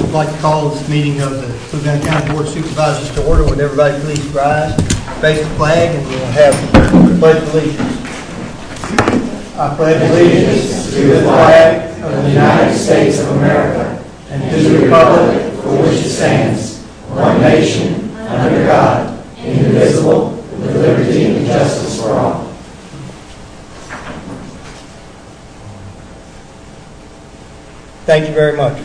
I'd like to call this meeting of the Fluvanna County Board of Supervisors to order. Would everybody please rise, face the flag, and we'll have the pledge of allegiance. I pledge allegiance to the flag of the United States of America and to the republic for which it stands, one nation, under God, indivisible, with liberty and justice for all. Thank you very much.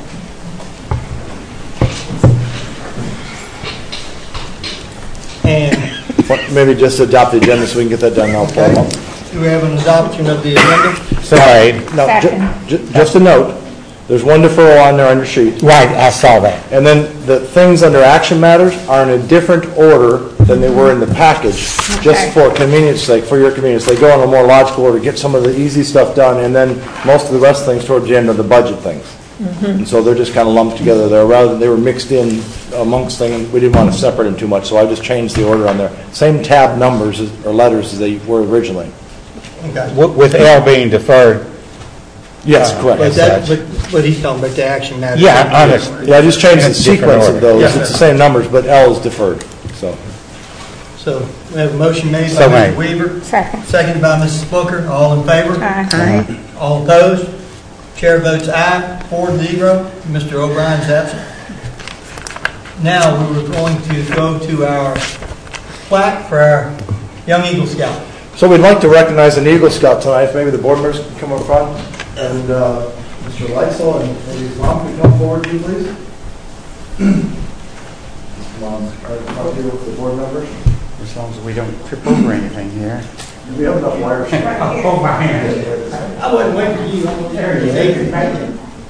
And maybe just adopt the agenda so we can get that done now. Okay. Do we have an adoption of the agenda? Sorry. No, just a note. There's one deferral on there on your sheet. Right, I saw that. And then the things under action matters are in a different order than they were in the package, just for convenience sake, for your convenience. They go in a more logical order, get some of the easy stuff done, and then most of the rest of things towards the end of the budget things. And so they're just kind of lumped together there, rather than they were mixed in amongst things. We didn't want to separate them too much, so I just changed the order on there. Same tab numbers or letters as they were originally. Okay. With L being deferred. Yes, correct. But he's talking about the action matters. Yeah, honestly. Yeah, I just changed the sequence of those. Yeah. It's the same numbers, but L is deferred. So we have a motion made by So Mr. made. Weaver. Second. Seconded by Mrs. Booker. All in favor? Aye. All opposed? Chair votes aye, 4-0. Mr. O'Brien is absent. Now we were going to go to our plaque for our Young Eagle Scout. So we'd like to recognize an Eagle Scout tonight. Maybe the board members can come up front. And Mr. Leitzel and maybe his mom can come forward, too, please. Mom, up here with the board members. As long as we don't trip over anything here. We have enough wires. I'll hold my hand. I wasn't waiting for you. I'm there. Okay.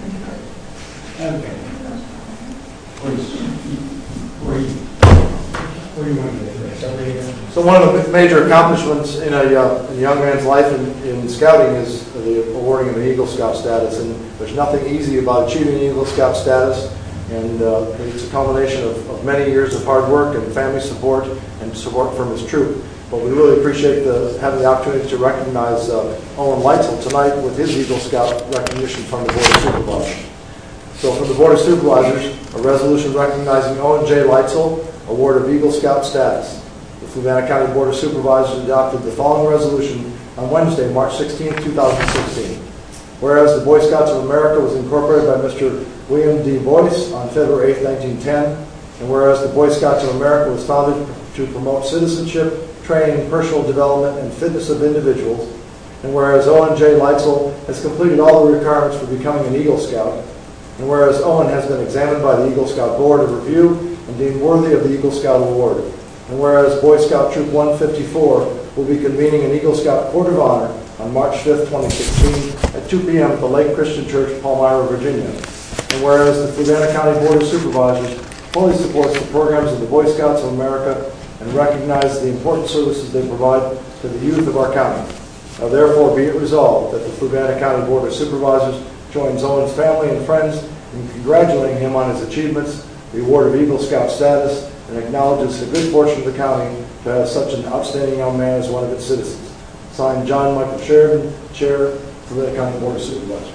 Where do you want to get this? So one of the major accomplishments in a young man's life in scouting is the awarding of an Eagle Scout status. And there's nothing easy about achieving Eagle Scout status. And it's a culmination of many years of hard work and family support and support from his troop. But we really appreciate having the opportunity to recognize Owen Leitzel tonight with his Eagle Scout recognition from the Board of Supervisors. So from the Board of Supervisors, a resolution recognizing Owen J. Leitzel, award of Eagle Scout status. The Fluvanna County Board of Supervisors adopted the following resolution on Wednesday, March 16, 2016. Whereas the Boy Scouts of America was incorporated by Mr. William D. Boyce on February 8, 1910, and whereas the Boy Scouts of America was founded to promote citizenship, training, personal development, and fitness of individuals, and whereas Owen J. Leitzel has completed all the requirements for becoming an Eagle Scout, and whereas Owen has been examined by the Eagle Scout Board of Review and deemed worthy of the Eagle Scout Award, and whereas Boy Scout Troop 154 will be convening an Eagle Scout Court of Honor on March 5, 2016 at 2 p.m. at the Lake Christian Church, Palmyra, Virginia, and whereas the Fluvanna County Board of Supervisors fully supports the programs of the Boy Scouts of America and recognize the important services they provide to the youth of our county. Now therefore be it resolved that the Fluvanna County Board of Supervisors joins Owen's family and friends in congratulating him on his achievements, the award of Eagle Scout status, and acknowledges the good fortune of the county to have such an outstanding young man as one of its citizens. Signed, John Michael Sheridan, Chair, Fluvanna County Board of Supervisors.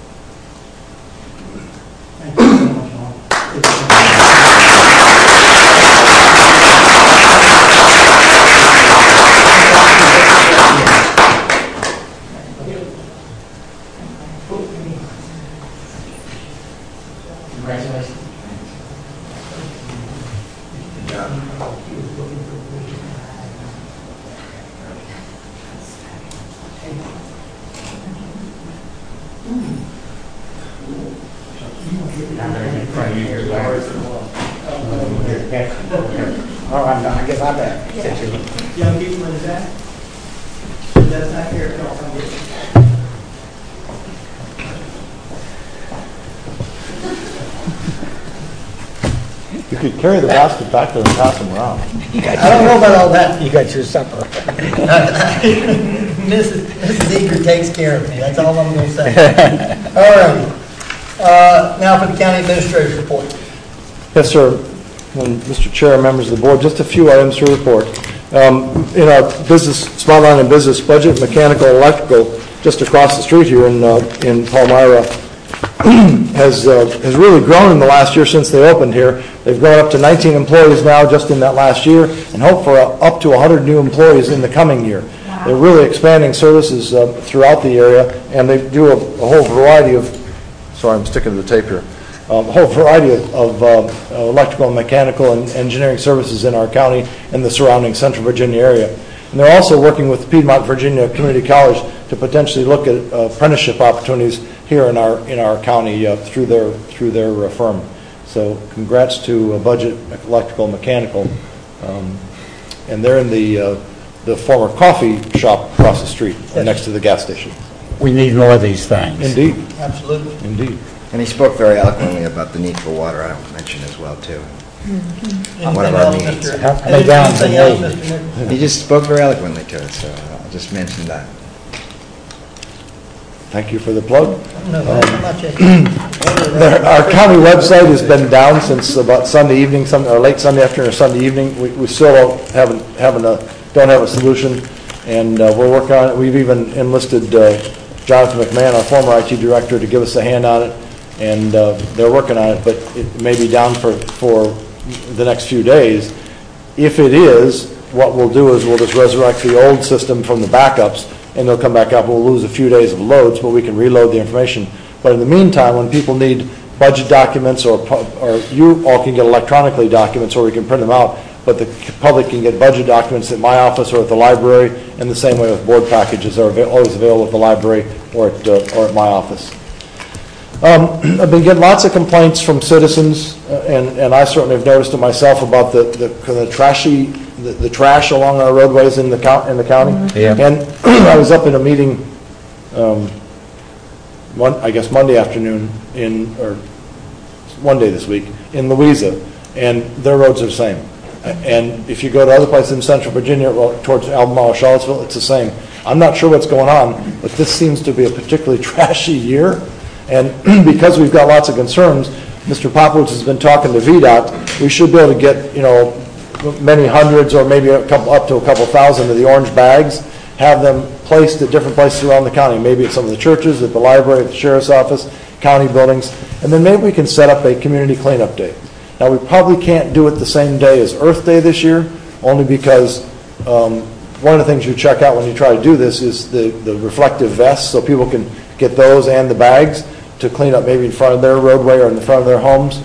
Thank you so much, Mom. Congratulations. Oh, I guess I bet. Young people in the back? That's not here. Don't come get it. You could carry the basket back there and pass them around. I don't know about all that. You got your supper. Mrs. Eager takes care of me. That's all I'm going to say. All right. Now for the county administrator's report. Yes, sir. And Mr. Chair, members of the board, just a few items to report. In our business, small line and business budget, mechanical, electrical, just across the street here in Palmyra, has really grown in the last year since they opened here. They've grown up to 19 employees now just in that last year, and hope for up to 100 new employees in the coming year. Wow. They're really expanding services throughout the area, and they do a whole variety of, sorry, I'm sticking to the tape here, a whole variety of electrical and mechanical and engineering services in our county and the surrounding Central Virginia area. And they're also working with Piedmont Virginia Community College to potentially look at apprenticeship opportunities here in our county through their firm. So congrats to Budget Electrical and Mechanical, and they're in the former coffee shop across the street, next to the gas station. We need more of these things. Indeed, Absolutely. indeed. And he spoke very eloquently about the need for water, I mentioned as well, too. One of our meetings. Anything else, Mr. Nichols? He just spoke very eloquently to it, so I'll just mention that. Thank you for the plug. No, not much. Our county website has been down since about Sunday evening, or late Sunday afternoon or Sunday evening. We still don't have a solution, and we're working on it. We've even enlisted Jonathan McMahon, our former IT director, to give us a hand on it, and they're working on it, but it may be down for the next few days. If it is, what we'll do is we'll just resurrect the old system from the backups, and they'll come back up. We'll lose a few days of loads, but we can reload the information. But in the meantime, when people need budget documents, or you all can get electronically documents, or we can print them out, but the public can get budget documents at my office or at the library, and the same way with board packages are always available at the library or at my office. I've been getting lots of complaints from citizens, and I certainly have noticed it myself, about the trash along our roadways in the county. Yeah. And I was up in a meeting, I guess Monday afternoon, or one day this week, in Louisa, and their roads are the same. And if you go to other places in Central Virginia, towards Albemarle, Charlottesville, it's the same. I'm not sure what's going on, but this seems to be a particularly trashy year. And because we've got lots of concerns, Mr. Popowicz has been talking to VDOT. We should be able to get, many hundreds, or maybe up to a couple thousand of the orange bags, have them placed at different places around the county. Maybe at some of the churches, at the library, at the sheriff's office, county buildings, and then maybe we can set up a community cleanup day. Now, we probably can't do it the same day as Earth Day this year, only because one of the things you check out when you try to do this is the reflective vests, so people can get those and the bags to clean up maybe in front of their roadway or in the front of their homes.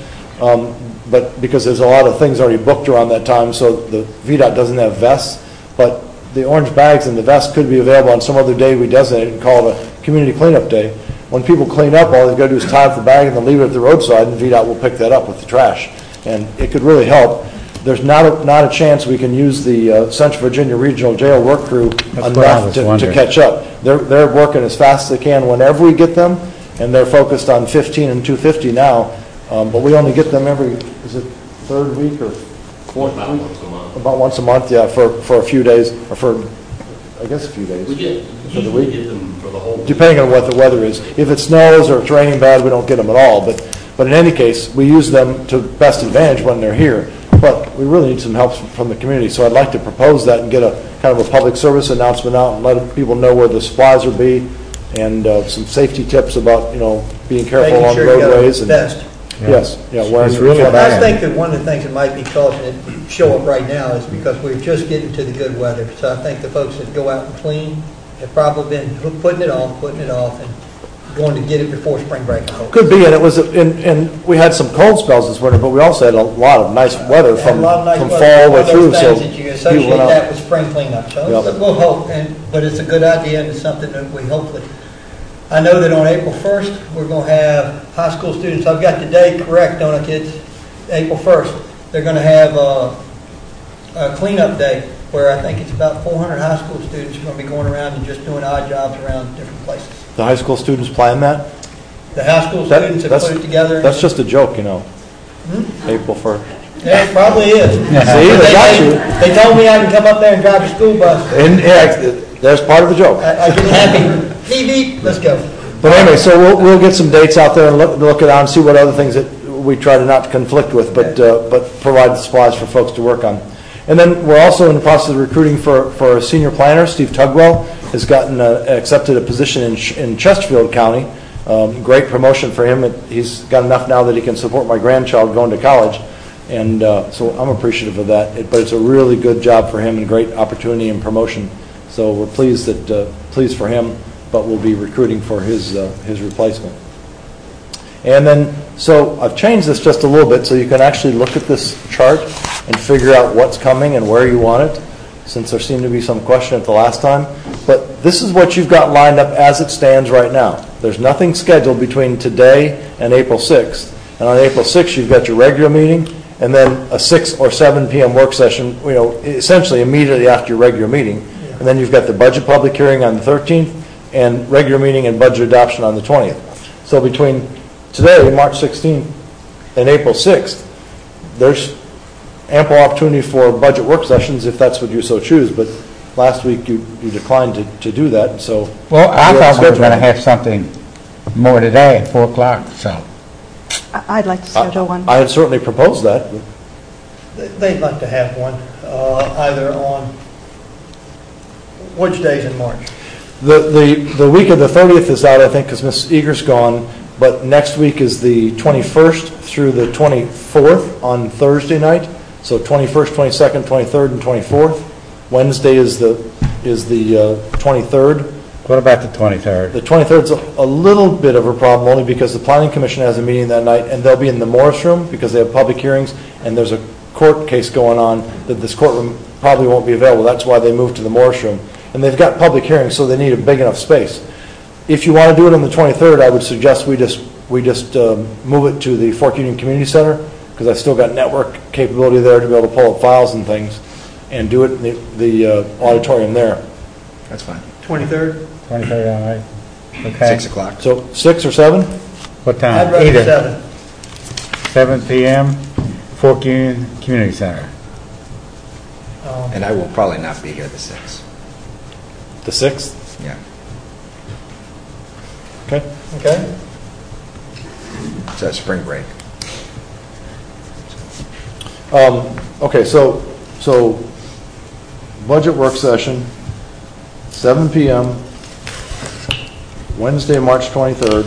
But because there's a lot of things already booked around that time, so the VDOT doesn't have vests, but the orange bags and the vests could be available on some other day we designate and call it a community cleanup day. When people clean up, all they've got to do is tie up the bag and then leave it at the roadside, and VDOT will pick that up with the trash. And it could really help. There's not a chance we can use the Central Virginia Regional Jail work crew enough to catch up. They're working as fast as they can whenever we get them, and they're focused on 15 and 250 now. But we only get them every, is it third week or fourth week? Once a month. About once a month, yeah, for a few days, or for, I guess, a few days. We get, for the week. get them for the whole week. Depending on what the weather is. If it snows or it's raining bad, we don't get them at all. But in any case, we use them to best advantage when they're here. But we really need some help from the community. So I'd like to propose that and get a kind of a public service announcement out and let people know where the supplies will be, and some safety tips about, being careful along roadways. And Best. yes, It's really bad. I think that one of the things that might be causing it to show up right now is because we're just getting to the good weather. So I think the folks that go out and clean have probably been putting it off, and going to get it before spring break. I hope. Could be, and it was, and we had some cold spells this winter, but we also had a lot of nice weather from fall all the way through. So that you associate that with spring cleanup. So Yep. we'll hope, but it's a good idea, and it's something that we hopefully. I know that on April 1st, we're going to have high school students. I've got the date correct, don't I, kids? April 1st. They're going to have a cleanup day where I think it's about 400 high school students who are going to be going around and just doing odd jobs around different places. the high school students plan that. The high school students have put it together. That's just a joke, April 1st. Yeah, it probably is. See, they got you. They told me I can come up there and drive a school bus. And there's part of the joke. I get happy. Beep, beep, let's go. But anyway, so we'll get some dates out there and look it out and see what other things that we try to not conflict with, but provide the supplies for folks to work on. And then we're also in the process of recruiting for a senior planner. Steve Tugwell has gotten accepted a position in Chesterfield County Great promotion for him. He's got enough now that he can support my grandchild going to college, and so I'm appreciative of that. But it's a really good job for him and great opportunity and promotion. So we're pleased for him, but we'll be recruiting for his replacement. And then, so I've changed this just a little bit so you can actually look at this chart and figure out what's coming and where you want it, since there seemed to be some question at the last time. But this is what you've got lined up as it stands right now. There's nothing scheduled between today and April 6th. And on April 6th, you've got your regular meeting, and then a 6 or 7 p.m. work session, essentially immediately after your regular meeting. And then you've got the budget public hearing on the 13th, and regular meeting and budget adoption on the 20th. So between today, March 16th, and April 6th, there's ample opportunity for budget work sessions if that's what you so choose. But last week you declined to do that, so. Well, I thought we were going to have something more today at 4 o'clock, so. I'd like to schedule one. I had certainly proposed that. They'd like to have one, either on, which days in March? The week of the 30th is out, I think, because Ms. Eager's gone, but next week is the 21st through the 24th on Thursday night. So 21st, 22nd, 23rd, and 24th. Wednesday is the 23rd. What about the 23rd? The 23rd's a little bit of a problem, only because the Planning Commission has a meeting that night, and they'll be in the Morris Room because they have public hearings, and there's a court case going on that this courtroom probably won't be available. That's why they moved to the Morris Room. And they've got public hearings, so they need a big enough space. If you want to do it on the 23rd, I would suggest we just move it to the Fork Union Community Center, because I still got network capability there to be able to pull up files and things, and do it in the auditorium there. That's fine. 23rd? 23rd, all right. Okay. 6 o'clock. So 6 or 7? What time? I'd rather 7. 7 p.m., Fork Union Community Center. And I will probably not be here the 6th. The 6th? Yeah. Okay. Okay. So that's spring break. Okay, so budget work session, 7 p.m., Wednesday, March 23rd,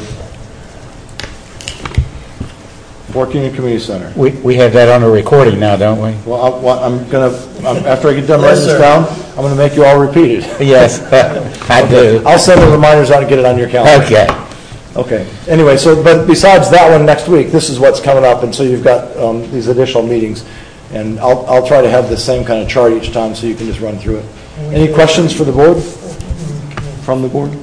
Fork Union Community Center. We have that on a recording now, don't we? Well, after I get done writing this down, I'm going to make you all repeat it. Yes, I do. I'll send the reminders out and get it on your calendar. Okay. Okay. Anyway, but besides that one next week, this is what's coming up, and so you've got these additional meetings, and I'll try to have the same kind of chart each time so you can just run through it. Any questions for the board? From the board?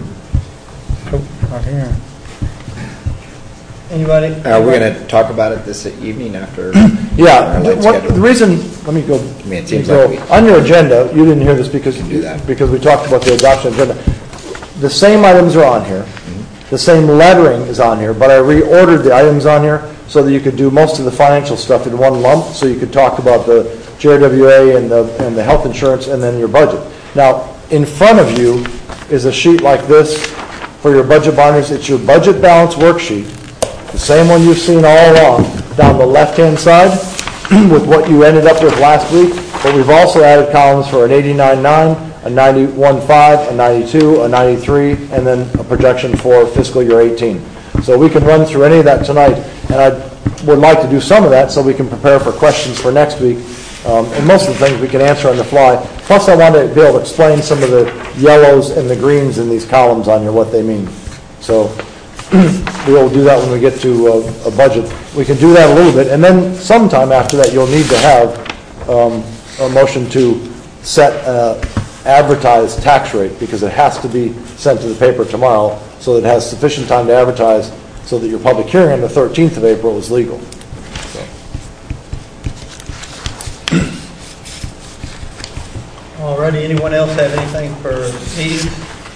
Not here. Anybody? Are we going to talk about it this evening after? Yeah. our late schedule? The reason, let me go. mean, it seems like on your agenda, you didn't hear this because do that. we talked about the adoption agenda. The same items are on here. The same lettering is on here, but I reordered the items on here so that you could do most of the financial stuff in one lump, so you could talk about the JRWA and the health insurance and then your budget. Now, in front of you is a sheet like this for your budget binders. It's your budget balance worksheet, the same one you've seen all along, down the left-hand side with what you ended up with last week, but we've also added columns for an 89.9, a 91.5, a 92, a 93, and then a projection for fiscal year 18. So we can run through any of that tonight, and I would like to do some of that so we can prepare for questions for next week. And most of the things we can answer on the fly. Plus, I want to be able to explain some of the yellows and the greens in these columns on here, what they mean. So we'll do that when we get to a budget. We can do that a little bit, and then sometime after that, you'll need to have a motion to set advertised tax rate, because it has to be sent to the paper tomorrow so that it has sufficient time to advertise so that your public hearing on the 13th of April is legal. So. Alrighty, anyone else have anything for meetings?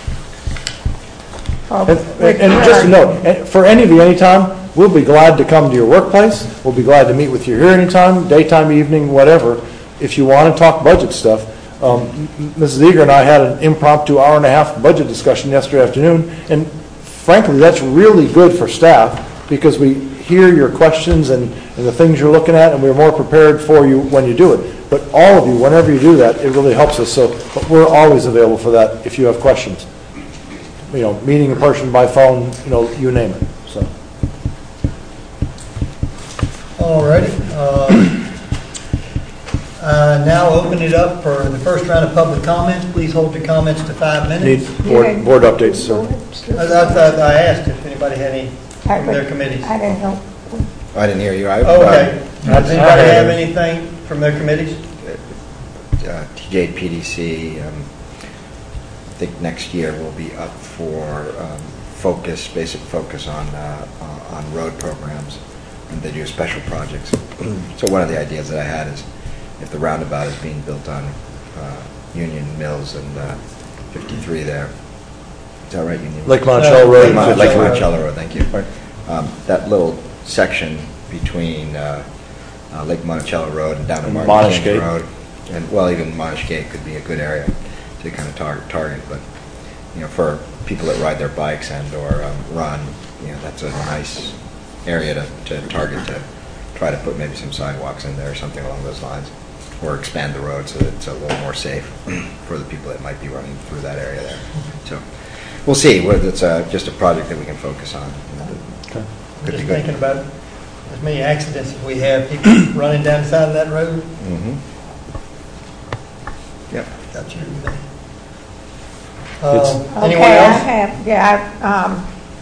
And just a note, for any of you anytime, we'll be glad to come to your workplace. We'll be glad to meet with you here anytime, daytime, evening, whatever, if you want to talk budget stuff. Mrs. Eager and I had an impromptu hour-and-a-half budget discussion yesterday afternoon, and frankly, that's really good for staff because we hear your questions and the things you're looking at, and we're more prepared for you when you do it. But all of you, whenever you do that, it really helps us. But we're always available for that if you have questions. meeting in person, by phone, you name it, so. All righty. Now open it up for the first round of public comments. Please hold your comments to 5 minutes. Need board updates, sir. I asked if anybody had any from their committees. I didn't know. I didn't hear you. Okay. Does anybody have anything from their committees? TJ PDC, I think next year will be up for basic focus on road programs, and they do special projects. So one of the ideas that I had is if the roundabout is being built on Union Mills and 53 there. Is that right, Union? Lake Monticello Road. Lake Monticello Road, thank you. That little section between Lake Monticello Road and down to Martin King Road, and even Monash Gate could be a good area to kind of target. But for people that ride their bikes and or run, that's a nice area to target, to try to put maybe some sidewalks in there or something along those lines, or expand the road so that it's a little more safe for the people that might be running through that area there. So we'll see. It's just a project that we can focus on. Okay. Just thinking about as many accidents as we have, people running down the side of that road. Mm-hmm. Yep. Got you. It's- Anyone Okay, else?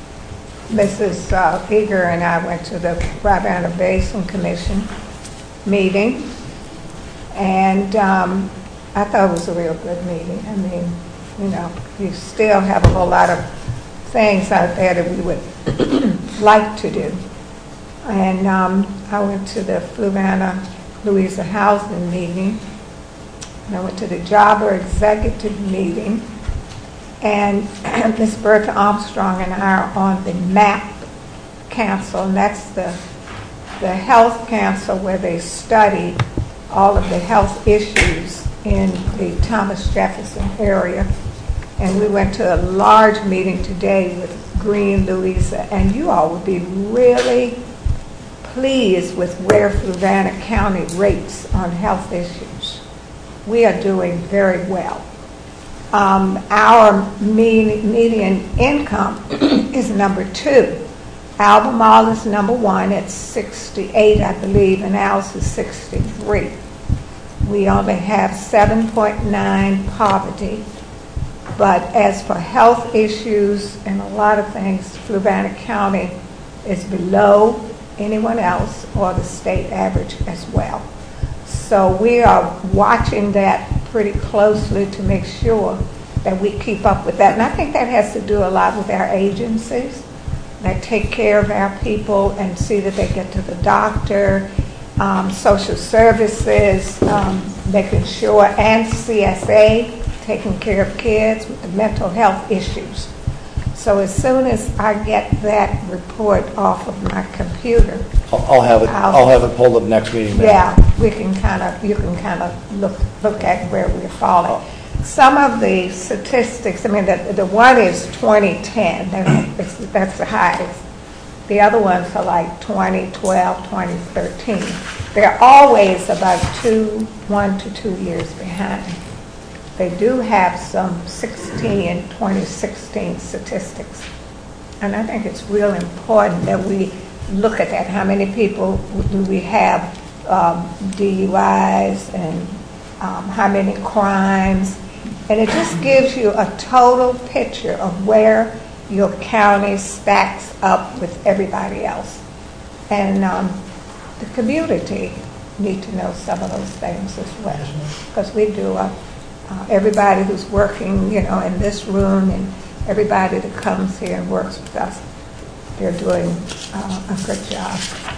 Mrs. Eager and I went to the Rappahannock Basin Commission meeting, and I thought it was a real good meeting. I mean, you still have a whole lot of things out there that we would like to do. And I went to the Fluvanna Louisa Housing meeting, and I went to the Jobber Executive meeting, and Ms. Bertha Armstrong and I are on the MAP Council, and that's the health council where they study all of the health issues in the Thomas Jefferson area. And we went to a large meeting today with Green Louisa, and you all would be really pleased with where Fluvanna County rates on health issues. We are doing very well. Our median income is number 2. Albemarle is number 1 at 68, I believe, and ours is 63. We only have 7.9 poverty. But as for health issues and a lot of things, Fluvanna County is below anyone else or the state average as well. So we are watching that pretty closely to make sure that we keep up with that. And I think that has to do a lot with our agencies that take care of our people and see that they get to the doctor, social services, making sure, and CSA, taking care of kids with the mental health issues. So as soon as I get that report off of my computer, I'll have it pulled up next meeting. Then. yeah, you can kind of look at where we're falling. Some of the statistics, I mean, the one is 2010. That's the highest. The other ones are like 2012, 2013. They're always about 1 to 2 years behind. They do have some 16 and 2016 statistics. And I think it's real important that we look at that. How many people do we have DUIs, and how many crimes? And it just gives you a total picture of where your county stacks up with everybody else. And the community need to know some of those things as well. Because we do everybody who's working, in this room, and everybody that comes here and works with us, they're doing a good job.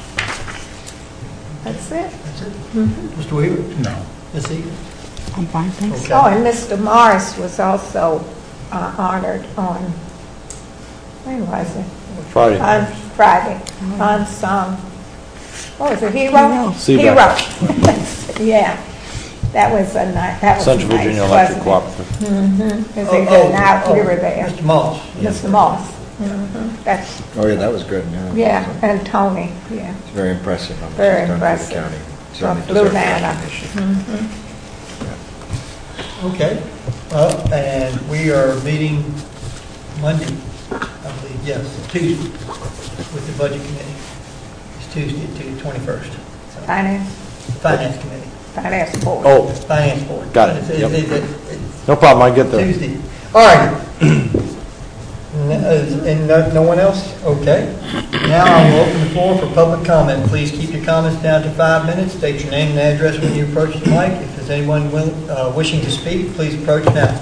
That's it. That's it. Mm-hmm. Mr. Weaver? No. Ms. Eager? I'm fine, thanks. Okay. Oh, and Mr. Morris was also honored on, when was it? Friday. On Friday, unsung, what was it, Hero? Seaback. Hero. Yeah, that was a nice, that was Central nice, Virginia Electric wasn't it? Cooperative. Because they did out, we were there. Mr. Moss. Mr. Moss. That's, Oh, yeah, that was good. yeah, and Tony, yeah. It's very impressive. On Very what she's done for impressive. the county. Certainly From deserves Fluvanna. recognition. Okay. And we are meeting Monday, I believe, yes, Tuesday, with the budget committee. It's Tuesday, 21st. So, Finance, Finance committee, finance board. Oh, finance board. Got it. It's- Yep. it's no problem, I get there. Tuesday. All right. And no one else? Okay. Now I will open the floor for public comment. Please keep your comments down to 5 minutes. State your name and address when you approach the mic. If there's anyone wishing to speak, please approach now.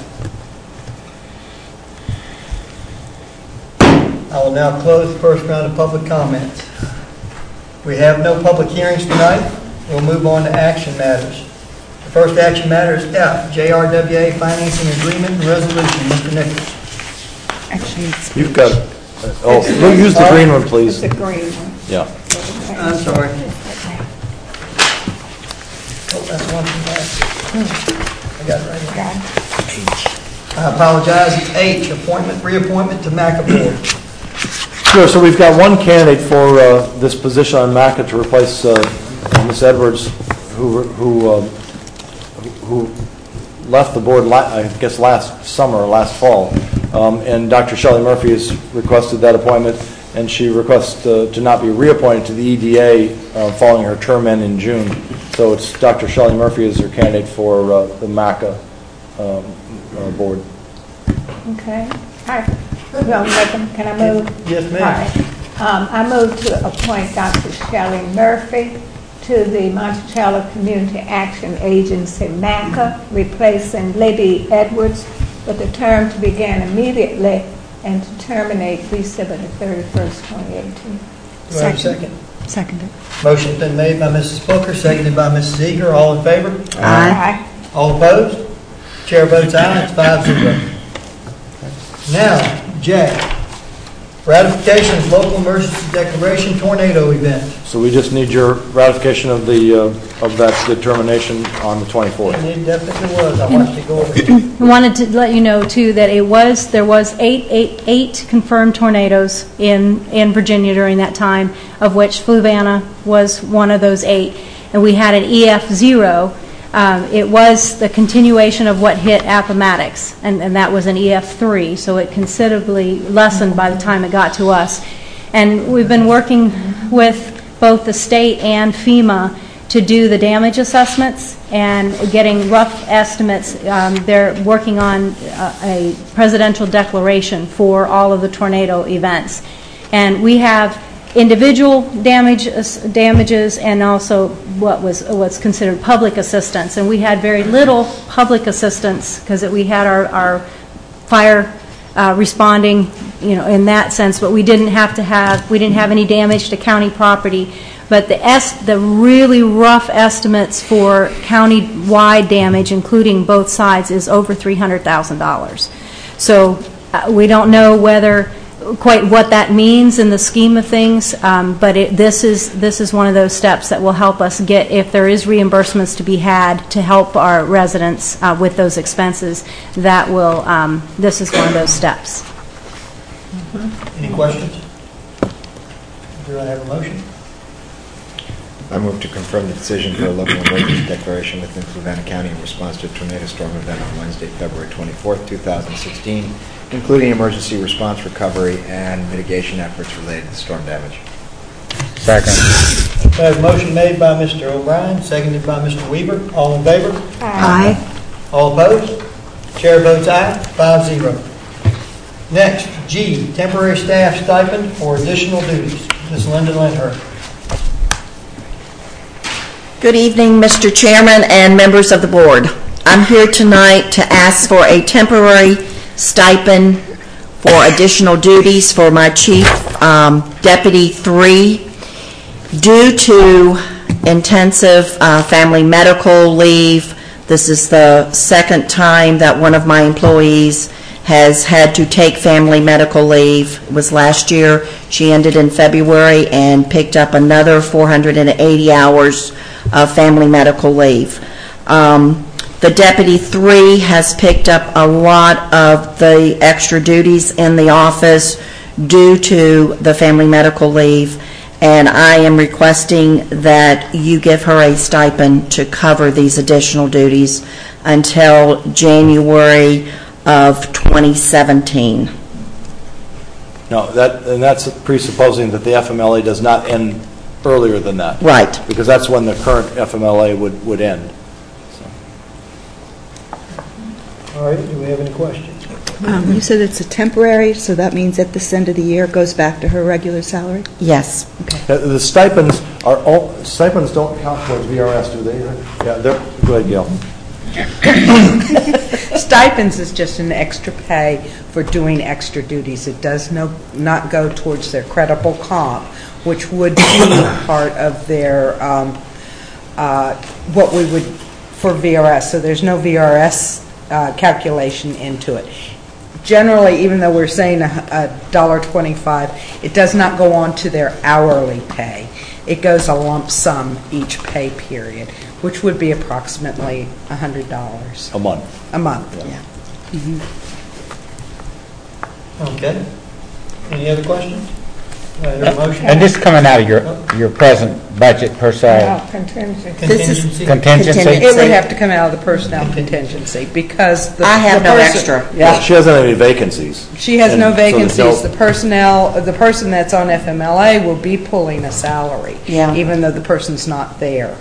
I will now close the first round of public comments. We have no public hearings tonight. We'll move on to action matters. The first action matter is F, JRWA Financing Agreement and Resolution. Mr. Nichols. Actually, it's. You've got, use the green one, It's please. the green one. Yeah. I'm sorry. Oh, that's one from last. I got it right here. Got it. I apologize. It's H, appointment, reappointment to MACA Board. Sure, so we've got one candidate for this position on MACA to replace Ms. Edwards, who left the board, I guess, last summer or last fall. And Dr. Shelley Murphy has requested that appointment, and she requests to not be reappointed to the EDA following her term in June. So it's Dr. Shelley Murphy as her candidate for the MACA board. Okay. Hi. Can I move? Yes, ma'am. All right. I move to appoint Dr. Shelley Murphy to the Monticello Community Action Agency, MACA, replacing Libby Edwards, with the term to begin immediately and to terminate December the 31st, 2018. Do I have a second? Seconded. Motion's been made by Mrs. Booker, seconded by Mrs. Eager. All in favor? Aye. All opposed? Chair votes aye. It's 5-0. Now, J, ratification of local emergency declaration tornado event. So we just need your ratification of that determination on the 24th. And it definitely was. I watched it go over. I wanted to let you know too that there was eight confirmed tornadoes in Virginia during that time, of which Fluvanna was one of those 8, and we had an EF0. It was the continuation of what hit Appomattox, and that was an EF3, so it considerably lessened by the time it got to us. And we've been working with both the state and FEMA to do the damage assessments and getting rough estimates. They're working on a presidential declaration for all of the tornado events. And we have individual damages and also what's considered public assistance. And we had very little public assistance because we had our fire responding, in that sense, but we didn't have any damage to county property. But the really rough estimates for county-wide damage, including both sides, is over $300,000. So we don't know quite what that means in the scheme of things, but this is one of those steps that will help us get, if there is reimbursements to be had to help our residents with those expenses. This is one of those steps. Any questions? Do I have a motion? I move to confirm the decision for a local emergency declaration within Fluvanna County in response to a tornado storm event on Wednesday, February 24th, 2016, including emergency response, recovery, and mitigation efforts related to storm damage. Second. I have a motion made by Mr. O'Brien, seconded by Mr. Weaver. All in favor? Aye. All opposed? Chair votes aye, 5-0. Next, G, temporary staff stipend for additional duties. Ms. Linda Lindhurst. Good evening, Mr. Chairman and members of the board. I'm here tonight to ask for a temporary stipend for additional duties for my Chief Deputy 3 due to intensive family medical leave. This is the second time that one of my employees has had to take family medical leave. It was last year. She ended in February and picked up another 480 hours of family medical leave. The Deputy 3 has picked up a lot of the extra duties in the office due to the family medical leave, and I am requesting that you give her a stipend to cover these additional duties until January of 2017. No, that's presupposing that the FMLA does not end earlier than that. Right. Because that's when the current FMLA would end. All right, do we have any questions? You said it's a temporary, so that means at this end of the year it goes back to her regular salary? Yes. The stipends don't count towards VRS, do they? Yeah, go ahead, Gail. Stipends is just an extra pay for doing extra duties. It does not go towards their credible comp, which would be part of their, what we would, for VRS. So there's no VRS calculation into it. Generally, even though we're saying $1.25, it does not go on to their hourly pay. It goes a lump sum each pay period, which would be approximately $100 a month. A month, yeah. Okay. Any other questions? Do I hear a motion? And this coming out of your present budget per se? No, contingency. Contingency? Contingency? It would have to come out of the personnel contingency because I have no extra. Yeah. She doesn't have any vacancies. She has no And so there's vacancies. The person that's on FMLA will be pulling a salary, Yeah. even though the person's not there.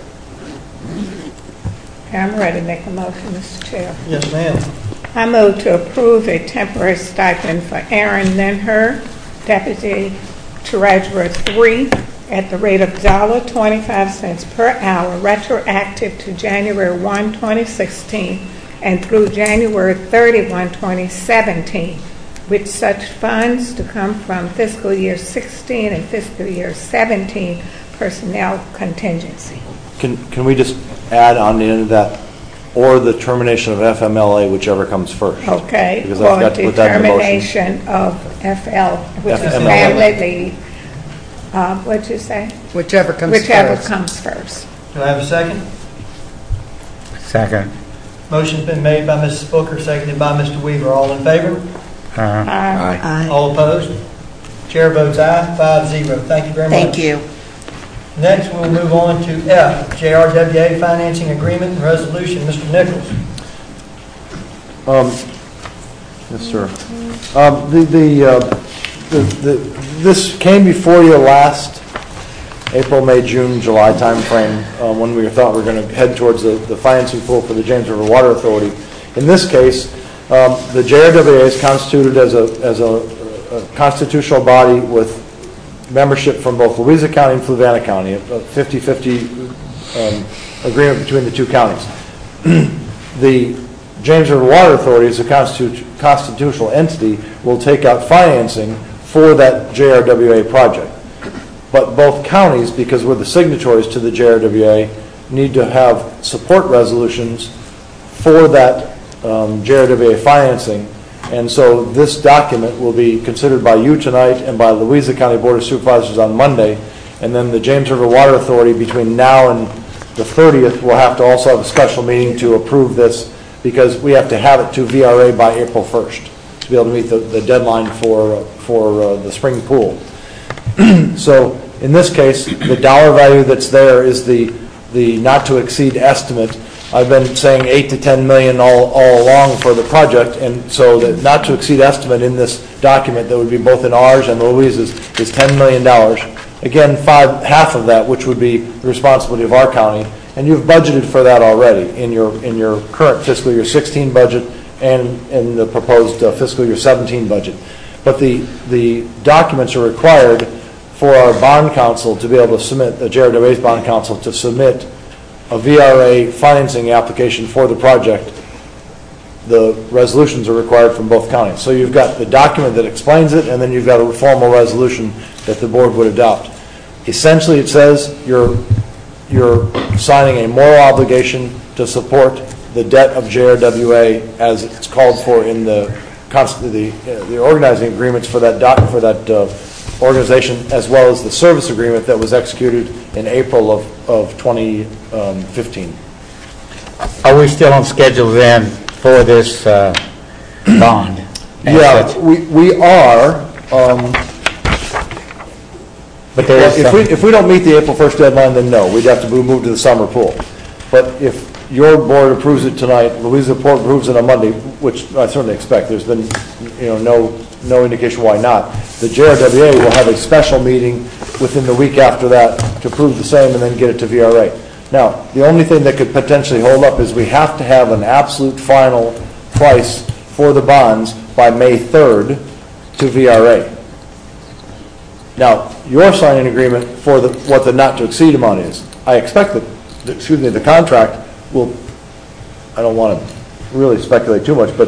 I'm ready to make a motion, Mr. Chair. Yes, ma'am. I move to approve a temporary stipend for Aaron Nenher, Deputy Treasurer 3, at the rate of $1.25 per hour, retroactive to January 1, 2016, and through January 31, 2017, with such funds to come from fiscal year 16 and fiscal year 17 personnel contingency. Can we just add on the end of that, or the termination of FMLA, whichever comes first? Okay, Because I or forgot to put that in the motion. termination of FL, which is FMLA. family leave. What'd you say? Whichever comes Whichever first. comes first. Do I have a second? Second. Motion's been made by Mrs. Booker, seconded by Mr. Weaver. All in favor? Aye. All opposed? Chair votes aye, 5-0. Thank you very much. Thank you. Next, we'll move on to F, JRWA Financing Agreement and Resolution. Mr. Nichols. Yes, sir. This came before you last April, May, June, July timeframe when we thought we were going to head towards the financing pool for the James River Water Authority. In this case, the JRWA is constituted as a constitutional body with membership from both Louisa County and Fluvanna County, a 50-50 agreement between the two counties. The James River Water Authority, as a constitutional entity, will take out financing for that JRWA project. But both counties, because we're the signatories to the JRWA, need to have support resolutions for that JRWA financing. And so this document will be considered by you tonight and by Louisa County Board of Supervisors on Monday. And then the James River Water Authority, between now and the 30th, will have to also have a special meeting to approve this, because we have to have it to VRA by April 1st to be able to meet the deadline for the spring pool. So in this case, the dollar value that's there is the not to exceed estimate. I've been saying 8 to 10 million all along for the project, and so the not to exceed estimate in this document that would be both in ours and Louisa's is $10 million. Again, half of that, which would be the responsibility of our county, and you've budgeted for that already in your current fiscal year 16 budget and in the proposed fiscal year 17 budget. But the documents are required for our bond council to be able to submit, the JRWA's bond council to submit a VRA financing application for the project. The resolutions are required from both counties. So you've got the document that explains it, and then you've got a formal resolution that the board would adopt. Essentially, it says you're signing a moral obligation to support the debt of JRWA as it's called for in the organizing agreements for that organization, as well as the service agreement that was executed in April of 2015. Are we still on schedule then for this bond? Yeah, we are. But there is if we don't meet the April 1st deadline, then no, we'd have to move to the summer pool. But if your board approves it tonight, Louisa Port approves it on Monday, which I certainly expect. There's been no no indication why not. The JRWA will have a special meeting within the week after that to prove the same and then get it to VRA. Now, the only thing that could potentially hold up is we have to have an absolute final price for the bonds by May 3rd to VRA. Now, your signing agreement for what the not-to-exceed amount is, I expect that, the contract will, I don't want to really speculate too much, but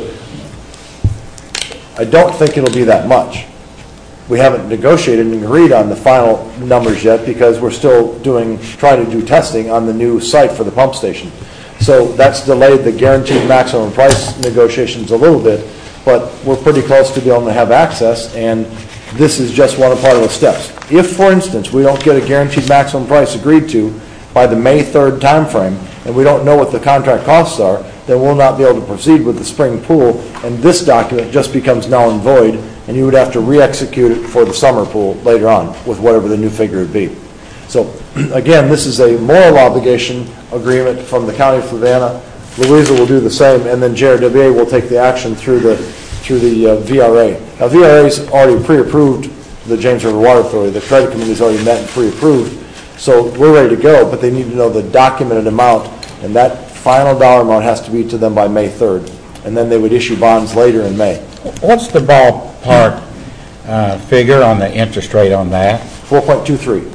I don't think it'll be that much. We haven't negotiated and agreed on the final numbers yet because we're still trying to do testing on the new site for the pump station. So that's delayed the guaranteed maximum price negotiations a little bit, but we're pretty close to being able to have access, and this is just one part of the steps. If, for instance, we don't get a guaranteed maximum price agreed to by the May 3rd timeframe, and we don't know what the contract costs are, then we'll not be able to proceed with the spring pool, and this document just becomes null and void, and you would have to re-execute it for the summer pool later on with whatever the new figure would be. So, again, this is a moral obligation agreement from the County of Fluvanna. Louisa will do the same, and then JRWA will take the action through the VRA. Now, VRA's already pre-approved the James River Water Authority. The credit committee's already met and pre-approved. So we're ready to go, but they need to know the documented amount, and that final dollar amount has to be to them by May 3rd. And then they would issue bonds later in May. What's the ballpark figure on the interest rate on that? 4.23.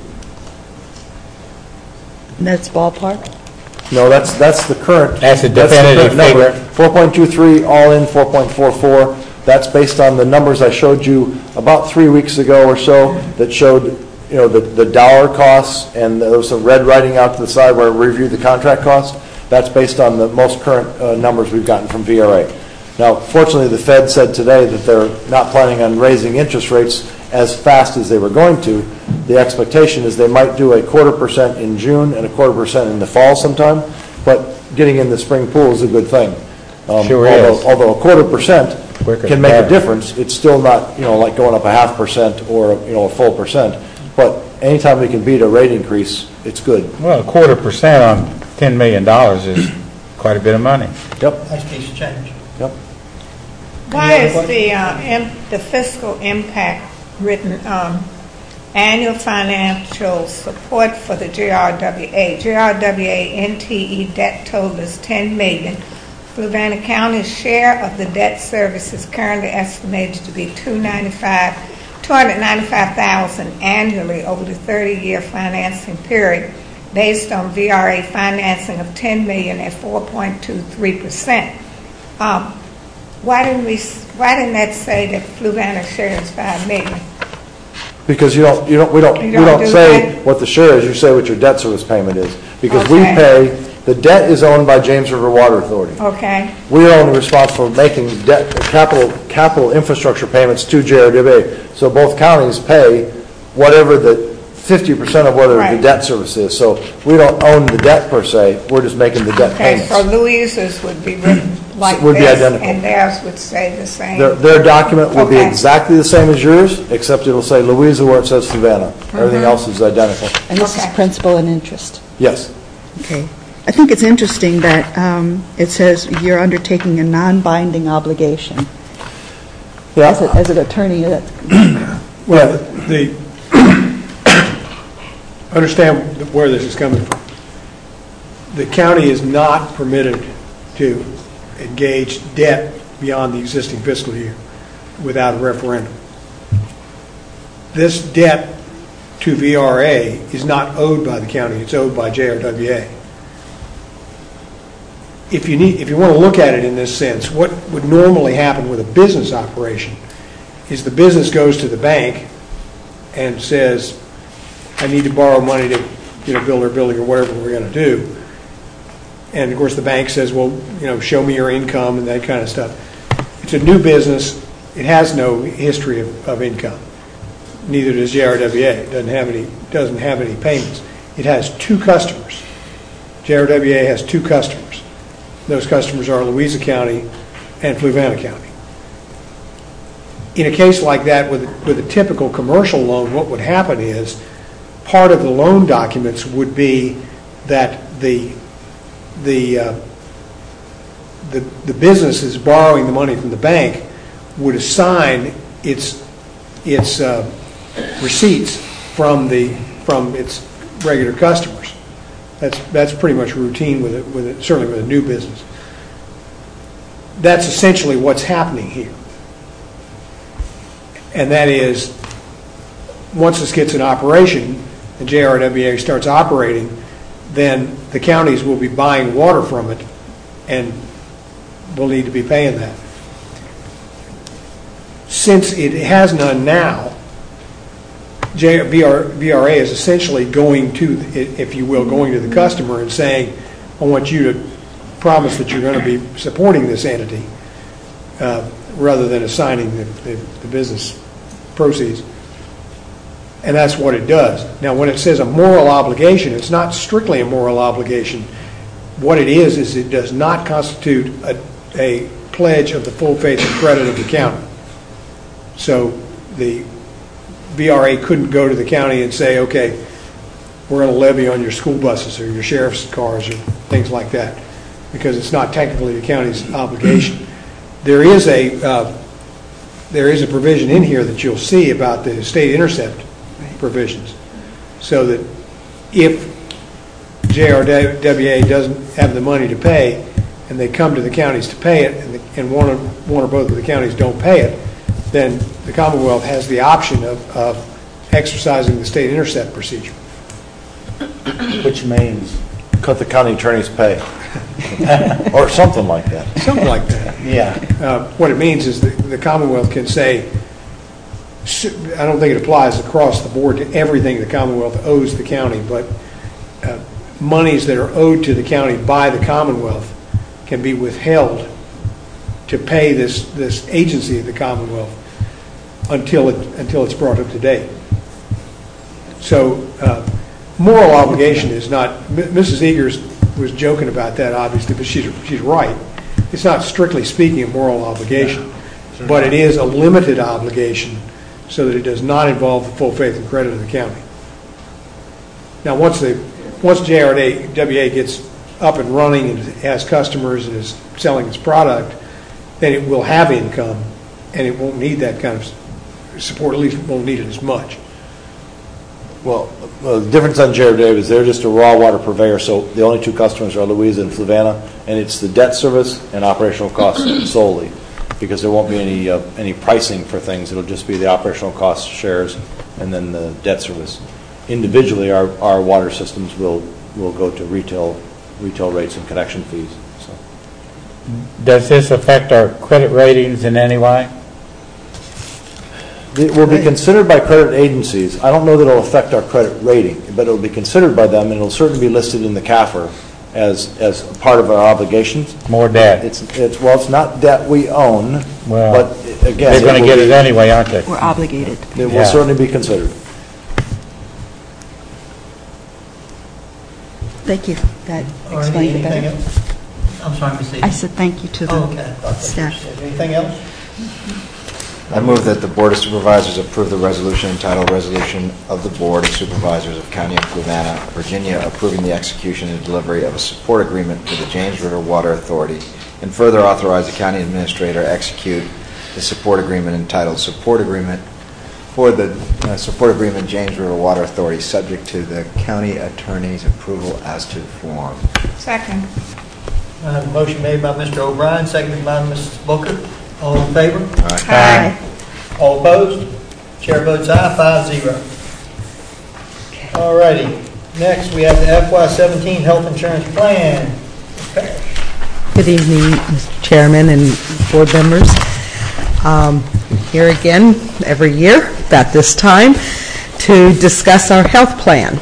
And that's ballpark? No, that's the current. That's a definitive figure. 4.23 all in, 4.44. That's based on the numbers I showed you about 3 weeks ago or so that showed, the dollar costs, and there was some red writing out to the side where we reviewed the contract costs. That's based on the most current numbers we've gotten from VRA. Now, fortunately, the Fed said today that they're not planning on raising interest rates as fast as they were going to. The expectation is they might do a 0.25% in June and a 0.25% in the fall sometime, but getting in the spring pool is a good thing. Sure is. Although a 0.25% can make a better. difference, it's still not, like going up 0.5% or, a full percent. But anytime we can beat a rate increase, it's good. Well, 0.25% on $10 million is quite a bit of money. Yep. Nice piece of change. Yep. Why is the fiscal impact written annual financial support for the JRWA? JRWA NTE debt total is $10 million. Fluvanna County's share of the debt service is currently estimated to be $295,000 annually over the 30-year financing period, based on VRA financing of $10 million at 4.23%. Why didn't that say that Fluvanna's share is $5 million? Because we don't say what the share is. You say what your debt service payment is. Because we pay, the debt is owned by James River Water Authority. Okay. We are only responsible for making capital infrastructure payments to JRWA. So both counties pay whatever the 50% of whatever the debt service is. So we don't own the debt per se. We're just making the debt payments. So Louisa's would be written like would this, be identical. and theirs would say the same. Their document will be exactly the same as yours, except it'll say Louisa where it says Fluvanna. Everything else is identical. And this is principal and interest? Yes. Okay. I think it's interesting that it says you're undertaking a non-binding obligation. Yeah. As an attorney, well, understand where this is coming from. The county is not permitted to engage debt beyond the existing fiscal year without a referendum. This debt to VRA is not owed by the county, it's owed by JRWA. If you want to look at it in this sense, what would normally happen with a business operation is the business goes to the bank and says, I need to borrow money to build our building or whatever we're going to do. And of course the bank says, well, show me your income and that kind of stuff. It's a new business. It has no history of income. Neither does JRWA. It doesn't have any payments. It has two customers. JRWA has two customers. Those customers are Louisa County and Fluvanna County. In a case like that with a typical commercial loan, what would happen is part of the loan documents would be that the business is borrowing the money from the bank would assign its receipts from its regular customers. That's pretty much routine with it, certainly with a new business. That's essentially what's happening here. And that is, once this gets in operation, and JRWA starts operating, then the counties will be buying water from it and will need to be paying that. Since it has none now, VRA is essentially going to, if you will, going to the customer and saying, I want you to promise that you're going to be supporting this entity rather than assigning the business proceeds. And that's what it does. Now, when it says a moral obligation, it's not strictly a moral obligation. What it is it does not constitute a pledge of the full faith and credit of the county. So the VRA couldn't go to the county and say, okay, we're going to levy on your school buses or your sheriff's cars or things like that, because it's not technically the county's obligation. There is a provision in here that you'll see about the state intercept provisions, so that if JRWA doesn't have the money to pay and they come to the counties to pay it and one or both of the counties don't pay it, then the Commonwealth has the option of exercising the state intercept procedure. Which means cut the county attorney's pay. Or something like that. Something like that. Yeah. What it means is the Commonwealth can say, I don't think it applies across the board to everything the Commonwealth owes the county, but monies that are owed to the county by the Commonwealth can be withheld to pay this agency of the Commonwealth until it's brought up to date. So moral obligation is not, Mrs. Eagers was joking about that, obviously, but she's right. It's not strictly speaking a moral obligation, but it is a limited obligation so that it does not involve the full faith and credit of the county. Now, once JRWA gets up and running and has customers and is selling its product, then it will have income and it won't need that kind of support, at least it won't need it as much. Well, the difference on JRWA is they're just a raw water purveyor, so the only two customers are Louisa and Fluvanna, and it's the debt service and operational costs solely, because there won't be any pricing for things. It'll just be the operational cost shares and then the debt service. Individually, our water systems will go to retail rates and connection fees. So. Does this affect our credit ratings in any way? It will be considered by credit agencies. I don't know that it will affect our credit rating, but it will be considered by them, and it will certainly be listed in the CAFR as part of our obligations. More debt. It's not debt we own, well, but again, they're going to get it anyway, aren't they? We're obligated. It will certainly be considered. Thank you. That explained it better. Else? I'm sorry, Ms. Eagers. I said thank you to the staff. Anything else? I move that the Board of Supervisors approve the resolution entitled Resolution of the Board of Supervisors of County of Fluvanna, Virginia, approving the execution and delivery of a support agreement for the James River Water Authority, and further authorize the county administrator to execute the support agreement entitled Support Agreement for the Support Agreement James River Water Authority, subject to the county attorney's approval as to form. Second. I have a motion made by Mr. O'Brien, seconded by Mrs. Booker. All in favor? Aye. All opposed? Chair votes aye, 5-0. All righty. Next, we have the FY17 health insurance plan. Okay. Good evening, Mr. Chairman and board members. Here again, every year, about this time, to discuss our health plan.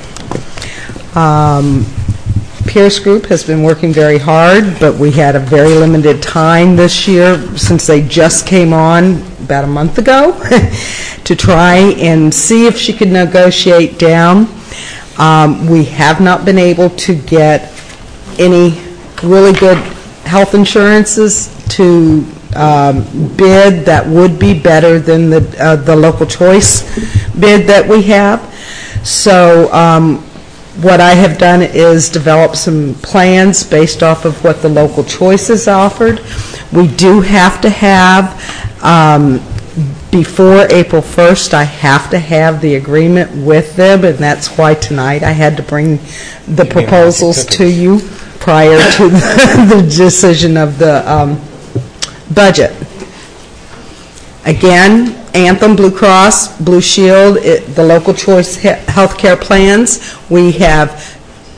Pierce Group has been working very hard, but we had a very limited time this year since they just came on about a month ago to try and see if she could negotiate down. We have not been able to get any really good health insurances to bid that would be better than the local choice bid that we have. So what I have done is develop some plans based off of what the local choice has offered. We do have to have before April 1st, I have to have the agreement with them, and that's why tonight I had to bring the proposals to you prior to the decision of the budget. Again, Anthem, Blue Cross, Blue Shield, the local choice healthcare plans. We have,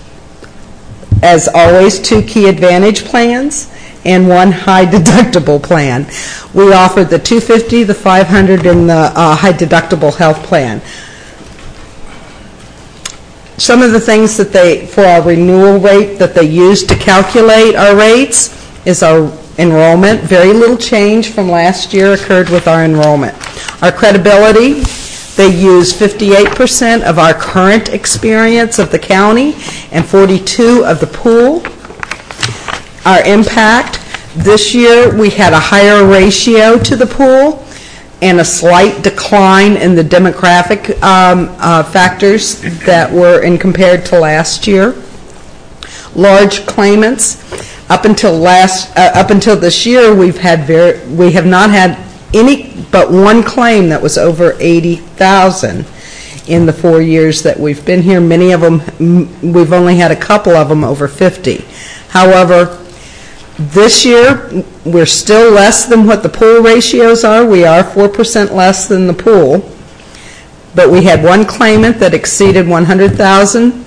as always, 2 key advantage plans and 1 high deductible plan. We offer the $250, the $500, and the high deductible health plan. Some of the things that for our renewal rate that they use to calculate our rates is our enrollment. Very little change from last year occurred with our enrollment. Our credibility, they use 58% of our current experience of the county and 42% of the pool. Our impact, this year we had a higher ratio to the pool and a slight decline in the demographic factors that were compared to last year. Large claimants, up until this year, we have not had any but 1 claim that was over $80,000 in the 4 years that we've been here. Many of them, we've only had a couple of them over 50. However, this year, we're still less than what the pool ratios are. We are 4% less than the pool. But we had 1 claimant that exceeded $100,000.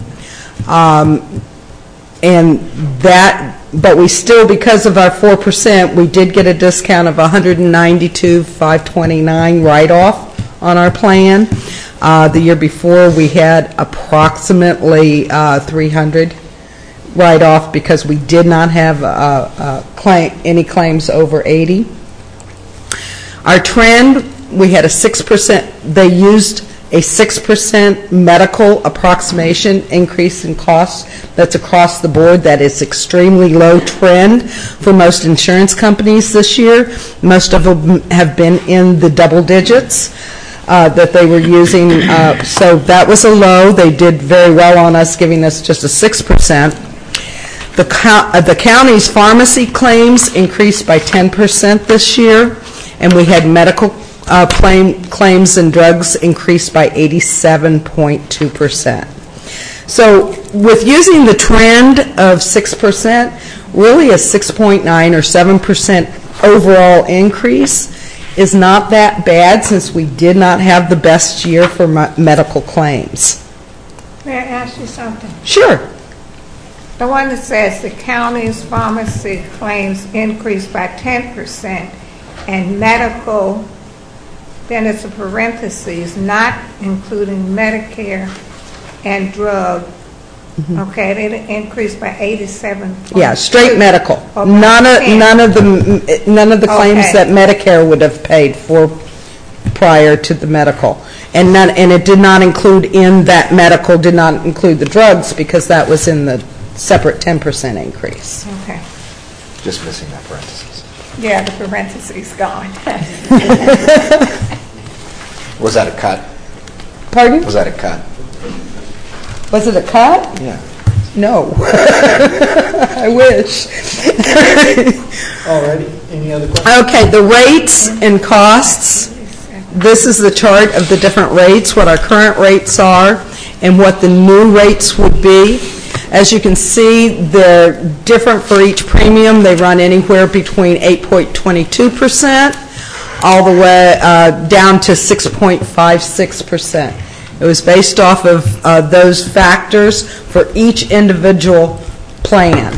But we still, because of our 4%, we did get a discount of $192,529 write-off on our plan. The year before, we had approximately $300 write-off because we did not have any claims over 80. Our trend, we had a 6%, they used a 6% medical approximation increase in costs. That's across the board. That is extremely low trend for most insurance companies this year. Most of them have been in the double digits that they were using. So that was a low. They did very well on us, giving us just a 6%. The county's pharmacy claims increased by 10% this year, and we had medical claims and drugs increased by 87.2%. So with using the trend of 6%, really a 6.9 or 7% overall increase is not that bad since we did not have the best year for medical claims. May I ask you something? Sure. The one that says the county's pharmacy claims increased by 10% and medical, then it's a parentheses, not including Medicare and drug. Okay, they increased by 87. Yeah, straight medical. None of the claims that Medicare would have paid for prior to the medical, and it did not include in that medical did not include the drugs because that was in the separate 10% increase. Okay. Just missing that parentheses. Yeah, the parentheses gone. Was that a cut? Pardon? Was that a cut? Was it a cut? Yeah. No. I wish. Alrighty, any other questions? Okay, the rates and costs. This is the chart of the different rates, what our current rates are, and what the new rates would be. As you can see, they're different for each premium. They run anywhere between 8.22% all the way down to 6.56%. It was based off of those factors for each individual plan.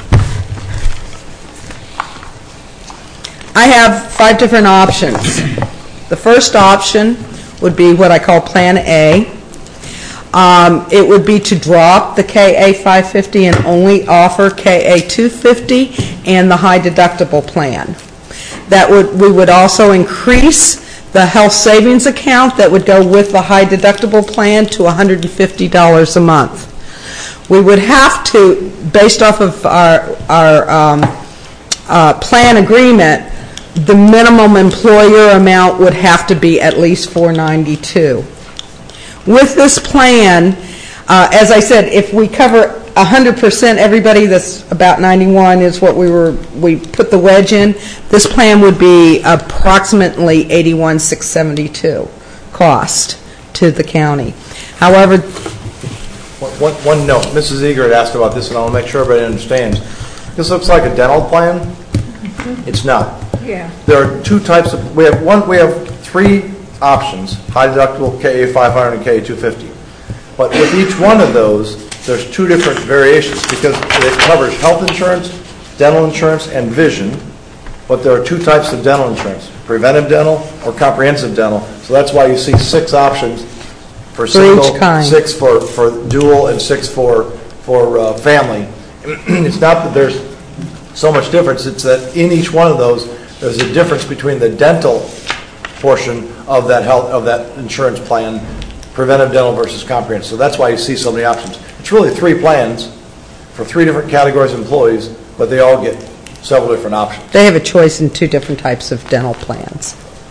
I have 5 different options. The first option would be what I call Plan A. It would be to drop the KA 550 and only offer KA 250 and the high deductible plan. We would also increase the health savings account that would go with the high deductible plan to $150 a month. We would have to, based off of our plan agreement, the minimum employer amount would have to be at least $492. With this plan, as I said, if we cover 100%, everybody that's about 91 is what we put the wedge in. This plan would be approximately $81,672 cost to the county. However, One note, Mrs. Eager had asked about this, and I want to make sure everybody understands. This looks like a dental plan. It's not. Yeah. There are two types of, we have three options, high deductible, KA 500 and KA 250. But with each one of those, there's two different variations because it covers health insurance, dental insurance, and vision. But there are two types of dental insurance, preventive dental or comprehensive dental. So that's why you see 6 options for single, each kind. 6 for dual, and 6 for family. It's not that there's so much difference, it's that in each one of those, there's a difference between the dental portion of that insurance plan, preventive dental versus comprehensive. So that's why you see so many options. It's really 3 plans for 3 different categories of employees, but they all get several different options. they have a choice in 2 different types of dental plans.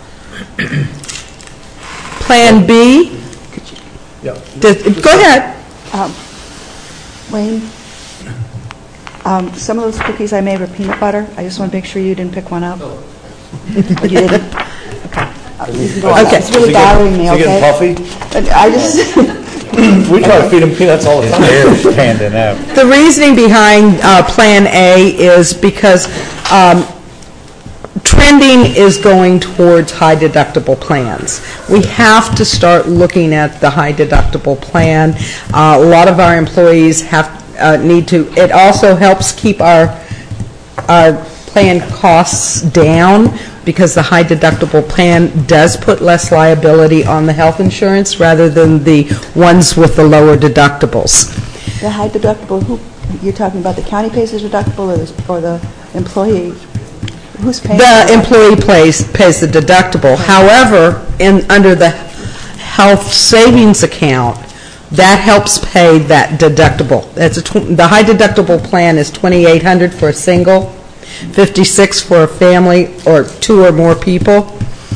Plan B, Yeah. go ahead. Wayne, some of those cookies I made were peanut butter. I just want to make sure you didn't pick one up. Oh, you didn't? Okay. You can go on. Okay. It's really bothering me, Is he getting okay? puffy? I just, We try to feed him peanuts all the His time. hair's standing up. The reasoning behind Plan A is because trending is going towards high deductible plans. We have to start looking at the high deductible plan. A lot of our employees need to. It also helps keep our plan costs down because the high deductible plan does put less liability on the health insurance rather than the ones with the lower deductibles. the high deductible, you're talking about the county pays the deductible or the employee? Who's paying? The employee pays the deductible. However, under the health savings account, that helps pay that deductible. The high deductible plan is $2,800 for a single, $56 for a family or 2 or more people.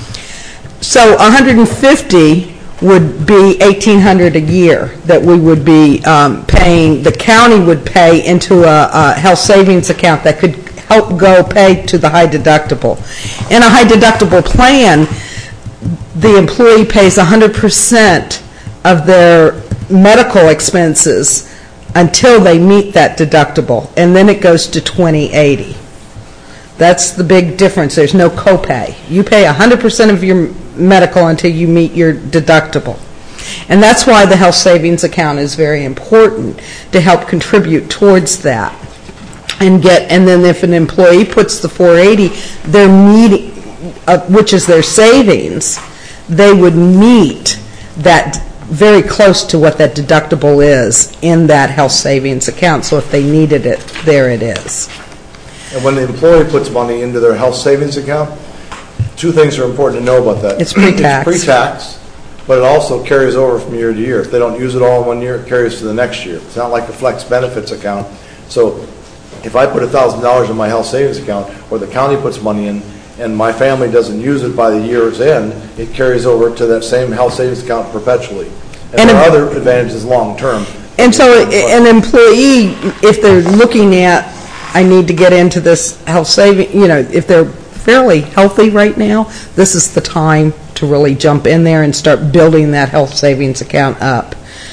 So $150 would be $1,800 a year that we would be paying. The county would pay into a health savings account that could help go pay to the high deductible. In a high deductible plan, the employee pays 100% of their medical expenses until they meet that deductible, and then it goes to $2,080. That's the big difference. There's no copay. You pay 100% of your medical until you meet your deductible. And that's why the health savings account is very important to help contribute towards that. And then if an employee puts the $480, they're meeting, which is their savings, they would meet that very close to what that deductible is in that health savings account. So if they needed it, there it is. And when the employee puts money into their health savings account, 2 things are important to know about that. It's pre-tax. It's pre-tax, but it also carries over from year to year. If they don't use it all in one year, it carries to the next year. It's not like a flex benefits account. So if I put $1,000 in my health savings account, or the county puts money in, and my family doesn't use it by the year's end, it carries over to that same health savings account perpetually. And there are other advantages long-term. And so an employee, if they're looking at, I need to get into this health saving, if they're fairly healthy right now, this is the time to really jump in there and start building that health savings account up.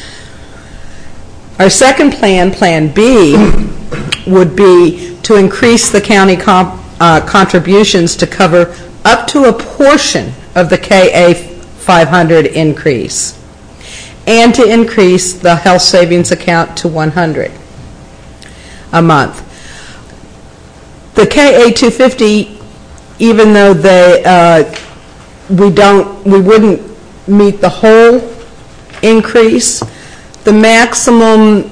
Our second plan, Plan B, would be to increase the county contributions to cover up to a portion of the KA 500 increase, and to increase the health savings account to $100 a month. The KA 250, even though we wouldn't meet the whole increase, the maximum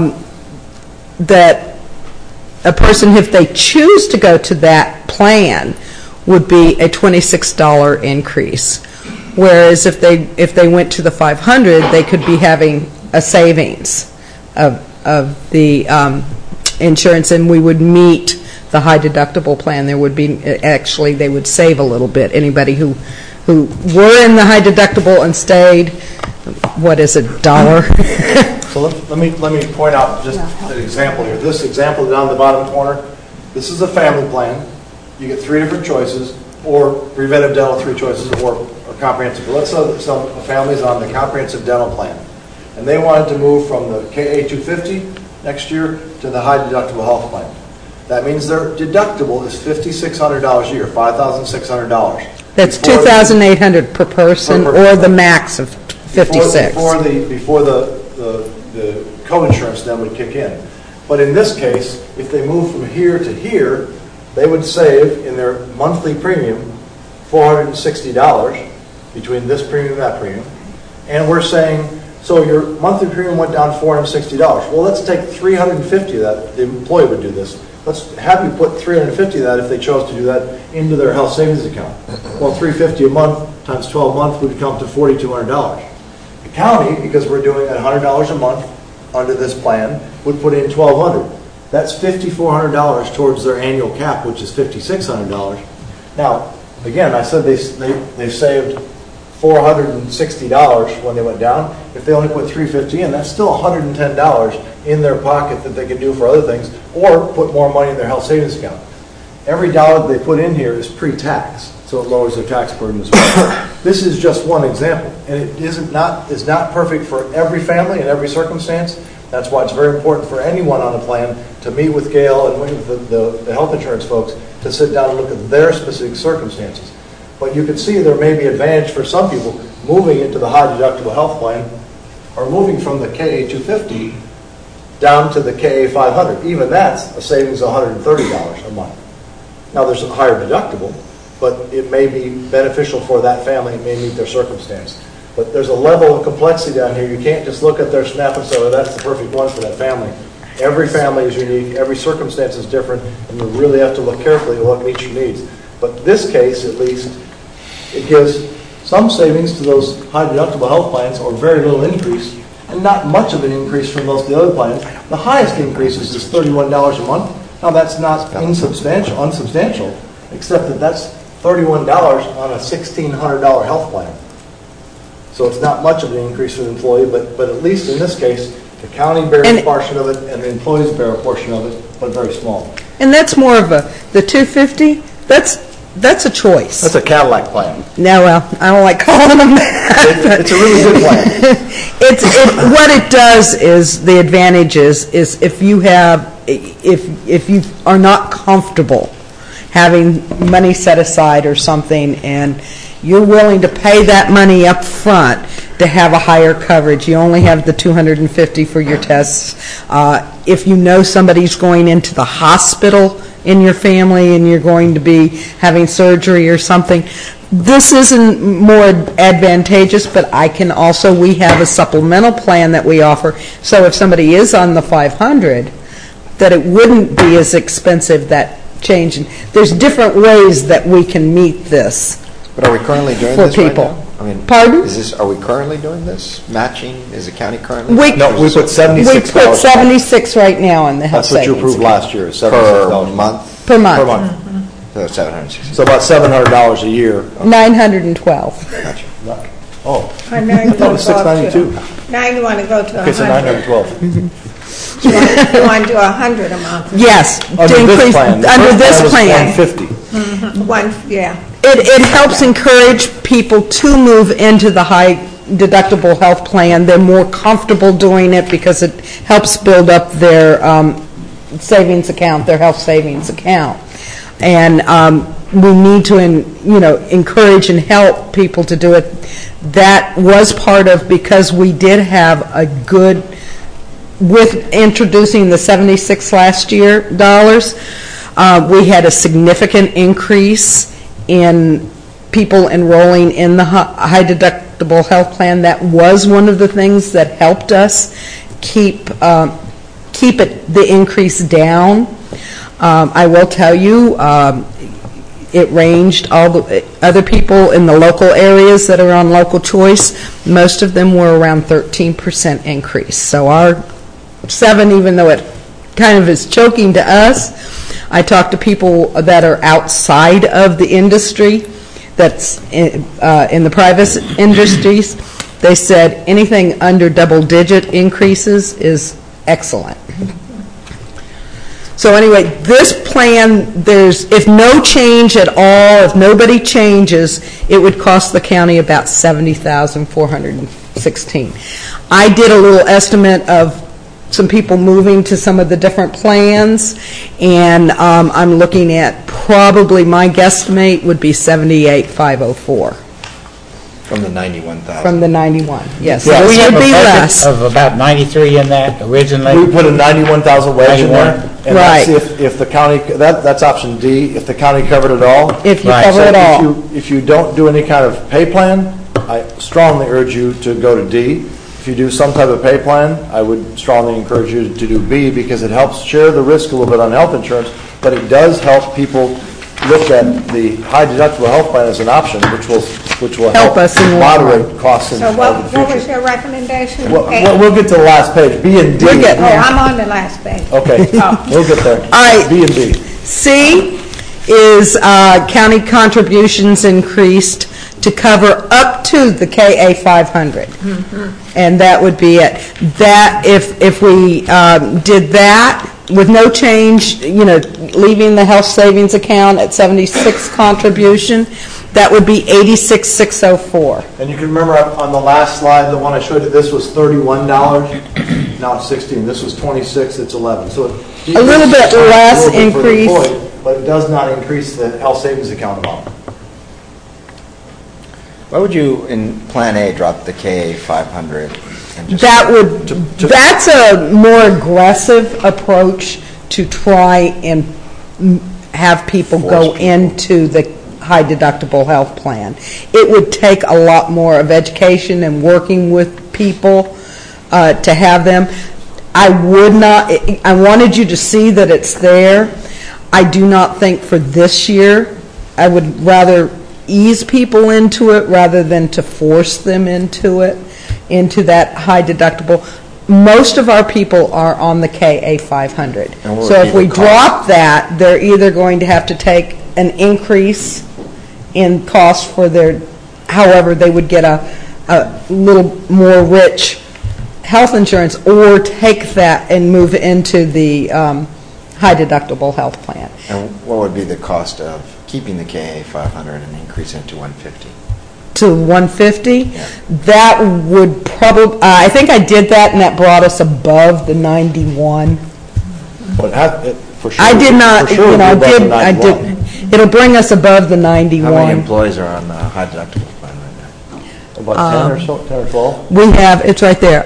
that a person, if they choose to go to that plan, would be a $26 increase. Whereas if they went to the 500, they could be having a savings of the insurance, and we would meet the high deductible plan. There would be, actually, they would save a little bit. Anybody who were in the high deductible and stayed, what is it, $1? So let me point out just an example here. This example down the bottom corner, this is a family plan. You get 3 different choices, or preventive dental 3 choices, or comprehensive. Let's say some families on the comprehensive dental plan, and they wanted to move from the KA 250 next year to the high deductible health plan. That means their deductible is $5,600 a year, $5,600. That's $2,800 per person, or the max of 56. Before the co-insurance then would kick in. But in this case, if they move from here to here, they would save in their monthly premium $460 between this premium and that premium. And we're saying, so your monthly premium went down $460. Well, let's take $350 of that. The employee would do this. Let's have you put $350 of that, if they chose to do that, into their health savings account. Well, $350 a month times 12 months would come to $4,200. The county, because we're doing it $100 a month under this plan, would put in $1,200. That's $5,400 towards their annual cap, which is $5,600. Now, again, I said they saved $460 when they went down. If they only put $350 in, that's still $110 in their pocket that they can do for other things, or put more money in their health savings account. Every dollar they put in here is pre-tax, so it lowers their tax burden as well. This is just one example, and it is not perfect for every family in every circumstance. That's why it's very important for anyone on a plan to meet with Gail and with the health insurance folks to sit down and look at their specific circumstances. But you can see there may be advantage for some people moving into the high deductible health plan, or moving from the KA 250 down to the KA 500. Even that's a savings of $130 a month. Now there's a higher deductible, but it may be beneficial for that family. It may meet their circumstance. But there's a level of complexity down here. You can't just look at their snap and say, oh, that's the perfect one for that family. Every family is unique. Every circumstance is different, and you really have to look carefully at what meets your needs. But this case, at least, it gives some savings to those high deductible health plans, or very little increase, and not much of an increase from most of the other plans. The highest increase is just $31 a month. Now that's not unsubstantial, except that that's $31 on a $1,600 health plan. So it's not much of an increase for the employee, but at least in this case, the county bears a portion of it, and the employees bear a portion of it, but very small. And that's more of the 250, that's a choice. That's a Cadillac plan. No, well, I don't like calling them that. It's a really good plan. What it does is, the advantage is if you are not comfortable having money set aside or something, and you're willing to pay that money up front to have a higher coverage. You only have the $250 for your tests. If you know somebody's going into the hospital in your family and you're going to be having surgery or something, this isn't more advantageous, but we have a supplemental plan that we offer. So if somebody is on the 500, that it wouldn't be as expensive, that change. There's different ways that we can meet this. But are we currently doing for this people? Right now? I mean, pardon? Are we currently doing this? Matching? Is the county currently? We put $76. We put $76 right now in the health That's what you savings approved last year, $76 per month. per month. Per month. So $760. So about $700 a year. 912. Gotcha. Oh, I know you I thought it was $692. Now you want to go to 100. Okay, so 912. You want to do 100 a month. Yes, Under this plan. Under this plan. 150. Yeah. It helps encourage people to move into the high deductible health plan. They're more comfortable doing it because it helps build up their savings account, their health savings account. And we need to, encourage and help people to do it. That was part of, because we did have a good, with introducing the $76 last year, we had a significant increase in people enrolling in the high deductible health plan. That was one of the things that helped us keep the increase down. I will tell you, it ranged. All the other people in the local areas that are on local choice, most of them were around 13% increase. So our 7, even though it kind of is choking to us, I talk to people that are outside of the industry, that's in the private industries, They said anything under double-digit increases is excellent. So anyway, this plan, if no change at all, if nobody changes, it would cost the county about $70,416. I did a little estimate of some people moving to some of the different plans, and I'm looking at probably my guesstimate would be $78,504. From the 91,000. From the 91, yes. Yeah, So we this have would a be budget less. of about 93 in that originally. We put a 91,000 wedge in there. 91. And that's Right. if the county, that's option D, if the county covered it all. If you Right. cover it all. If you don't do any kind of pay plan, I strongly urge you to go to D. If you do some type of pay plan, I would strongly encourage you to do B, because it helps share the risk a little bit on health insurance, but it does help people look at the high deductible health plan as an option, which will help us in the long moderate costs in So the what was future. your recommendation? We'll get to the last page, B and D. We're getting there. I'm on the last page. Okay, we'll get there. All right. B and D. C is county contributions increased to cover up to the KA 500. And that would be it. That, if we did that with no change, leaving the health savings account at 76 contribution, that would be 86,604. And you can remember on the last slide, the one I showed you, this was $31, now it's 16. This was 26, it's 11. So A little bit less a little bit for the increase. employee, but it does not increase the health savings account amount. Why would you, in Plan A, drop the KA 500? And just That's a more aggressive approach to try and have people go into the high deductible health plan. It would take a lot more of education and working with people to have them. I wanted you to see that it's there. I do not think for this year, I would rather ease people into it rather than to force them into that high deductible. Most of our people are on the KA 500. So if we drop that, they're either going to have to take an increase in cost for however they would get a little more rich health insurance, or take that and move into the high deductible health plan. And what would be the cost of keeping the KA 500 and increasing it to 150? To 150? That would probably, I think I did that, and that brought us above the 91. For sure. I did not, For sure I did, 91. it'll bring us above the 91. How many employees are on the high deductible plan right now? About 10 or so, 10 or 12? We have, it's right there,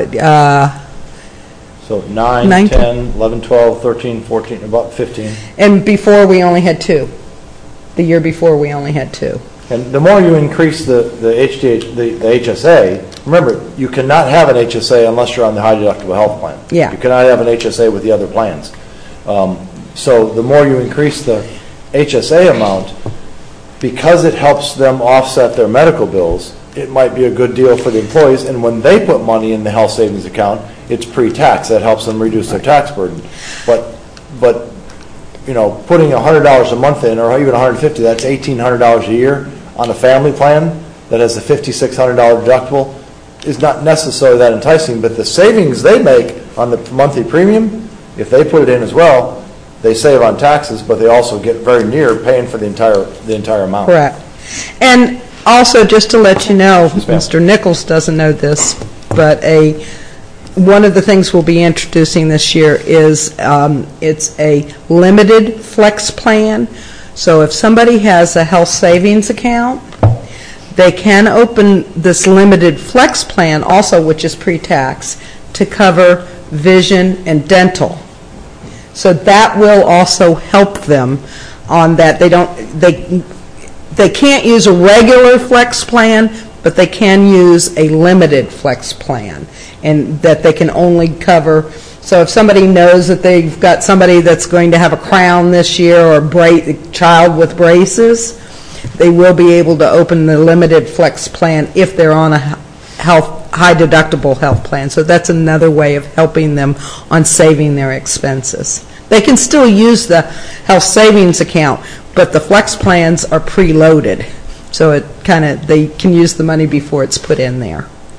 So 9, 10, 11, 12, 13, 14, about 15. and before we only had 2. The year before, we only had 2. And the more you increase the HSA, remember, you cannot have an HSA unless you're on the high deductible health plan. Yeah. You cannot have an HSA with the other plans. So the more you increase the HSA amount, because it helps them offset their medical bills, it might be a good deal for the employees. And when they put money in the health savings account, it's pre-tax. That helps them reduce their tax burden. But putting $100 a month in, or even $150, that's $1,800 a year on a family plan that has a $5,600 deductible, is not necessarily that enticing. But the savings they make on the monthly premium, if they put it in as well, they save on taxes, but they also get very near paying for the entire amount. Correct. And also, just to let you know, Yes, ma'am. Mr. Nichols doesn't know this, but one of the things we'll be introducing this year is it's a limited flex plan. So if somebody has a health savings account, they can open this limited flex plan also, which is pre-tax, to cover vision and dental. So that will also help them on that. They can't use a regular flex plan, but they can use a limited flex plan, and that they can only cover. So if somebody knows that they've got somebody that's going to have a crown this year, or a child with braces, they will be able to open the limited flex plan if they're on a high deductible health plan. So that's another way of helping them on saving their expenses. They can still use the health savings account, but the flex plans are preloaded. So they can use the money before it's put in there.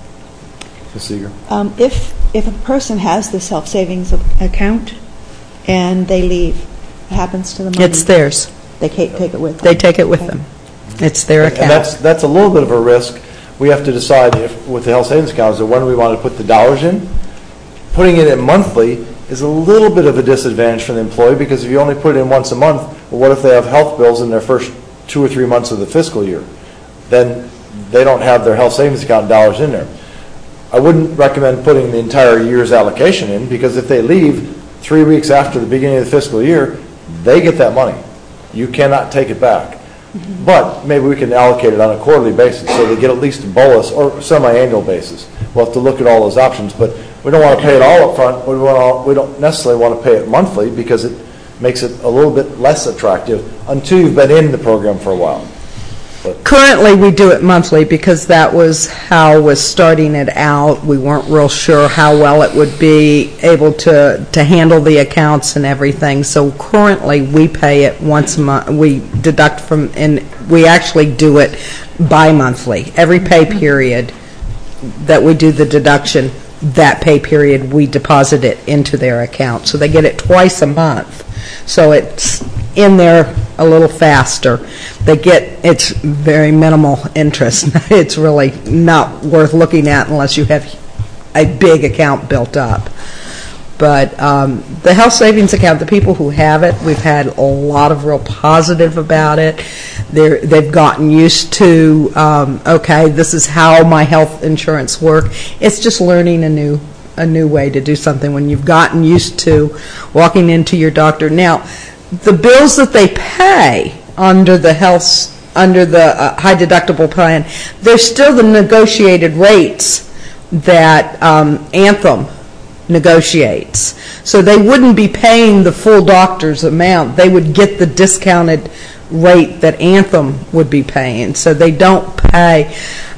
Ms. Seeger? If a person has the self-savings account and they leave, what happens to the money? It's theirs. They take it with them? They take it with them. It's their account. And that's a little bit of a risk. We have to decide if, with the health savings account, is that when we want to put the dollars in. Putting it in monthly is a little bit of a disadvantage for the employee, because if you only put it in once a month, well, what if they have health bills in their first 2 or 3 months of the fiscal year? Then they don't have their health savings account dollars in there. I wouldn't recommend putting the entire year's allocation in, because if they leave 3 weeks after the beginning of the fiscal year, they get that money. You cannot take it back. But maybe we can allocate it on a quarterly basis so they get at least a bolus, or semi-annual basis. We'll have to look at all those options, but we don't want to pay it all up front. We don't necessarily want to pay it monthly, because it makes it a little bit less attractive until you've been in the program for a while. Currently, we do it monthly because that was how was starting it out. We weren't real sure how well it would be able to handle the accounts and everything. So currently, we pay it once a month. We deduct from, and we actually do it bi-monthly. Every pay period that we do the deduction, that pay period, we deposit it into their account. So they get it twice a month. So it's in there a little faster. It's very minimal interest. It's really not worth looking at unless you have a big account built up. But the health savings account, the people who have it, we've had a lot of real positive about it. They've gotten used to, okay, this is how my health insurance works. It's just learning a new way to do something when you've gotten used to walking into your doctor. Now, the bills that they pay under the high deductible plan, they're still the negotiated rates that Anthem negotiates. So they wouldn't be paying the full doctor's amount. They would get the discounted rate that Anthem would be paying. So they don't pay.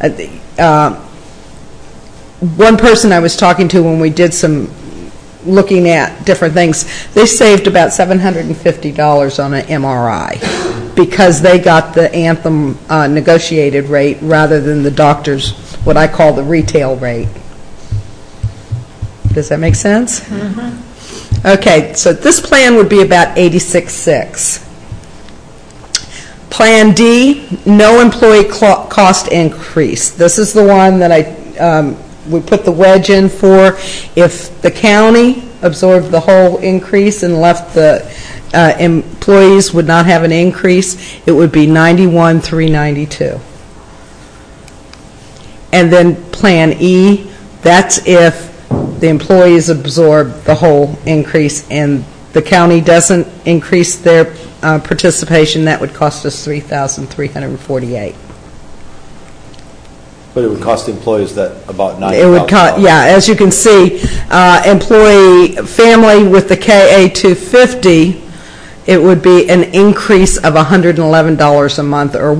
One person I was talking to when we did some looking at different things, they saved about $750 on an MRI because they got the Anthem negotiated rate rather than the doctor's, what I call the retail rate. Does that make sense? Mm-hmm. Okay, so this plan would be about $86,600. Plan D, no employee cost increase. This is the one that we put the wedge in for. If the county absorbed the whole increase and left the employees would not have an increase, it would be $91,392. And then Plan E, that's if the employees absorb the whole increase and the county doesn't increase their participation, that would cost us $3,348. But it would cost the employees that about $90,000. It would cost, yeah, as you can see, employee family with the KA 250, it would be an increase of $111 a month, or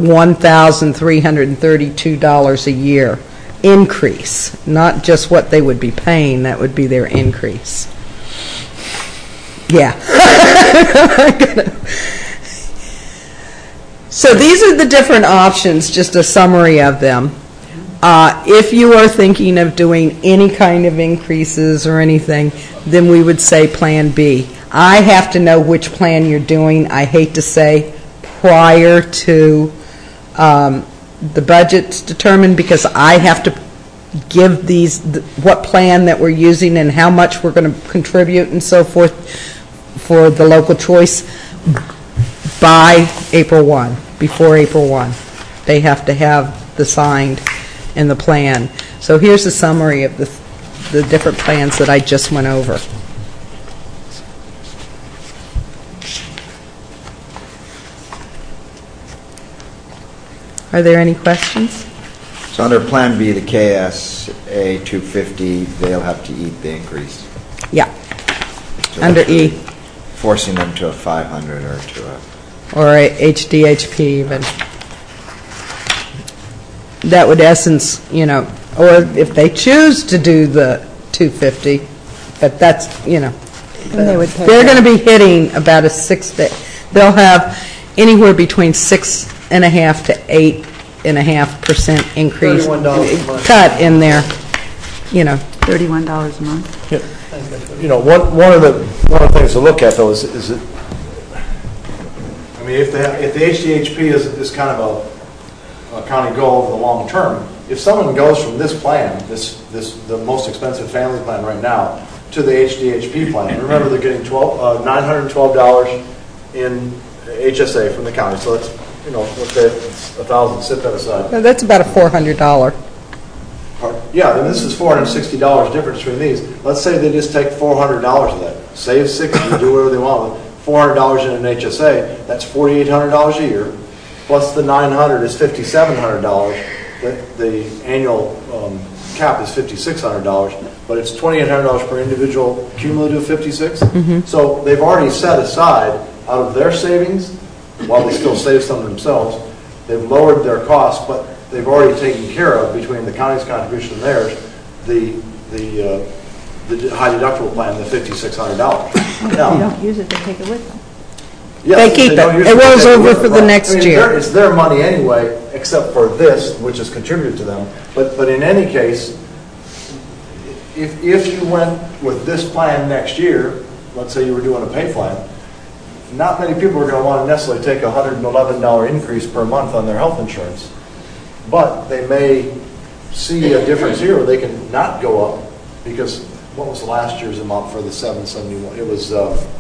$1,332 a year increase, not just what they would be paying. That would be their increase. Yeah. So these are the different options, just a summary of them. If you are thinking of doing any kind of increases or anything, then we would say Plan B. I have to know which plan you're doing, I hate to say, prior to the budget's determined, because I have to give what plan that we're using and how much we're going to contribute and so forth for the local choice by April 1, before April 1. They have to have the signed in the plan. So here's a summary of the different plans that I just went over. Are there any questions? So under Plan B, the KSA 250, they'll have to eat the increase. Yeah. So Under E. Forcing them to a 500 or to a... Or a HDHP even. That would essence, or if they choose to do the 250, but that's, they're going to be hitting about a 6 day. They'll have anywhere between 6.5% to 8.5% increase $31 cut in there. $31 a month. You know, one of the things to look at, though, is that, I mean, if the HDHP is kind of a county goal over the long term, if someone goes from this plan, the most expensive family plan right now, to the HDHP plan, remember they're getting $912 in HSA from the county, so that's, let's say it's $1,000, set that aside. No, that's about a $400. Yeah, then this is $460 difference between these. Let's say they just take $400 of that, save $60, do whatever they want with $400 in an HSA. That's $4,800 a year, plus the $900 is $5,700. The annual cap is $5,600, but it's $2,800 per individual, cumulative 56. So they've already set aside out of their savings, while they still save some themselves. They've lowered their costs, but they've already taken care of, between the county's contribution and theirs, the high deductible plan, the $5,600. Now, they don't use it, they take it with them. Yes, They keep it. It rolls over for the next year. It's their money anyway, except for this, which is contributed to them. But in any case, if you went with this plan next year, let's say you were doing a pay plan, not many people are going to want to necessarily take a $111 increase per month on their health insurance. But they may see a difference here where they can not go up, because what was last year's amount for the 771? It was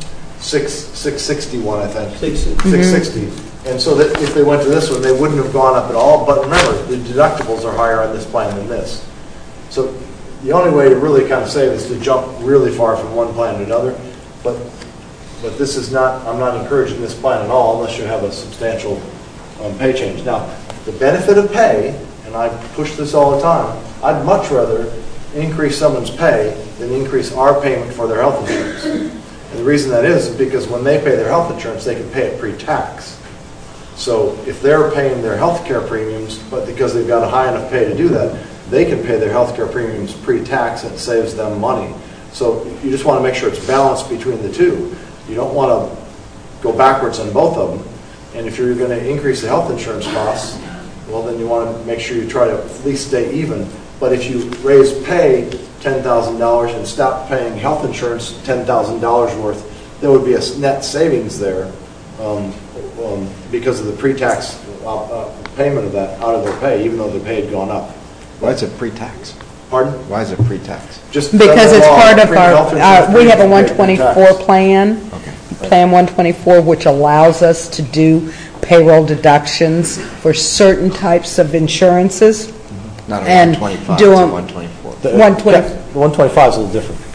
661, I think. 660. And so that if they went to this one, they wouldn't have gone up at all. But remember, the deductibles are higher on this plan than this. So the only way to really kind of save is to jump really far from one plan to another. But this is not, I'm not encouraging this plan at all unless you have a substantial pay change. Now, the benefit of pay, and I push this all the time, I'd much rather increase someone's pay than increase our payment for their health insurance. And the reason that is because when they pay their health insurance, they can pay it pre-tax. So if they're paying their health care premiums, but because they've got a high enough pay to do that, they can pay their health care premiums pre-tax, and it saves them money. So you just want to make sure it's balanced between the two. You don't want to go backwards on both of them. And if you're going to increase the health insurance costs, well, then you want to make sure you try to at least stay even. But if you raise pay $10,000 and stop paying health insurance $10,000 worth, there would be a net savings there because of the pre-tax payment of that out of their pay, even though their pay had gone up. Why is it pre-tax? Pardon? Why is it pre-tax? Just Because it's part of our, we have a pre-tax. 124 plan, Okay. Plan 124, which allows us to do payroll deductions for certain types of insurances. Not a And 125, do it's a 'em- 124. The 120 125 is a little different.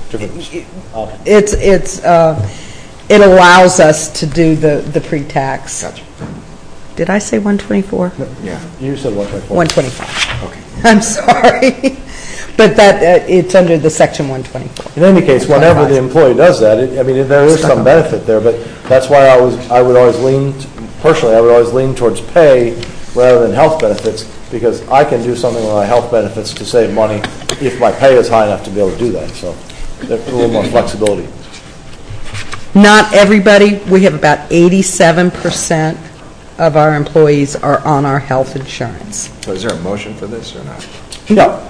It allows us to do the pre-tax. Gotcha. Did I say 124? Yeah. You said 124. 125. Okay. I'm sorry. But that, it's under the section 124. In any case, whenever the employee does that, there is some benefit there, but that's why I would always lean, personally, I would always lean towards pay rather than health benefits, because I can do something with my health benefits to save money if my pay is high enough to be able to do that. So there's a little more flexibility. Not everybody, we have about 87% of our employees are on our health insurance. So is there a motion for this or not? No.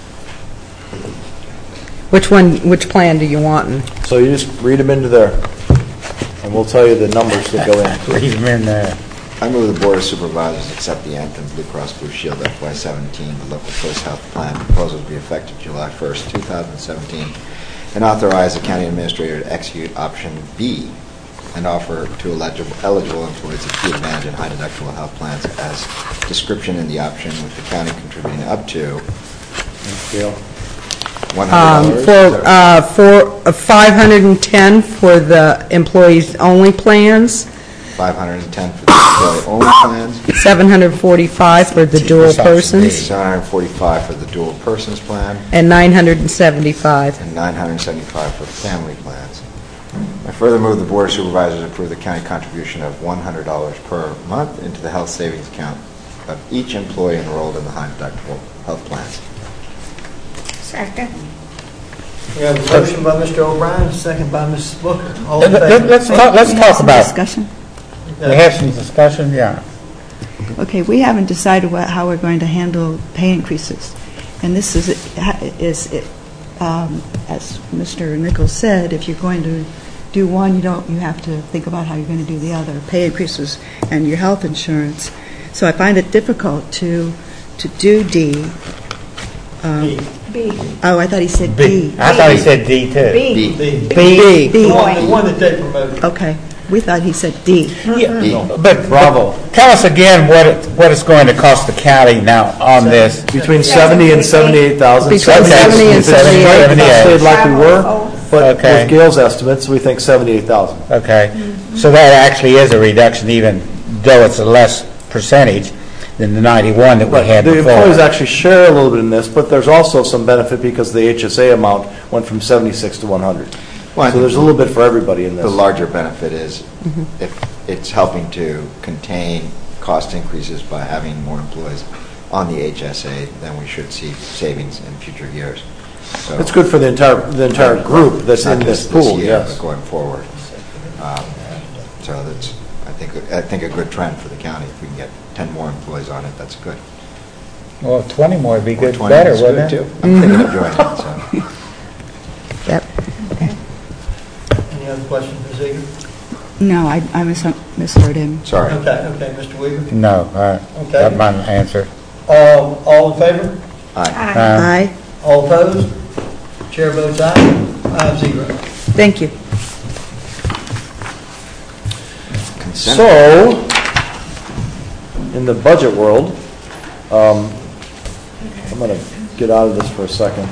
Which plan do you want? So you just read them into there, and we'll tell you the numbers that go in. Read them in there. I move the Board of Supervisors accept the Anthem Blue Cross Blue Shield FY17, the local choice health plan proposal to be effective July 1st, 2017, and authorize the county administrator to execute option B and offer to eligible employees a key advantage and high deductible health plans as description in the option, with the county contributing up to $100. For 510 for the employees only plans, 510 for the employee-only plans, 745 for the dual persons, 745 for the dual persons plan, and 975. and 975 for family plans. I further move the Board of Supervisors approve the county contribution of $100 per month into the health savings account of each employee enrolled in the high deductible health plans. Second. We have a motion by Mr. O'Brien, a second by Mrs. Booker. All in favor? Let's talk about it. Discussion? We have some discussion, yeah. Okay, we haven't decided how we're going to handle pay increases. And this is as Mr. Nichols said, if you're going to do one, you have to think about how you're going to do the other, pay increases and your health insurance. So I find it difficult to do D. B. Oh, I thought he said B. D. I thought he said D too. B. B. B. The one that they promoted. Okay, we thought he said D. Yeah, but tell us again what it's going to cost the county now on this. Between 70 and 78,000. Between 70 and 78. Stayed like we were, but Okay. with Gail's estimates, we think 78,000. Okay, so that actually is a reduction, even though it's a less percentage than the 91 that we had The before. employees actually share a little bit in this, but there's also some benefit because the HSA amount went from 76 to 100. Well, I So there's a little bit for everybody in this. The larger benefit is if it's helping to contain cost increases by having more employees on the HSA, then we should see savings in future years. So It's good for the entire group that's in not this just pool, year, yes. but going forward. So that's, I think a good trend for the county. If we can get 10 more employees on it, that's good. Well, 20 more would be Or good, 20 better, is wouldn't good, it? too. I'm thinking of joining it, so. Yep. Any other questions, Ms. Eager? No, I misheard him. Sorry. Okay, Mr. Weaver? No, Okay. that's my answer. All in favor? Aye. Aye. All opposed? Chair votes aye, 5-0. Thank you. Consent. So, in the budget world, I'm going to get out of this for a second.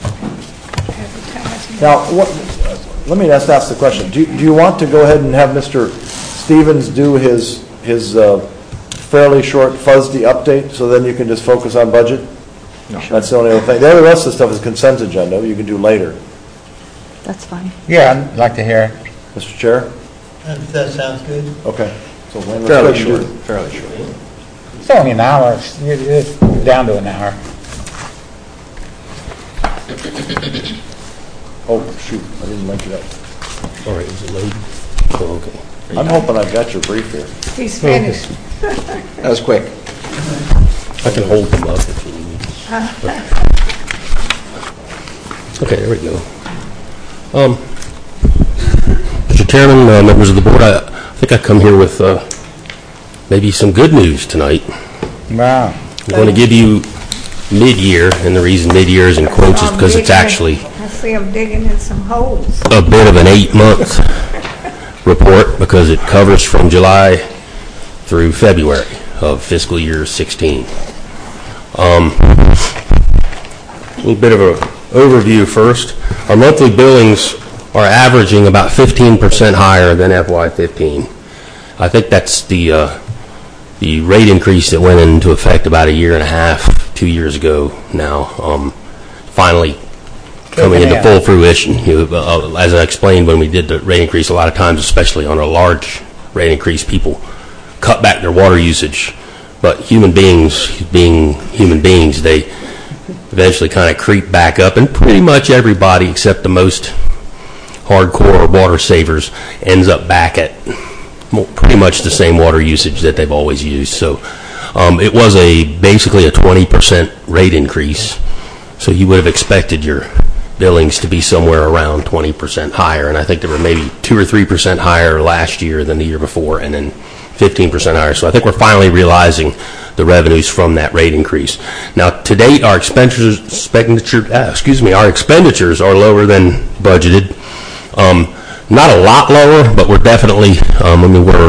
Now, let me ask the question. Do you want to go ahead and have Mr. Stevens do his fairly short FUSD update, so then you can just focus on budget? No. That's the only other thing. The rest of the stuff is consent agenda, you can do later. That's fine. Yeah, I'd like to hear it. Mr. Chair? If that sounds good. Okay. So Wayne, let's go Fairly ahead and short, do- fairly short. It's only an hour, it's down to an hour. Oh, shoot, I didn't link it up. All right, is it loaded? Oh, okay. I'm hoping I've got your brief here. He's finished. That was quick. I can hold them up if you need. Okay, there we go. Mr. Chairman, members of the board, I think I come here with maybe some good news tonight. Wow. I'm going to give you mid-year, and the reason mid-year is in quotes is because it's actually I see him digging in some holes. a bit of an 8-month report because it covers from July through February of fiscal year 16. A little bit of an overview first. Our monthly billings are averaging about 15% higher than FY15. I think that's the rate increase that went into effect about a year and a half, 2 years ago now, finally coming into full fruition. As I explained when we did the rate increase, a lot of times, especially on a large rate increase, people cut back their water usage. But human beings, being human beings, they eventually kind of creep back up, and pretty much everybody except the most hardcore water savers ends up back at pretty much the same water usage that they've always used. So it was basically a 20% rate increase. So you would have expected your billings to be somewhere around 20% higher, and I think they were maybe 2 or 3% higher last year than the year before, and then 15% higher. So I think we're finally realizing the revenues from that rate increase. Now, to date, our expenditures are lower than budgeted. Not a lot lower, but we're definitely, we're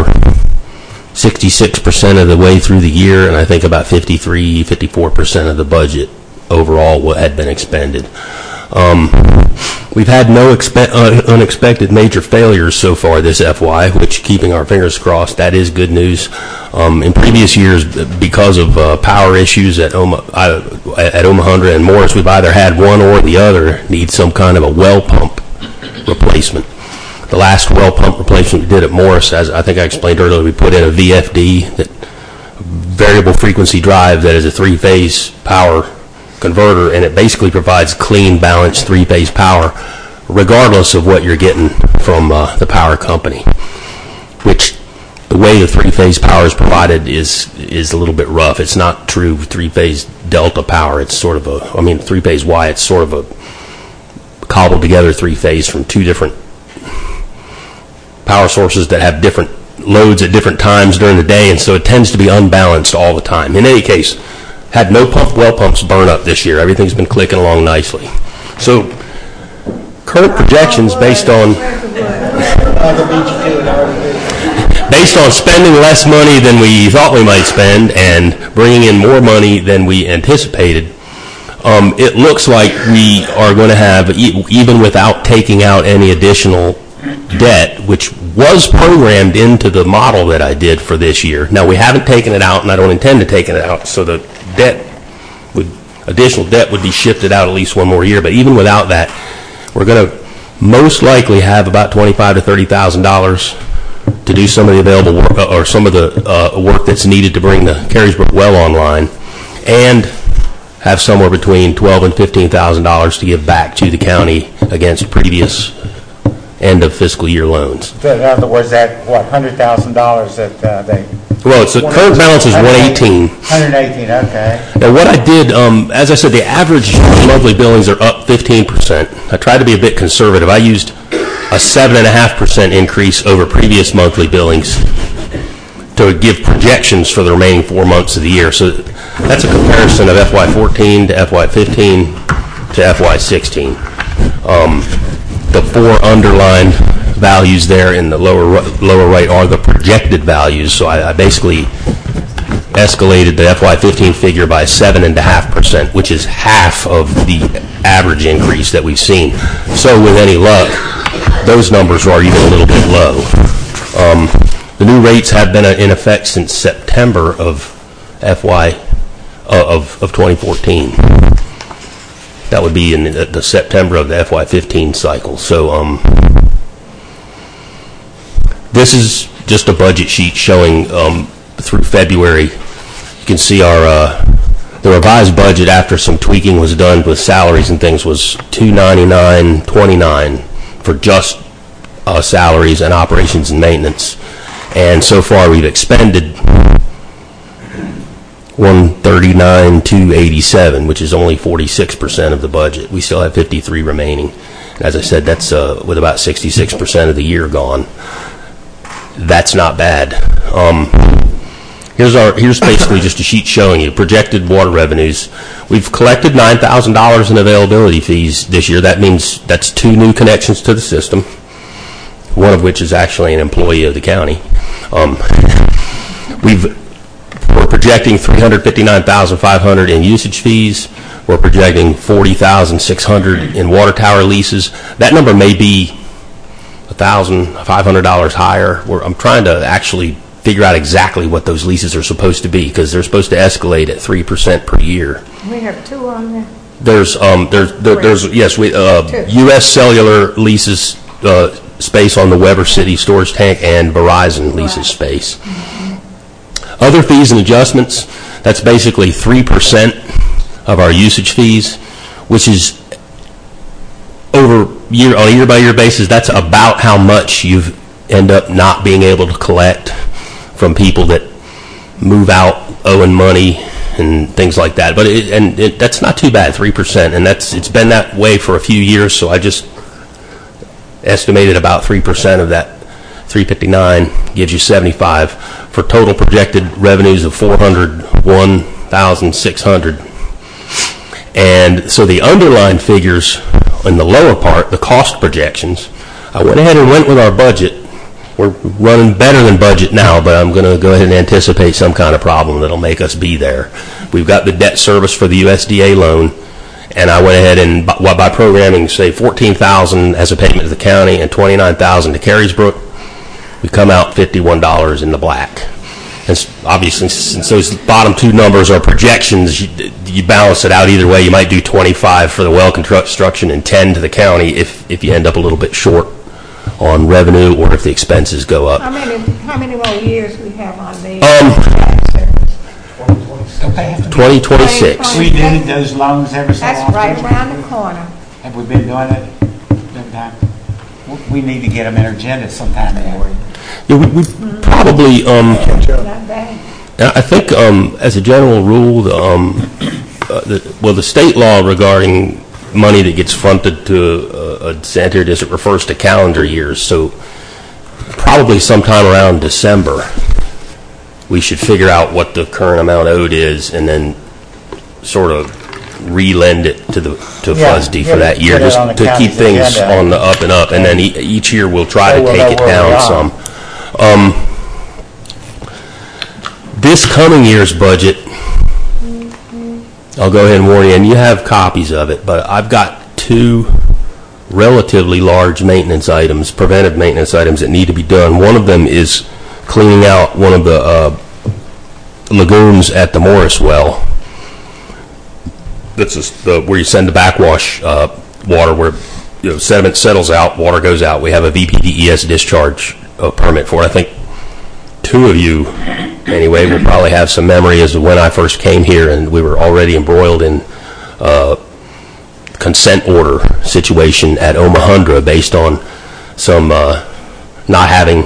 66% of the way through the year, and I think about 54% of the budget overall had been expended. We've had no unexpected major failures so far this FY, which, keeping our fingers crossed, that is good news. In previous years, because of power issues at Omaha and Morris, we've either had one or the other need some kind of a well pump replacement. The last well pump replacement we did at Morris, as I think I explained earlier, we put in a VFD, that variable frequency drive, that is a 3-phase power converter, and it basically provides clean, balanced 3-phase power regardless of what you're getting from the power company, which the the way the three-phase power is provided is a little bit rough. It's not true three-phase delta power. It's sort of three-phase Y, it's sort of a cobbled together three-phase from two different power sources that have different loads at different times during the day, and so it tends to be unbalanced all the time. In any case, had no well pumps burn up this year. Everything's been clicking along nicely. So current projections based on spending less money than we thought we might spend and bringing in more money than we anticipated, it looks like we are going to have, even without taking out any additional debt, which was programmed into the model that I did for this year. Now, we haven't taken it out, and I don't intend to take it out, so the additional debt would be shifted out at least one more year. But even without that, we're going to most likely have about $25,000 to $30,000 to do some of the available work, or some of the work that's needed to bring the Carysbrook well online, and have somewhere between $12,000 and $15,000 to give back to the county against previous end of fiscal year loans. In other words, that, what, $100,000 that they... Well, the current balance is 118. 118, okay. Now, what I did, as I said, the average monthly billings are up 15%. I tried to be a bit conservative. I used a 7.5% increase over previous monthly billings to give projections for the remaining 4 months of the year. So that's a comparison of FY14 to FY15 to FY16. The four underlined values there in the lower right are the projected values. So I basically escalated the FY15 figure by 7.5%, which is half of the average increase that we've seen. So with any luck, those numbers are even a little bit low. The new rates have been in effect since September of 2014. That would be in the September of the FY15 cycle. So this is just a budget sheet showing through February. You can see the revised budget after some tweaking was done with salaries and things was $299.29 for just salaries and operations and maintenance. And so far we've expended $139,287, which is only 46% of the budget. We still have 53 remaining. As I said, that's with about 66% of the year gone. That's not bad. Here's basically just a sheet showing you projected water revenues. We've collected $9,000 in availability fees this year. That means that's 2 new connections to the system, one of which is actually an employee of the county. We're projecting $359,500 in usage fees. We're projecting $40,600 in water tower leases. That number may be $1,500 higher. I'm trying to actually figure out exactly what those leases are supposed to be, because they're supposed to escalate at 3% per year. We have 2 on there. There's U.S. Cellular leases space on the Weber City storage tank, and Verizon leases space. Other fees and adjustments, that's basically 3% of our usage fees, which is on a year-by-year basis, that's about how much you end up not being able to collect from people that move out owing money and things like that. But that's not too bad, 3%, and it's been that way for a few years. So I just estimated about 3% of that 359 gives you 75 for total projected revenues of $401,600. And so the underlying figures in the lower part, the cost projections, I went ahead and went with our budget. We're running better than budget now, but I'm going to go ahead and anticipate some kind of problem that'll make us be there. We've got the debt service for the USDA loan, and I went ahead and by programming, say $14,000 as a payment to the county and $29,000 to Carysbrook, we come out $51 in the black. And obviously, since those bottom 2 numbers are projections, you balance it out either way. You might do 25 for the well construction and 10 to the county if you end up a little bit short on revenue or if the expenses go up. How many more years we have on the 2026. We do those loans every so often. That's right around the corner. Have we been doing it sometime? We need to get them in our agenda sometime anyway. Yeah, we probably, Not bad. I think as a general rule, the state law regarding money that gets fronted to a sanitary district refers to calendar years. So probably sometime around December, we should figure out what the current amount owed is and then sort of re-lend it to FUSD for that year, just to keep things on the up and up. And then each year we'll try to take it down some. This coming year's budget, I'll go ahead and warn you, and you have copies of it, but I've got 2 relatively large maintenance items, preventive maintenance items that need to be done. One of them is cleaning out one of the lagoons at the Morris well. That's where you send the backwash water, where sediment settles out, water goes out. We have a VPDES discharge permit for it. I think 2 of you, anyway, will probably have some memory as to when I first came here, and we were already embroiled in consent order situation at Omohundra based on some not having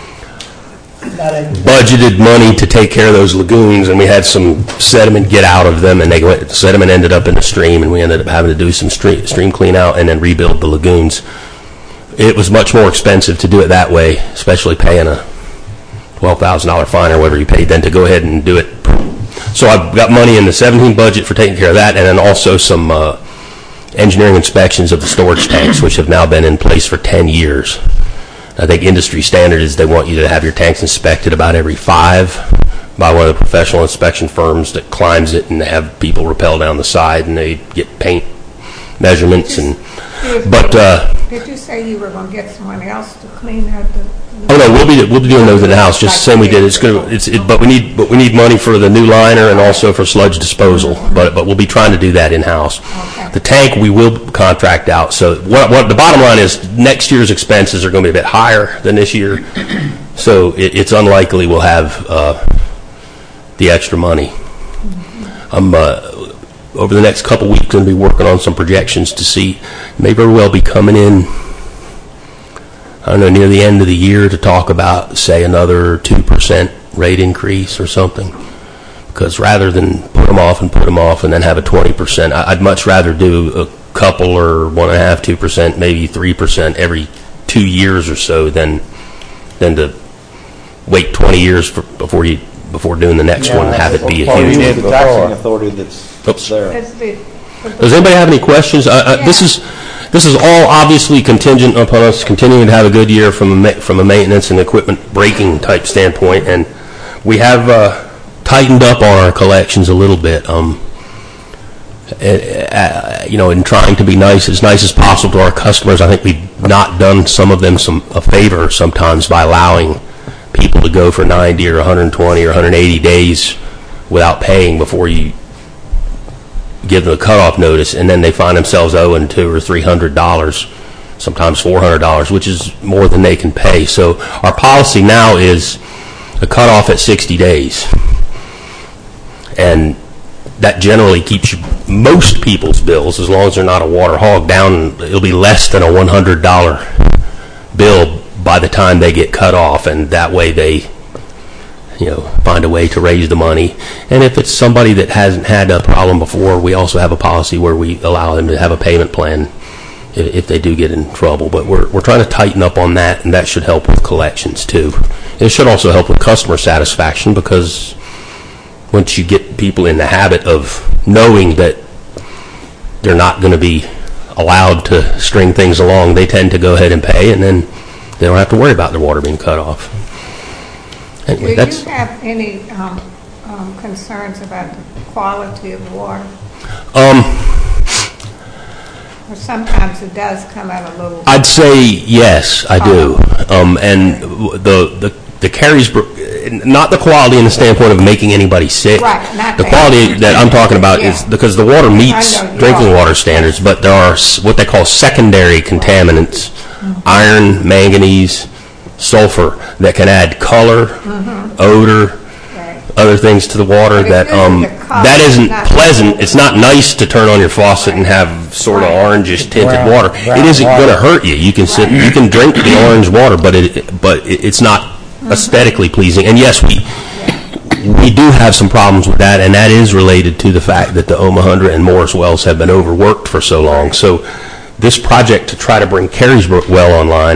budgeted money to take care of those lagoons, and we had some sediment get out of them, and sediment ended up in the stream, and we ended up having to do some stream clean out and then rebuild the lagoons. It was much more expensive to do it that way, especially paying a $12,000 fine or whatever you paid, than to go ahead and do it. So I've got money in the 17 budget for taking care of that, and then also some engineering inspections of the storage tanks, which have now been in place for 10 years. I think industry standard is they want you to have your tanks inspected about every 5 by one of the professional inspection firms that climbs it, and they have people rappel down the side, and they get paint measurements. Did you say you were going to get someone else to clean out the? Oh no, we'll be doing those in the house, just the same we did. But we need money for the new liner and also for sludge disposal. But we'll be trying to do that in house. Okay. The tank we will contract out. So what the bottom line is, next year's expenses are going to be a bit higher than this year. So it's unlikely we'll have the extra money. I'm over the next couple weeks going to be working on some projections to see, may very well be coming in, I don't know, near the end of the year to talk about, say, another 2% rate increase or something. Because rather than put them off and then have a 20%, I'd much rather do a couple or 1.5%, 2%, maybe 3% every 2 years or so than to wait 20 years before doing the next one and have it be a huge one. The taxing authority that's there. Does anybody have any questions? This is all obviously contingent upon us continuing to have a good year from a maintenance and equipment breaking type standpoint, and we have tightened up on our collections a little bit. In trying to be nice as possible to our customers. I think we've not done some of them a favor sometimes by allowing people to go for 90 or 120 or 180 days without paying before you give them a cutoff notice, and then they find themselves owing $200 or $300, sometimes $400, which is more than they can pay. So our policy now is a cutoff at 60 days, and that generally keeps most people's bills, as long as they're not a water hog, down. It'll be less than a $100 bill by the time they get cut off, and that way they find a way to raise the money. And if it's somebody that hasn't had a problem before, we also have a policy where we allow them to have a payment plan if they do get in trouble. But we're trying to tighten up on that, and that should help with collections too. It should also help with customer satisfaction, because once you get people in the habit of knowing that they're not going to be allowed to string things along, they tend to go ahead and pay, and then they don't have to worry about their water being cut off. Anyway, Do you have any concerns about the quality of the water? Or sometimes it does come out a little. I'd say yes, I do. And the Carriesbrook, not the quality in the standpoint of making anybody sick. Right, not the quality that I'm talking about is because the water meets drinking water standards, but there are what they call secondary contaminants, iron, manganese, sulfur, that can add color, odor, other things to the water that isn't pleasant. It's not nice to turn on your faucet and have sort of orangish tinted water. It isn't going to hurt you. You can drink the orange water, but it's not aesthetically pleasing. And yes, we do have some problems with that, and that is related to the fact that the Omaha and Morris wells have been overworked for so long. So this project to try to bring Carysbrook well online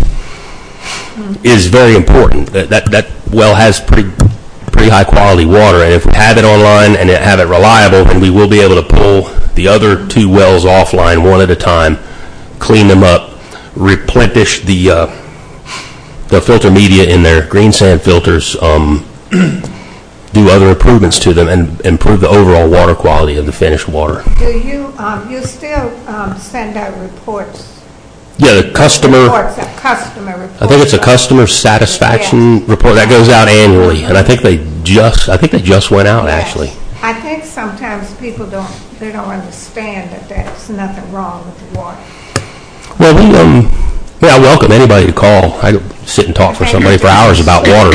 is very important. That well has pretty high quality water, and if we have it online and have it reliable, then we will be able to pull the other 2 wells offline one at a time, clean them up, replenish the filter media in their green sand filters, do other improvements to them, and improve the overall water quality of the finished water. Do you, you still send out reports? Yeah, the customer Reports, a customer report. I think it's a customer satisfaction report that goes out annually, and I think they just went out actually. I think sometimes people don't understand that there's nothing wrong with the water. Well, I welcome anybody to call. I could sit and talk for somebody for hours about water,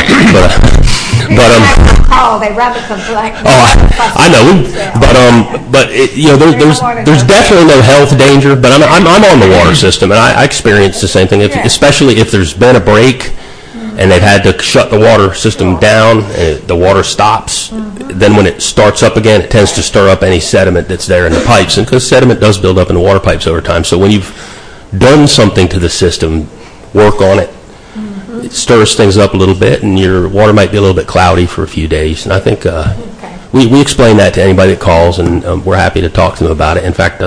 They rather complain. I know, but there's definitely no health danger. But I'm on the water system, and I experience the same thing. Especially if there's been a break, and they've had to shut the water system down, and the water stops. Then when it starts up again, it tends to stir up any sediment that's there in the pipes, and because sediment does build up in the water pipes over time. So when you've done something to the system, work on it. It stirs things up a little bit, and your water might be a little bit cloudy for a few days. And I think we explain that to anybody that calls, and we're happy to talk to them about it. In fact,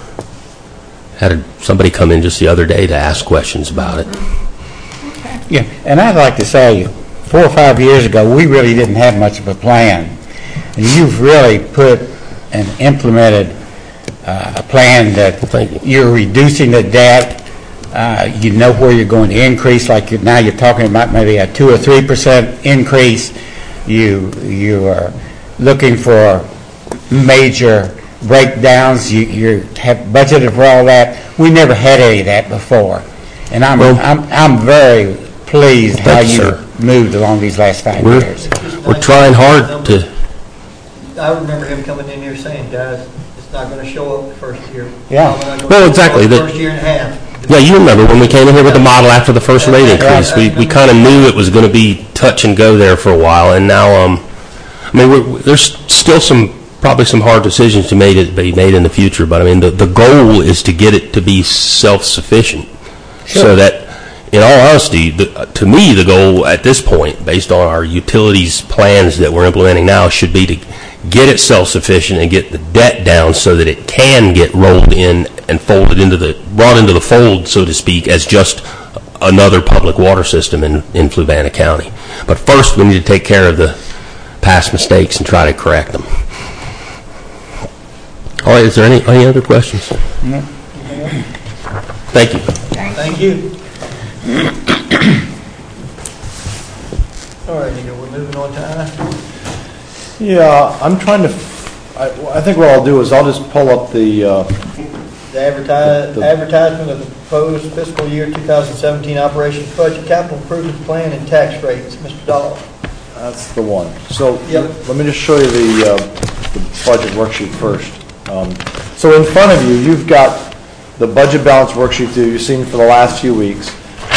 had somebody come in just the other day to ask questions about it. Yeah, and I'd like to say, 4 or 5 years ago, we really didn't have much of a plan. And you've really put and implemented a plan that you're reducing the debt. You know where you're going to increase, like now you're talking about maybe a 2 or 3% increase. You are looking for major breakdowns. You have budgeted for all that. We never had any of that before, and I'm very pleased how you moved along these last 5 years. We're trying hard to. I remember him coming in here saying, guys, it's not going to show up the first year. Yeah. Well, exactly. The first year and a half. Yeah, you remember when we came in here with the model after the first rate increase. We kind of knew it was going to be touch and go there for a while, and now, there's still probably some hard decisions to be made in the future, but I mean, the goal is to get it to be self-sufficient. Sure. So that, in all honesty, to me, the goal at this point, based on our utilities plans that we're implementing now, should be to get it self-sufficient and get the debt down so that it can get rolled in and brought into the fold, so to speak, as just another public water system in Fluvanna County. But first, we need to take care of the past mistakes and try to correct them. All right, is there any other questions? No. Thank you. Thank you. All right, we're moving on to Anna. Yeah, I'm trying to. I think what I'll do is I'll just pull up the advertisement of the proposed fiscal year 2017 operations budget, capital improvement plan, and tax rates. Mr. Dahl. That's the one. So let me just show you the budget worksheet first. So in front of you, you've got the budget balance worksheet that you've seen for the last few weeks.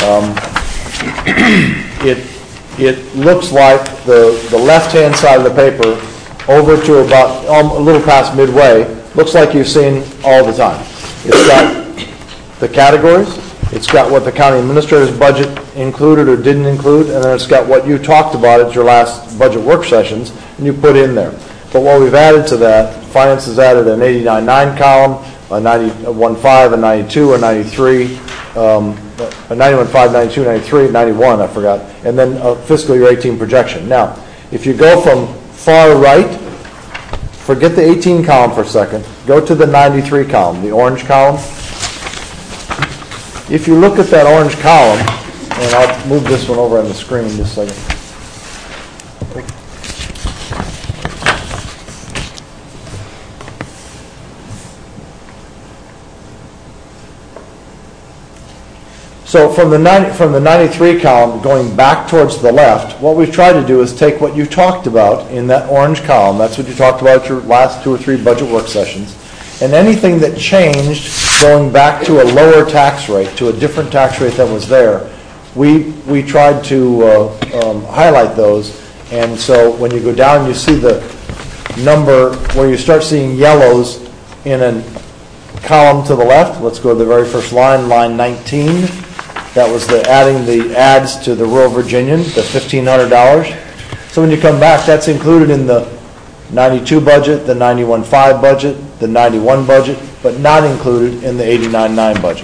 It looks like the left-hand side of the paper over to about a little past midway looks like you've seen all the time. It's got the categories, it's got what the county administrator's budget included or didn't include, and then it's got what you talked about at your last budget work sessions, and you put in there. But what we've added to that, finance has added an 89.9 column, a 91.5, a 92, a 93, a 91.5, 92, 93, 91, I forgot, and then a fiscal year 18 projection. Now, if you go from far right, forget the 18 column for a second, go to the 93 column, the orange column. If you look at that orange column, and I'll move this one over on the screen just a second. So from the 93 column, going back towards the left, what we've tried to do is take what you talked about in that orange column, that's what you talked about your last 2 or 3 budget work sessions, and anything that changed going back to a lower tax rate, to a different tax rate that was there, we tried to highlight those. And so when you go down, you see the number where you start seeing yellows in a column to the left. Let's go to the very first line, line 19. That was adding the ads to the Rural Virginian, the $1,500. So when you come back, that's included in the 92 budget, the 91.5 budget, the 91 budget, but not included in the 89.9 budget.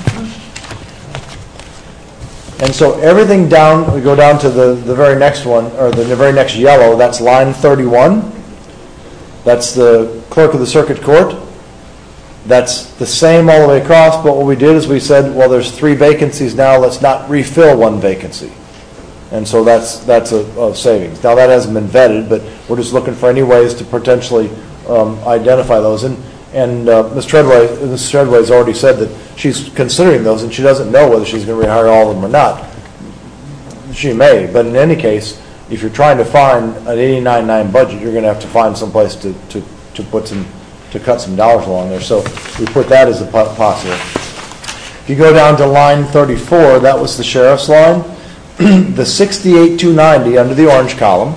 And so everything down, we go down to the very next one, or the very next yellow, that's line 31. That's the clerk of the circuit court. That's the same all the way across, but what we did is we said, well, there's 3 vacancies now, let's not refill 1 vacancy. And so that's a savings. Now, that hasn't been vetted, but we're just looking for any ways to potentially identify those. And Ms. Treadway has already said that she's considering those, and she doesn't know whether she's going to rehire all of them or not. She may, but in any case, if you're trying to find an 89.9 budget, you're going to have to find some place to cut some dollars along there. So we put that as a possible. If you go down to line 34, that was the sheriff's line. The 68,290 under the orange column,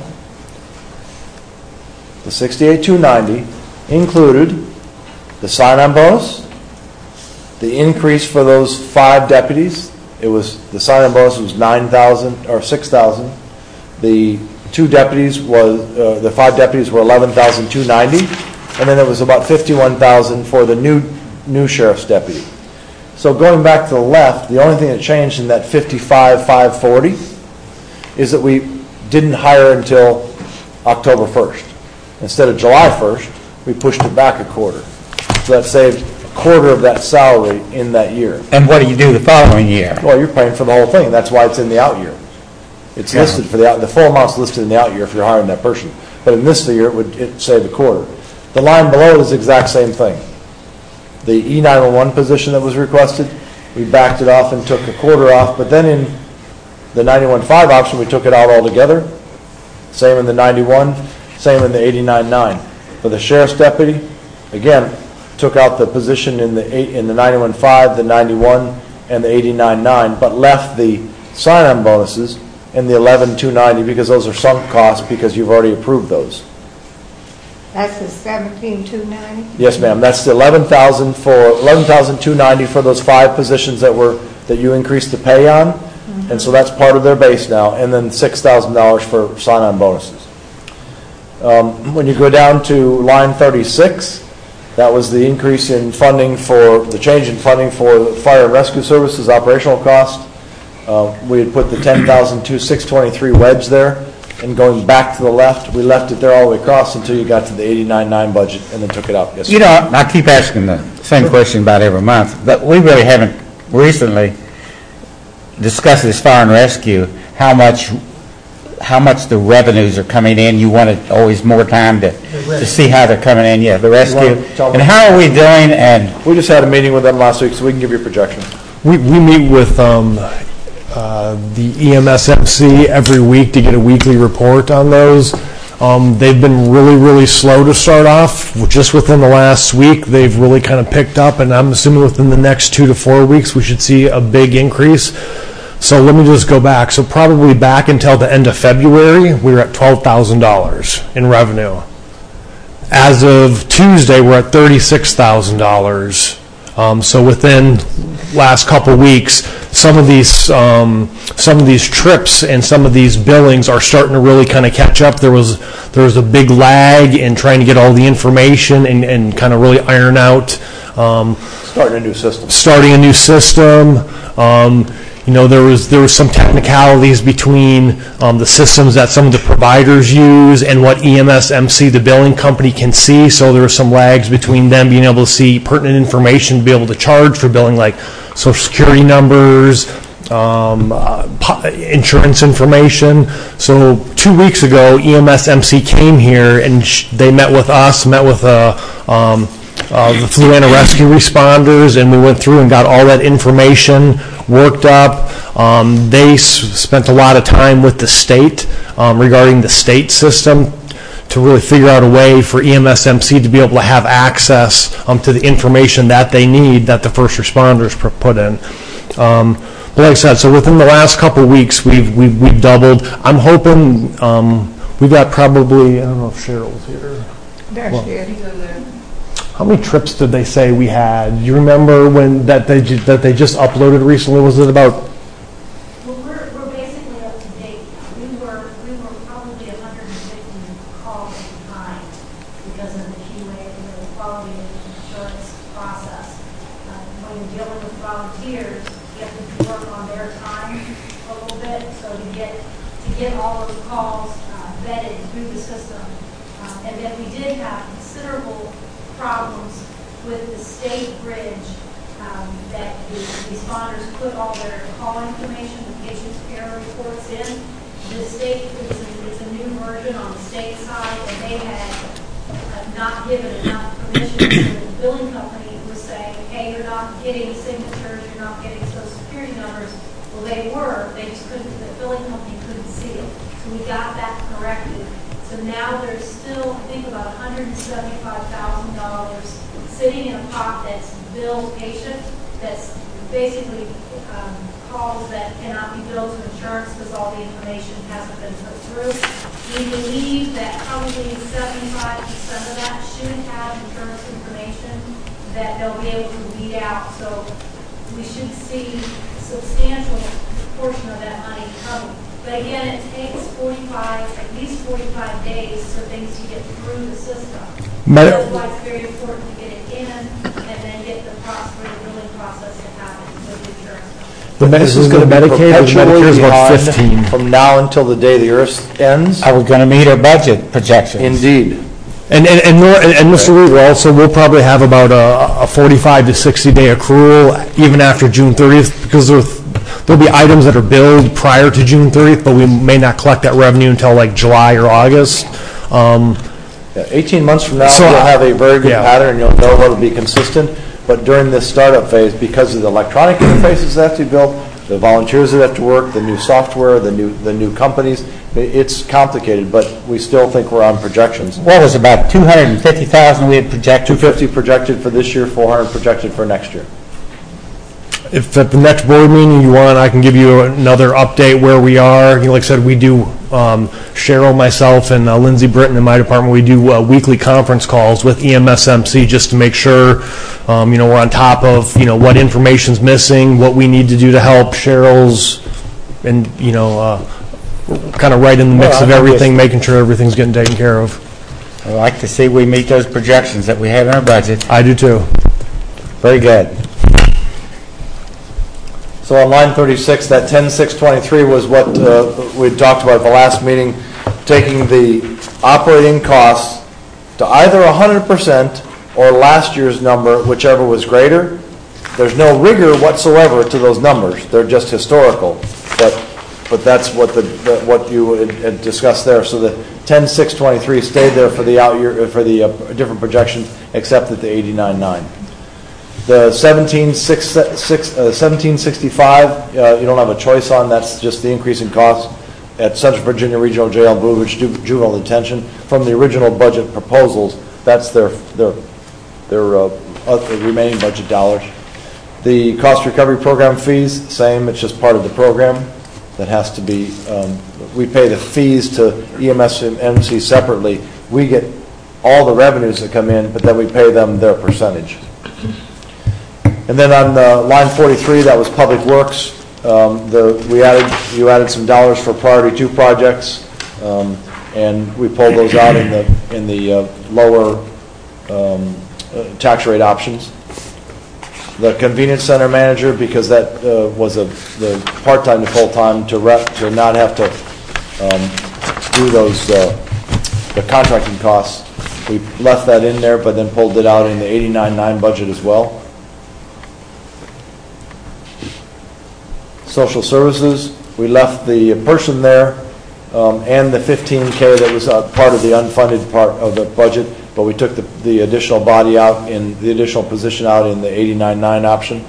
the 68,290 included the sign-on bonus, the increase for those 5 deputies. It was the sign-on bonus was $9,000 or $6,000. The 2 deputies was the 5 deputies were $11,290, and then it was about $51,000 for the new sheriff's deputy. So going back to the left, the only thing that changed in that 55,540 is that we didn't hire until October 1st. Instead of July 1st, we pushed it back a quarter. So that saved a quarter of that salary in that year. And what do you do the following year? Well, you're paying for the whole thing. That's why it's in the out year. It's listed for the full amount's listed in the out year if you're hiring that person. But in this year, it save a quarter. The line below is the exact same thing. The E911 position that was requested, we backed it off and took a quarter off, but then in the 91.5 option, we took it out altogether. Same in the 91, same in the 89.9. For the sheriff's deputy, again, took out the position in the 91.5, the 91, and the 89.9, but left the sign-on bonuses in the 11,290 because those are sunk costs because you've already approved those. That's the 17,290? Yes, ma'am. That's the $11,290 for those 5 positions that you increased the pay on, and so that's part of their base now, and then $6,000 for sign-on bonuses. When you go down to line 36, that was the increase in funding for the change in funding for the fire and rescue services operational cost. We had put the $10,623 wedge there. And going back to the left, we left it there all the way across until you got to the 89.9 budget and then took it out. Yes, you know, I keep asking the same question about every month, but we really haven't recently discussed this fire and rescue, how much the revenues are coming in. You wanted always more time to see how they're coming in. Yeah, the rescue. And how are we doing? And we just had a meeting with them last week, so we can give you a projection. We meet with the EMSMC every week to get a weekly report on those. They've been really, really slow to start off. Just within the last week, they've really kind of picked up, and I'm assuming within the next 2 to 4 weeks, we should see a big increase. So let me just go back. So probably back until the end of February, we were at $12,000 in revenue. As of Tuesday, we're at $36,000. So within last couple weeks, some of these trips and some of these billings are starting to really kind of catch up. There was a big lag in trying to get all the information and kind of really iron out. Starting a new system. There was some technicalities between the systems that some of the providers use and what EMSMC, the billing company, can see. So there were some lags between them being able to see pertinent information to be able to charge for billing, like Social Security numbers, insurance information. So 2 weeks ago, EMSMC came here and they met with us, met with the Fluvanna rescue responders, and we went through and got all that information worked up. They spent a lot of time with the state regarding the state system to really figure out a way for EMSMC to be able to have access to the information that they need that the first responders put in. But like I said, so within the last couple of weeks, we've doubled. I'm hoping, we've got probably, I don't know if Cheryl's here. There Well, she is. How many trips did they say we had? You remember when that they just uploaded recently? Was it about? Well, we're basically up to date. We were probably 150 calls at the time because of the QA, the quality assurance process. When you're dealing with volunteers, you have to work on their time a little bit. So to get all those calls vetted through the system, and then we did have considerable problems with the state bridge that the responders put all their call information, the patient's care reports in. The state, it's a new version on the state side, and they had not given enough permission. So the billing company was saying, hey, you're not getting signatures, you're not getting social security numbers. Well, they were, they just couldn't, the billing company couldn't see it. So we got that corrected. So now there's still, I think, about $175,000 sitting in a pot that's billed patient, that's basically calls that cannot be billed to insurance because all the information hasn't been put through. We believe that probably 75% of that should have insurance information that they'll be able to weed out. So we should see a substantial portion of that money coming. But again, it takes at least 45 days for things to get through the system. That's why it's very important to get it in and then get the billing process to happen with the insurance company. This is going to be perpetually behind from now until the day the earth ends. Are we going to meet our budget projections? Indeed. And Mr. Weaver, also, we'll probably have about a 45 to 60-day accrual even after June 30th because there'll be items that are billed prior to June 30th, but we may not collect that revenue until like July or August. 18 months from now, you'll have a very good pattern, and you'll know what will be consistent. But during this startup phase, because of the electronic interfaces that have to be built, the volunteers that have to work, the new software, the new companies, it's complicated, but we still think we're on projections. What was about 250,000 we had projected? 250 projected for this year, 400 projected for next year. If at the next board meeting you want, I can give you another update where we are. Like I said, we do, Cheryl, myself, and Lindsay Britton in my department, we do weekly conference calls with EMSMC just to make sure, we're on top of, what information's missing, what we need to do to help. Cheryl's, and, kind of right in the mix of everything, making sure everything's getting taken care of. I'd like to see we meet those projections that we have in our budget. I do too. Very good. So on line 36, that 10,623 was what we talked about at the last meeting, taking the operating costs to either 100% or last year's number, whichever was greater. There's no rigor whatsoever to those numbers. They're just historical. But that's what what you had discussed there. So the 10,623 stayed there for the out year for the different projections, except at the 89.9. The 1765, you don't have a choice on. That's just the increase in costs at Central Virginia Regional Jail and Blue Ridge Juvenile Detention from the original budget proposals. That's their remaining budget dollars. The cost recovery program fees, same. It's just part of the program that has to be. We pay the fees to EMS and MC separately. We get all the revenues that come in, but then we pay them their percentage. And then on line 43, that was Public Works. You added some dollars for Priority 2 projects, and we pulled those out in the lower tax rate options. The convenience center manager, because that was the part-time to full-time to not have to do those the contracting costs. We left that in there, but then pulled it out in the 89.9 budget as well. Social services, we left the person there and the $15K that was part of the unfunded part of the budget, but we took the additional body out in the additional position out in the 89.9 option.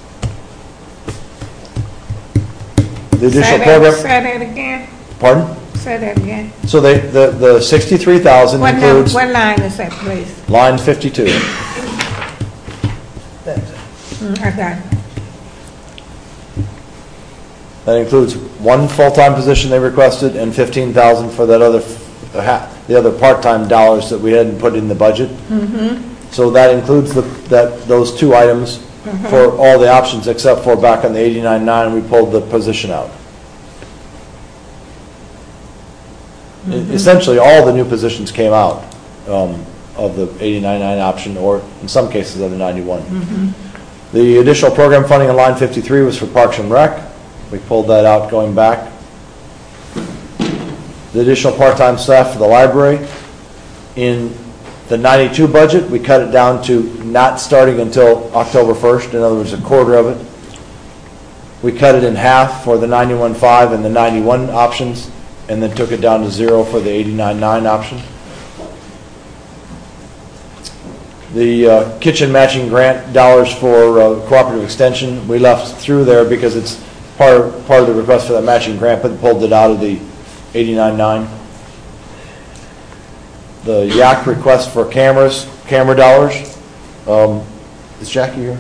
The additional program. Say that again. Pardon? Say that again. So the 63,000 includes. What line is that, please? Line 52. I got it. That includes one full-time position they requested and $15,000 for that the other part-time dollars that we hadn't put in the budget. So that includes those two items for all the options except for back on the 89.9, we pulled the position out. Essentially, all the new positions came out of the 89.9 option, or in some cases of the 91. The additional program funding on line 53 was for Parks and Rec. We pulled that out going back. The additional part-time staff for the library. In the 92 budget, we cut it down to not starting until October 1st, in other words, a quarter of it. We cut it in half for the 91.5 and the 91 options, and then took it down to 0 for the 89.9 option. The kitchen matching grant dollars for cooperative extension, we left through there because it's part of the request for that matching grant, but pulled it out of the 89.9. The YAC request for camera dollars. Is Jackie here?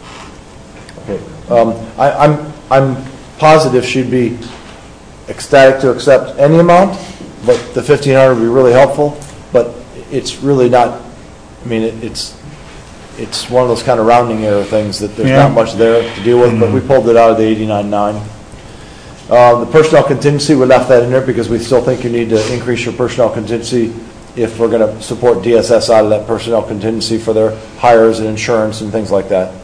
Okay. I'm positive she'd be ecstatic to accept any amount, but the $1,500 would be really helpful. But it's really not. I mean, it's one of those kind of rounding error things that there's not much there to deal with. But we pulled it out of the 89.9. The personnel contingency, we left that in there because we still think you need to increase your personnel contingency if we're going to support DSS out of that personnel contingency for their hires and insurance and things like that.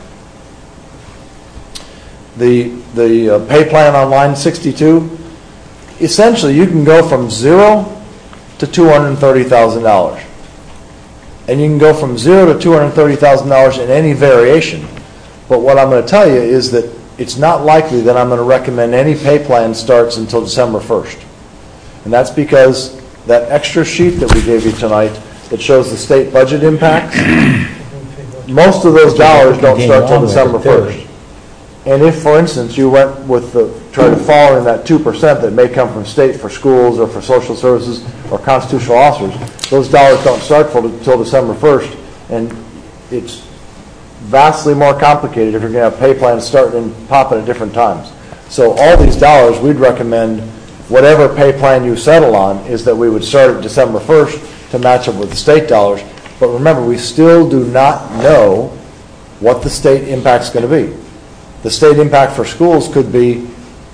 The pay plan on line 62, essentially you can go from 0 to $230,000. And you can go from 0 to $230,000 in any variation. But what I'm going to tell you is that it's not likely that I'm going to recommend any pay plan starts until December 1st. And that's because that extra sheet that we gave you tonight that shows the state budget impacts, most of those dollars don't start until December 1st. And if, for instance, you went with try to fall in that 2% that may come from state for schools or for social services or constitutional officers, those dollars don't start until December 1st. And it's vastly more complicated if you're going to have pay plans starting and popping at different times. So all these dollars, we'd recommend whatever pay plan you settle on is that we would start at December 1st to match up with the state dollars. But remember, we still do not know what the state impact's going to be. The state impact for schools could be,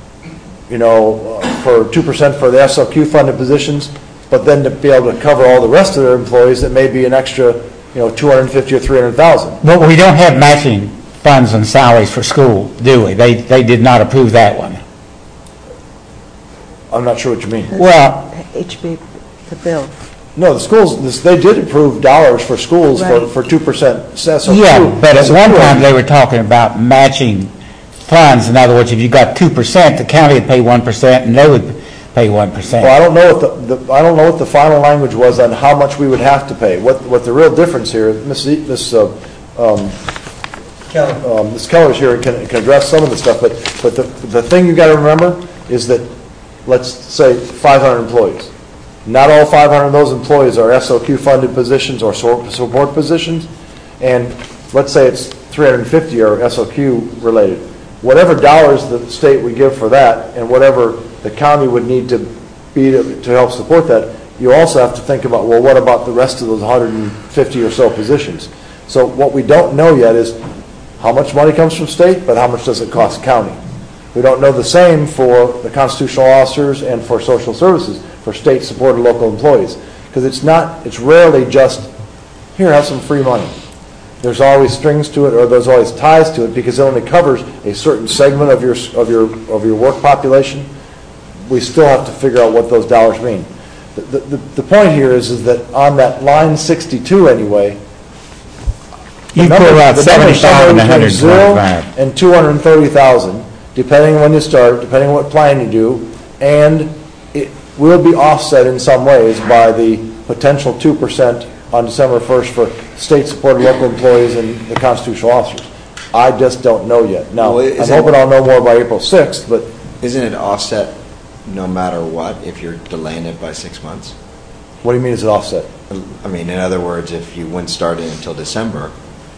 for 2% for the SLQ funded positions, but then to be able to cover all the rest of their employees, that may be an extra, $250,000 or $300,000. But we don't have matching funds and salaries for school, do we? They did not approve that one. I'm not sure what you mean. Well, HB, the bill. No, the schools, they did approve dollars for schools for 2% SLQ. Yeah, but at one time they were talking about matching funds. In other words, if you got 2%, the county would pay 1% and they would pay 1%. Well, I don't know what the final language was on how much we would have to pay. What the real difference here, Ms. Keller's here and can address some of the stuff, but the thing you got to remember is that, let's say 500 employees. Not all 500 of those employees are SLQ funded positions or support positions, and let's say it's 350 are SLQ related. Whatever dollars the state would give for that and whatever the county would need to help support that, you also have to think about, well, what about the rest of those 150 or so positions? So what we don't know yet is how much money comes from state, but how much does it cost county? We don't know the same for the constitutional officers and for social services, for state-supported local employees. Because it's rarely just, here, have some free money. There's always strings to it, or there's always ties to it, because it only covers a certain segment of your work population. We still have to figure out what those dollars mean. The point here is that on that line 62 anyway, you put about 75 and 125 and 230,000, depending on when you start, depending on what plan you do, and it will be offset in some ways by the potential 2% on December 1st for state-supported local employees and the constitutional officers. I just don't know yet. Now, I'm hoping I'll know more by April 6th, but... Isn't it offset no matter what if you're delaying it by 6 months? What do you mean is it offset? I mean, in other words, if you wouldn't start it until December,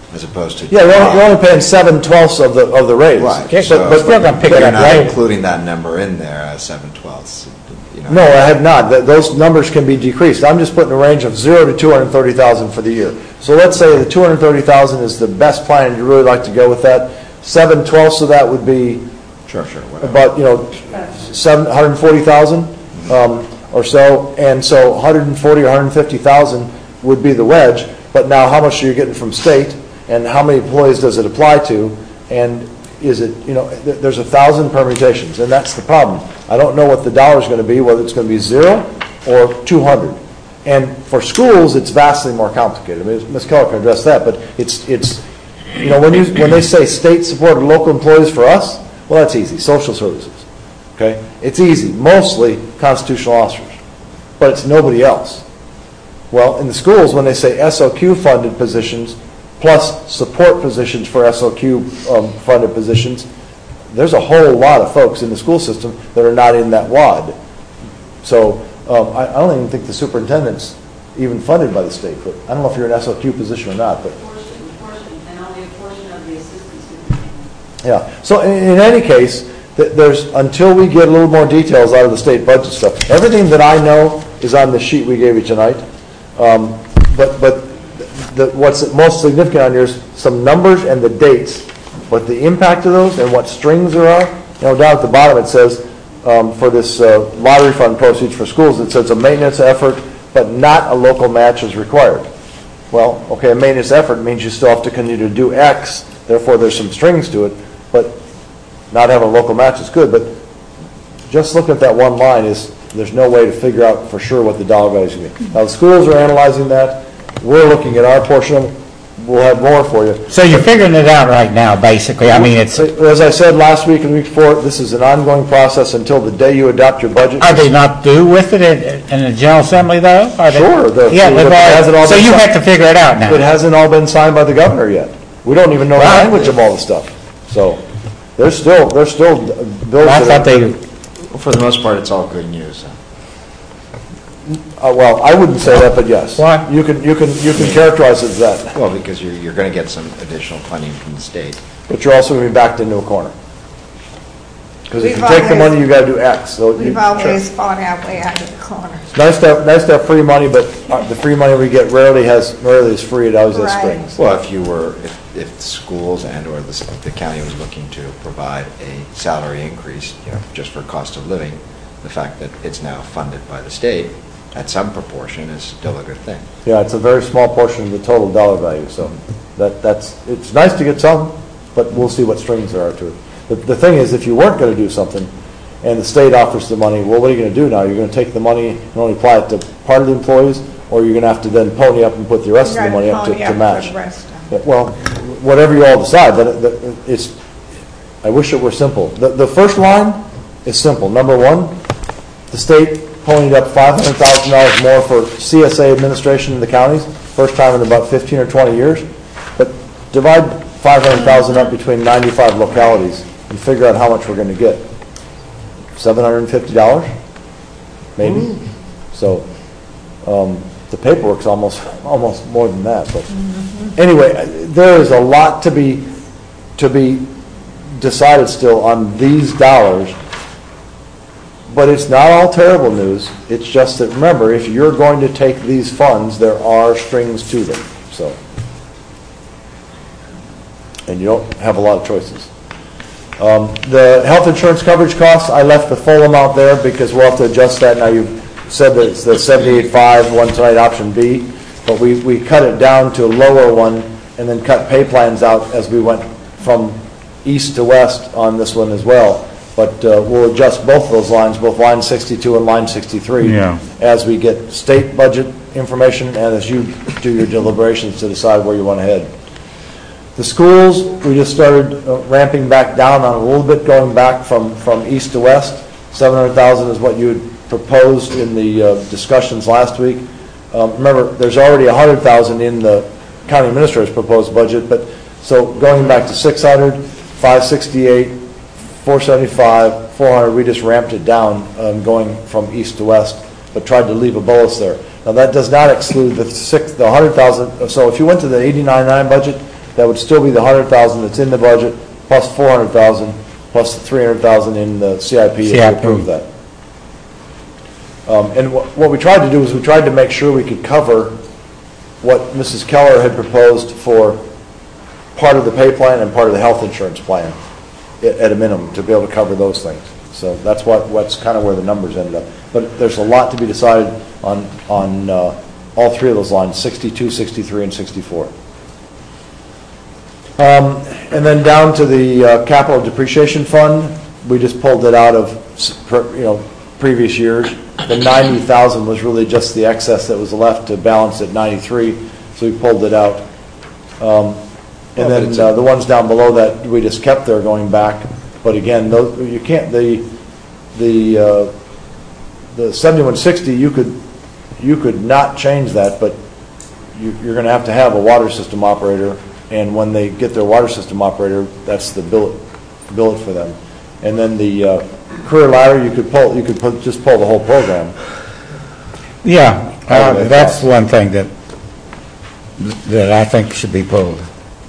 as opposed to. Yeah, you're only paying 7/12 of the raise. Right. Okay, but still gonna pick it You're up not later. including that number in there as 7/12. No, I have not. Those numbers can be decreased. I'm just putting a range of 0 to 230,000 for the year. So let's say the 230,000 is the best plan, and you really like to go with that. 7/12 of that would be Sure, whatever. about 140,000 or so, and so 140 or 150,000 would be the wedge. But now, how much are you getting from state, and how many employees does it apply to, and is it, there's 1,000 permutations, and that's the problem. I don't know what the dollar's going to be, whether it's going to be 0 or 200. And for schools, it's vastly more complicated. I mean, Ms. Keller can address that, but it's when they say state-supported local employees for us, well, that's easy. Social services, okay? It's easy. Mostly constitutional officers, but it's nobody else. Well, in the schools, when they say SOQ-funded positions plus support positions for SOQ-funded positions, there's a whole lot of folks in the school system that are not in that WAD. So I don't even think the superintendent's even funded by the state. But I don't know if you're in an SOQ position or not. But And only a portion of the assistant superintendent. yeah. So in any case, until we get a little more details out of the state budget stuff, everything that I know is on the sheet we gave you tonight. But what's most significant on here is some numbers and the dates, what the impact of those and what strings there are. Down at the bottom it says for this lottery fund proceeds for schools, it says a maintenance effort, but not a local match is required. Well, okay, a maintenance effort means you still have to continue to do X, therefore there's some strings to it, but not having a local match is good. But just looking at that one line there's no way to figure out for sure what the dollar value is going to be. Now the schools are analyzing that. We're looking at our portion of it. We'll have more for you. So you're figuring it out right now, basically. I mean, it's... As I said last week and the week before, this is an ongoing process until the day you adopt your budget. Are they not through with it in the General Assembly, though? Sure. So you have to figure it out now. It hasn't all been signed by the governor yet. We don't even know the language of all the stuff. So there's still bills For the most part, it's all good news. Well, I wouldn't say that, but yes. Why? You can characterize it as that. Well, because you're going to get some additional funding from the state. But you're also going to be backed into a corner. Because if you We've take the always- money, you got to do X. So We've always fought our way out of the corner. It's nice to have free money, but the free money we get rarely is free. It always has Right. strings. Well, if schools and/or the county was looking to provide a salary increase, just for cost of living, the fact that it's now funded by the state at some proportion is still a good thing. Yeah, it's a very small portion of the total dollar value. So it's nice to get some, but we'll see what strings there are to it. The thing is, if you weren't going to do something, and the state offers the money, well, what are you going to do now? You're going to take the money and only apply it to part of the employees, or you're going to have to then pony up and put the rest of the money up to match. Well, whatever you all decide, but I wish it were simple. The first line is simple. Number one, the state ponied up $500,000 more for CSA administration in the counties, first time in about 15 or 20 years. But divide $500,000 up between 95 localities and figure out how much we're going to get. $750, maybe. So the paperwork's almost more than that. But anyway, there is a lot to be decided still on these dollars. But it's not all terrible news. It's just that, remember, if you're going to take these funds, there are strings to them. So, and you don't have a lot of choices. The health insurance coverage costs, I left the full amount there because we'll have to adjust that. Now, you've said that it's the 78.5, one tonight, option B, but we cut it down to a lower one and then cut pay plans out as we went from east to west on this one as well. But we'll adjust both of those lines, both line 62 and line 63, as we get state budget information and as you do your deliberations to decide where you want to head. The schools, we just started ramping back down on a little bit, going back from east to west. 700,000 is what you had proposed in the discussions last week. Remember, there's already 100,000 in the county administrator's proposed budget, but so going back to 600, 568, 475, 400, we just ramped it down going from east to west, but tried to leave a bolus there. Now that does not exclude the 100,000. So if you went to the 89.9 budget, that would still be the 100,000 that's in the budget, plus 400,000, plus the 300,000 in the CIP if you approve that. And what we tried to do is we tried to make sure we could cover what Mrs. Keller had proposed for part of the pay plan and part of the health insurance plan at a minimum, to be able to cover those things. So that's what's kind of where the numbers ended up. But there's a lot to be decided on all three of those lines, 62, 63, and 64. And then down to the capital depreciation fund, we just pulled it out of previous years. The 90,000 was really just the excess that was left to balance at 93, so we pulled it out. And then the ones down below that we just kept there going back. But again, you can't. The 7160, you could not change that, but you're going to have a water system operator. And when they get their water system operator, that's the bill it for them. And then the career ladder, you could just pull the whole program. Yeah, that's one thing that I think should be pulled.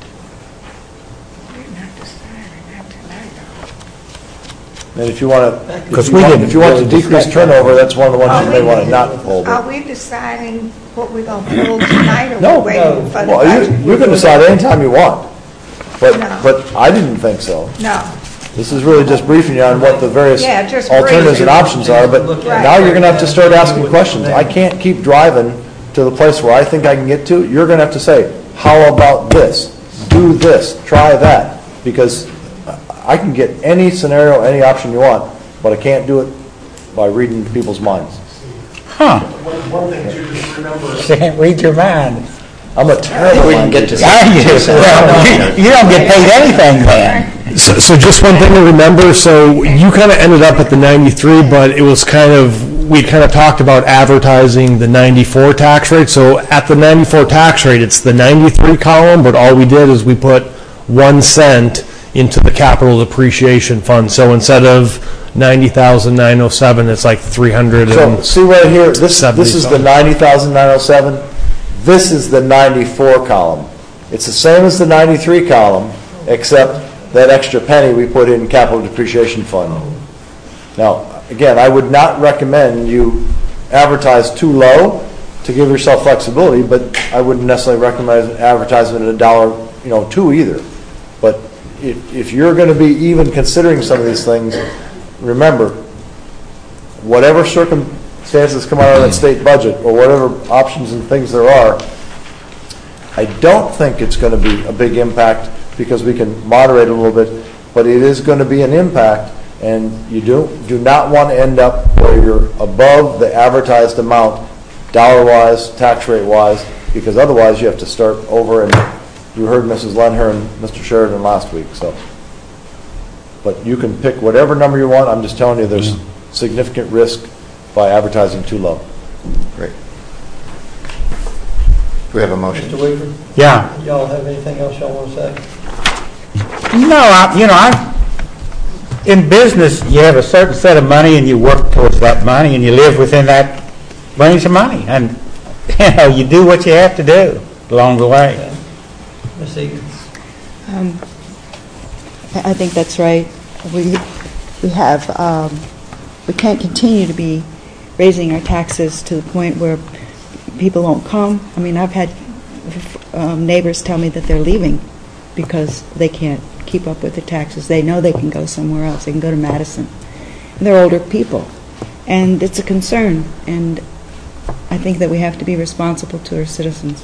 And if you want to decrease turnover, that's one of the ones you may want to not pull. Are we deciding what we're going to pull tonight, or No. we're waiting for the Well, budget? you can decide anytime you want, but No. I didn't think so. No. This is really just briefing you on what the various Yeah, just alternatives briefing. and options are, but Right. now you're going to have to start asking questions. I can't keep driving to the place where I think I can get to. You're going to have to say, how about this? Do this, try that, because I can get any scenario, any option you want, but I can't do it by reading people's minds. Huh. One thing to just remember. Can't read your mind. I'm a terrible we can get to You don't get paid anything then. So just one thing to remember, so you kind of ended up at the 93, but it was we kind of talked about advertising the 94 tax rate. So at the 94 tax rate, it's the 93 column, but all we did is we put 1 cent into the capital depreciation fund. So instead of 90,907, it's like 300. So see right here, this is the 90,907. This is the 94 column. It's the same as the 93 column, except that extra penny we put in capital depreciation fund. Now, again, I would not recommend you advertise too low to give yourself flexibility, but I wouldn't necessarily recommend advertising at $1.02 either. But if you're going to be even considering some of these things, remember, whatever circumstances come out of that state budget, or whatever options and things there are, I don't think it's going to be a big impact, because we can moderate a little bit, but it is going to be an impact, and you do not want to end up where you're above the advertised amount, dollar-wise, tax rate-wise, because otherwise you have to start over. And you heard Mrs. Lenher and Mr. Sheridan last week. So, but you can pick whatever number you want. I'm just telling you, there's significant risk by advertising too low. Great. Do we have a motion? Mr. Weaver? Yeah. Y'all have anything else y'all want to say? No, in business, you have a certain set of money, and you work towards that money, and you live within that range of money, and you do what you have to do along the way. Okay. Ms. Egan? I think that's right. We can't continue to be raising our taxes to the point where people won't come. I mean, I've had neighbors tell me that they're leaving because they can't keep up with the taxes. They know they can go somewhere else. They can go to Madison. And they're older people. And it's a concern. And I think that we have to be responsible to our citizens.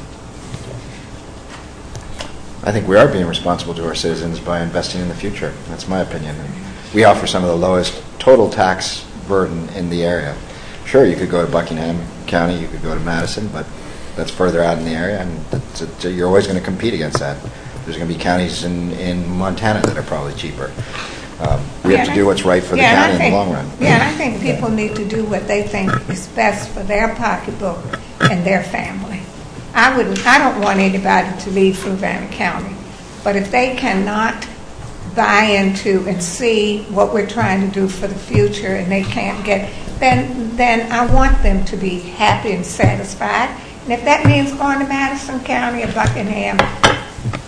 I think we are being responsible to our citizens by investing in the future. That's my opinion. And we offer some of the lowest total tax burden in the area. Sure, you could go to Buckingham County, you could go to Madison, but that's further out in the area, and you're always going to compete against that. There's going to be counties in Montana that are probably cheaper. We have to do what's right for the county in the long run. Yeah, and I think people need to do what they think is best for their pocketbook and their family. I don't want anybody to leave Fluvanna County, but if they cannot buy into and see what we're trying to do for the future, and they can't get, then I want them to be happy and satisfied. And if that means going to Madison County or Buckingham,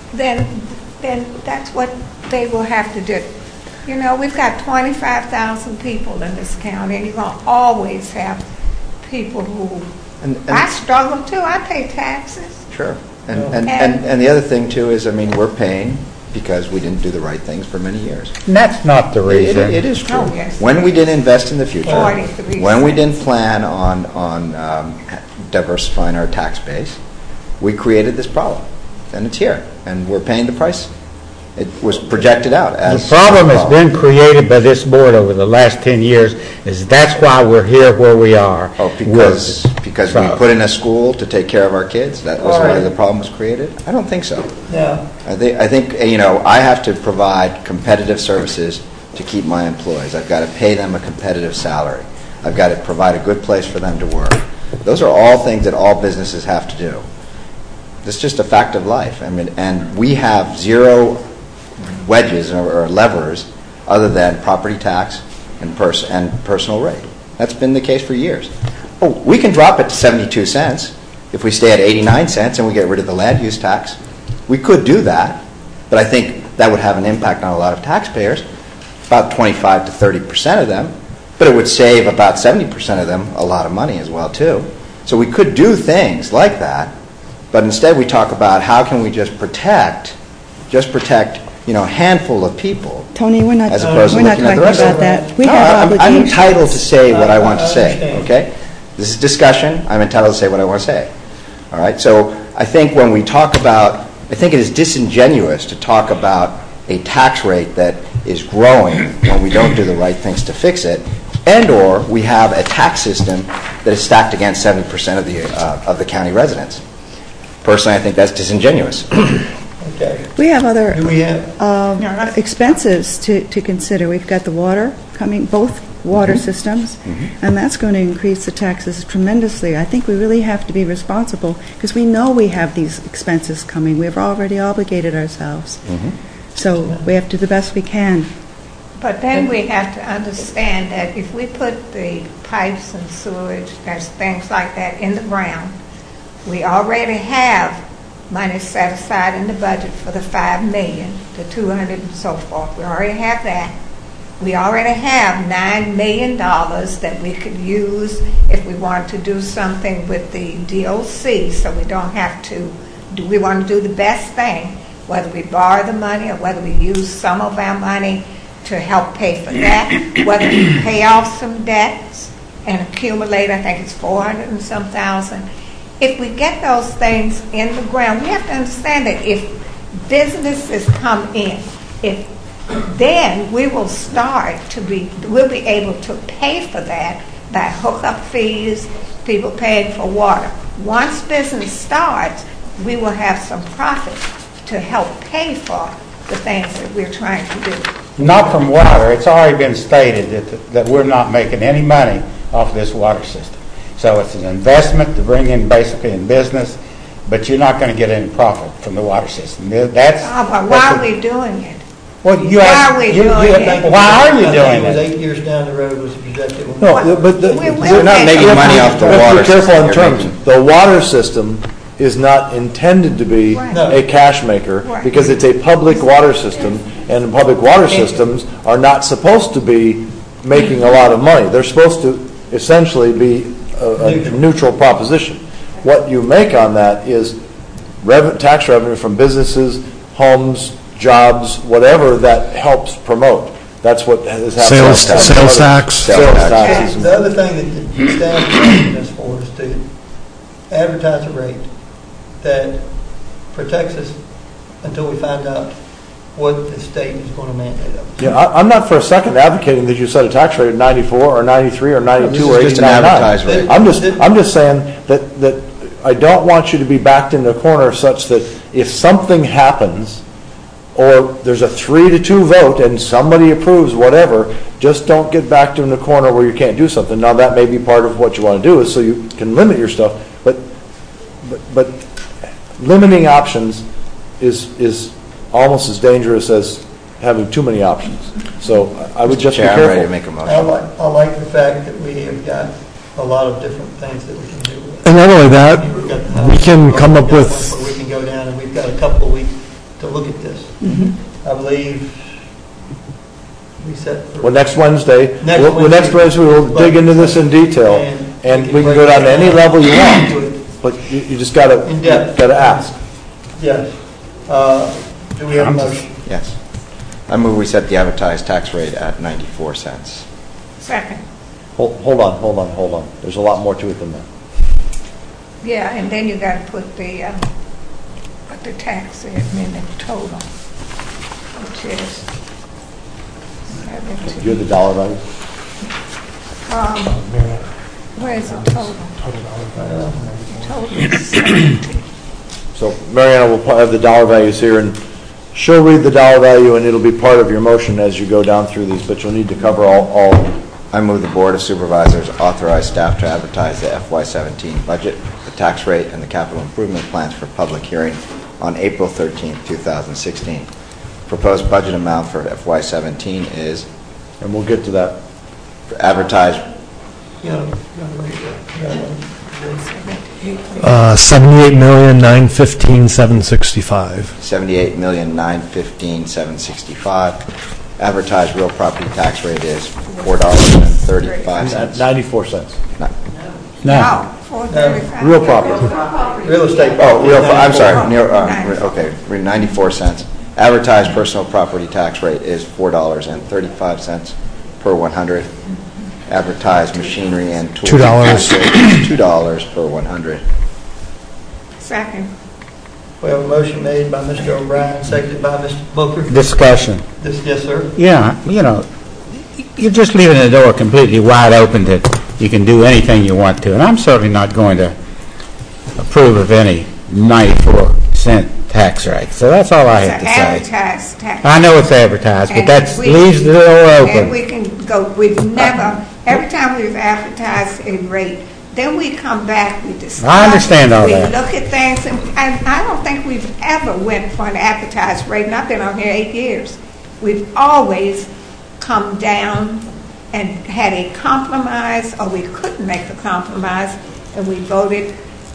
then that's what they will have to do. You know, we've got 25,000 people in this county, and you're going to always have people who, I struggle too, I pay taxes. Sure. And the other thing too is, I mean, we're paying because we didn't do the right things for many years. And that's not the reason. It is true. Oh, yes. When we didn't invest in the future, 43 when we cents. didn't plan on diversifying our tax base, we created this problem. And it's here. And we're paying the price. It was projected out as The problem has been created by this board over the last 10 years, is that's why we're here where we are. Oh, because we put in a school to take care of our kids? That was why the problem was created? I don't think so. Yeah. I think, I have to provide competitive services to keep my employees. I've got to pay them a competitive salary. I've got to provide a good place for them to work. Those are all things that all businesses have to do. It's just a fact of life. I mean, and we have zero wedges or levers other than property tax and personal rate. That's been the case for years. Oh, we can drop it to 72 cents if we stay at 89 cents and we get rid of the land use tax. We could do that, but I think that would have an impact on a lot of taxpayers, about 25 to 30% of them, but it would save about 70% of them a lot of money as well, too. So we could do things like that, but instead we talk about how can we just protect a handful of people. Tony, we're not as opposed to looking at the talking rest about of them. that. We No, have I'm obligations. entitled to say what I want to say, understand. okay? This is discussion. I'm entitled to say what I want to say. All right? So I think when we talk about, I think it is disingenuous to talk about a tax rate that is growing when we don't do the right things to fix it, and or we have a tax system that is stacked against 70% of the county residents. Personally, I think that's disingenuous. Okay. We have other Do we have? expenses to consider. We've got the water coming, both water systems, and that's going to increase the taxes tremendously. I think we really have to be responsible because we know we have these expenses coming. We've already obligated ourselves. So we have to do the best we can. But then we have to understand that if we put the pipes and sewage, there's things like that in the ground, we already have money set aside in the budget for the $5 million, the $200 and so forth. We already have that. We already have $9 million that we could use if we wanted to do something with the DOC, so we don't have to we want to do the best thing, whether we borrow the money or whether we use some of our money to help pay for that, whether we pay off some debts and accumulate, I think it's 400 and some thousand. If we get those things in the ground, we have to understand that if businesses come in, then we will we'll be able to pay for that by hookup fees, people paying for water. Once business starts, we will have some profit to help pay for the things that we're trying to do. Not from water. It's already been stated that we're not making any money off this water system. So it's an investment to bring in basically in business, but you're not going to get any profit from the water system. Why are we doing it? Well, you Why asked, are we doing it? Why are you I think doing it was it? 8 years down the road was the projected. No, but We're not making money off the water Be careful system. in You're terms. making- The water system is not intended to be Right. a cash maker Right. because it's a public water system, and public water systems are not supposed to be making a lot of money. They're supposed to essentially be a neutral proposition. What you make on that is tax revenue from businesses, homes, jobs, whatever that helps promote. That's what has happened. Sales tax. Sales taxes. The other thing that the staff is asking us for is to advertise a rate that protects us until we find out what the state is going to mandate of us. Yeah, I'm not for a second advocating that you set a tax rate of 94 or 93 or 92 This or is just an 89. advertised rate. I'm just saying that I don't want you to be backed into a corner such that if something happens or there's a 3-2 vote and somebody approves whatever, just don't get backed in the corner where you can't do something. Now that may be part of what you want to do is so you can limit your stuff, but limiting options is almost as dangerous as having too many options. So I would just be Chair, careful. I'm ready to make a motion. I like the fact that we have got a lot of different things that we can do. And not only that, We've got the we can come up Where with, we can go down, and we've got a couple of weeks to look at this. I believe we set. Well, next Wednesday, Next we'll dig into this in detail, and we can go down to any level you want, but you just gotta ask. Yes. Do we have a motion? Yes. I move we set the advertised tax rate at 94 cents. Second. Hold on. There's a lot more to it than that. Yeah, and then you got to put the tax in the total, which is You're the dollar value? where is the total? Total is 70. So Mariana will have the dollar values here, and she'll read the dollar value, and it'll be part of your motion as you go down through these, but you'll need to cover all. I move the Board of Supervisors authorize staff to advertise the FY17 budget, the tax rate, and the capital improvement plans for public hearing on April 13, 2016. Proposed budget amount for FY17 is... And we'll get to that. Advertised... $78,915,765. $78,915,765. Advertised real property tax rate is $4.35. 94 cents. No, 435. Real property. Real estate. I'm sorry. Okay, 94 cents. Advertised personal property tax rate is $4.35 per 100. Advertised machinery and tools tax rate is $2 per 100. Second. We have a motion made by Mr. O'Brien, seconded by Mr. Booker. Discussion. Yes, sir. Yeah, you're just leaving the door completely wide open that you can do anything you want to. And I'm certainly not going to approve of any 94-cent tax rate. So that's all I have to say. Advertised tax. I know it's advertised, but that leaves the door open. And we can go, we've never, every time we've advertised a rate, then we come back, we discuss. I understand all that. We look at things, and I don't think we've ever went for an advertised rate, and I've been on here 8 years. We've always come down and had a compromise, or we couldn't make a compromise, and we voted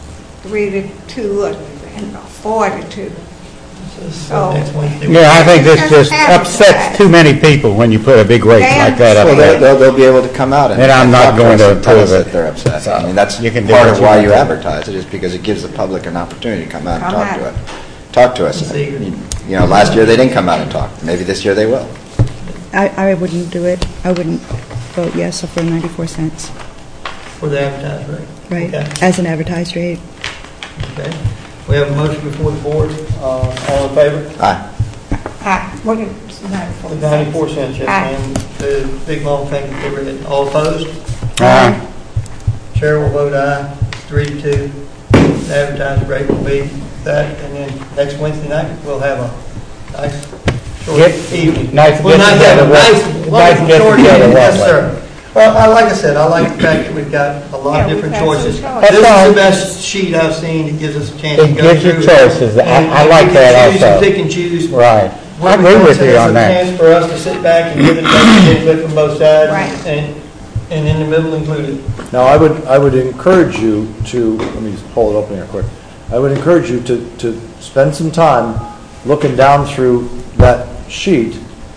3-2 and 4-2. So, yeah, I think this just upsets too many people when you put a big rate like that up there. Well, they'll be able to come out and I'm not going to tell us approve that they're upset. So, I mean, that's part of why you advertise it, is because it gives the public an opportunity to come out and talk to us. Last year they didn't come out and talk. Maybe this year they will. I wouldn't do it. I wouldn't vote yes for 94 cents. For the advertised rate? Right, Okay. as an advertised rate. Okay. We have a motion before the board. All in favor? Aye. what is 94 The 94 cents, yes, ma'am. The big long thing that they read. All opposed? Aye. Chair will vote aye, 3-2. The advertised rate will be that, and then next Wednesday night, we'll have a nice short evening. Nice We'll not have a nice, nice wonderful get short together, evening. Yes, won't we? sir. Well, like I said, I like the fact that we've got a lot of different choices. That's This is all. the best sheet I've seen. It gives us a chance to It go gives you through. choices. I like we can that choose also. and pick and choose. Right. I What we agree want with is you on a that. chance for us to sit back and give it a bit from both sides, Right. and in the middle included. Now, I would encourage you to, let me just pull it open here quick. I would encourage you to spend some time looking down through that sheet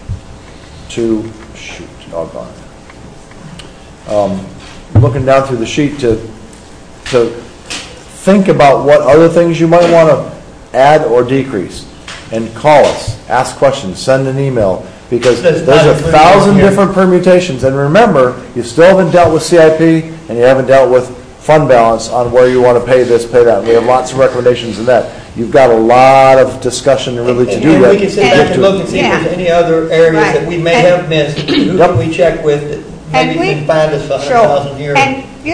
doggone it. Looking down through the sheet to think about what other things you might want to add or decrease, and call us, ask questions, send an email, because there's 1,000 different permutations. And remember, you still haven't dealt with CIP, and you haven't dealt with fund balance on where you want to pay this, pay that. We have lots of recommendations in that. You've got a lot of discussion really to do And yet. we can sit back and look and see if there's any other areas that we may have missed. Who can we check with that maybe can find us for 100,000 here? And, we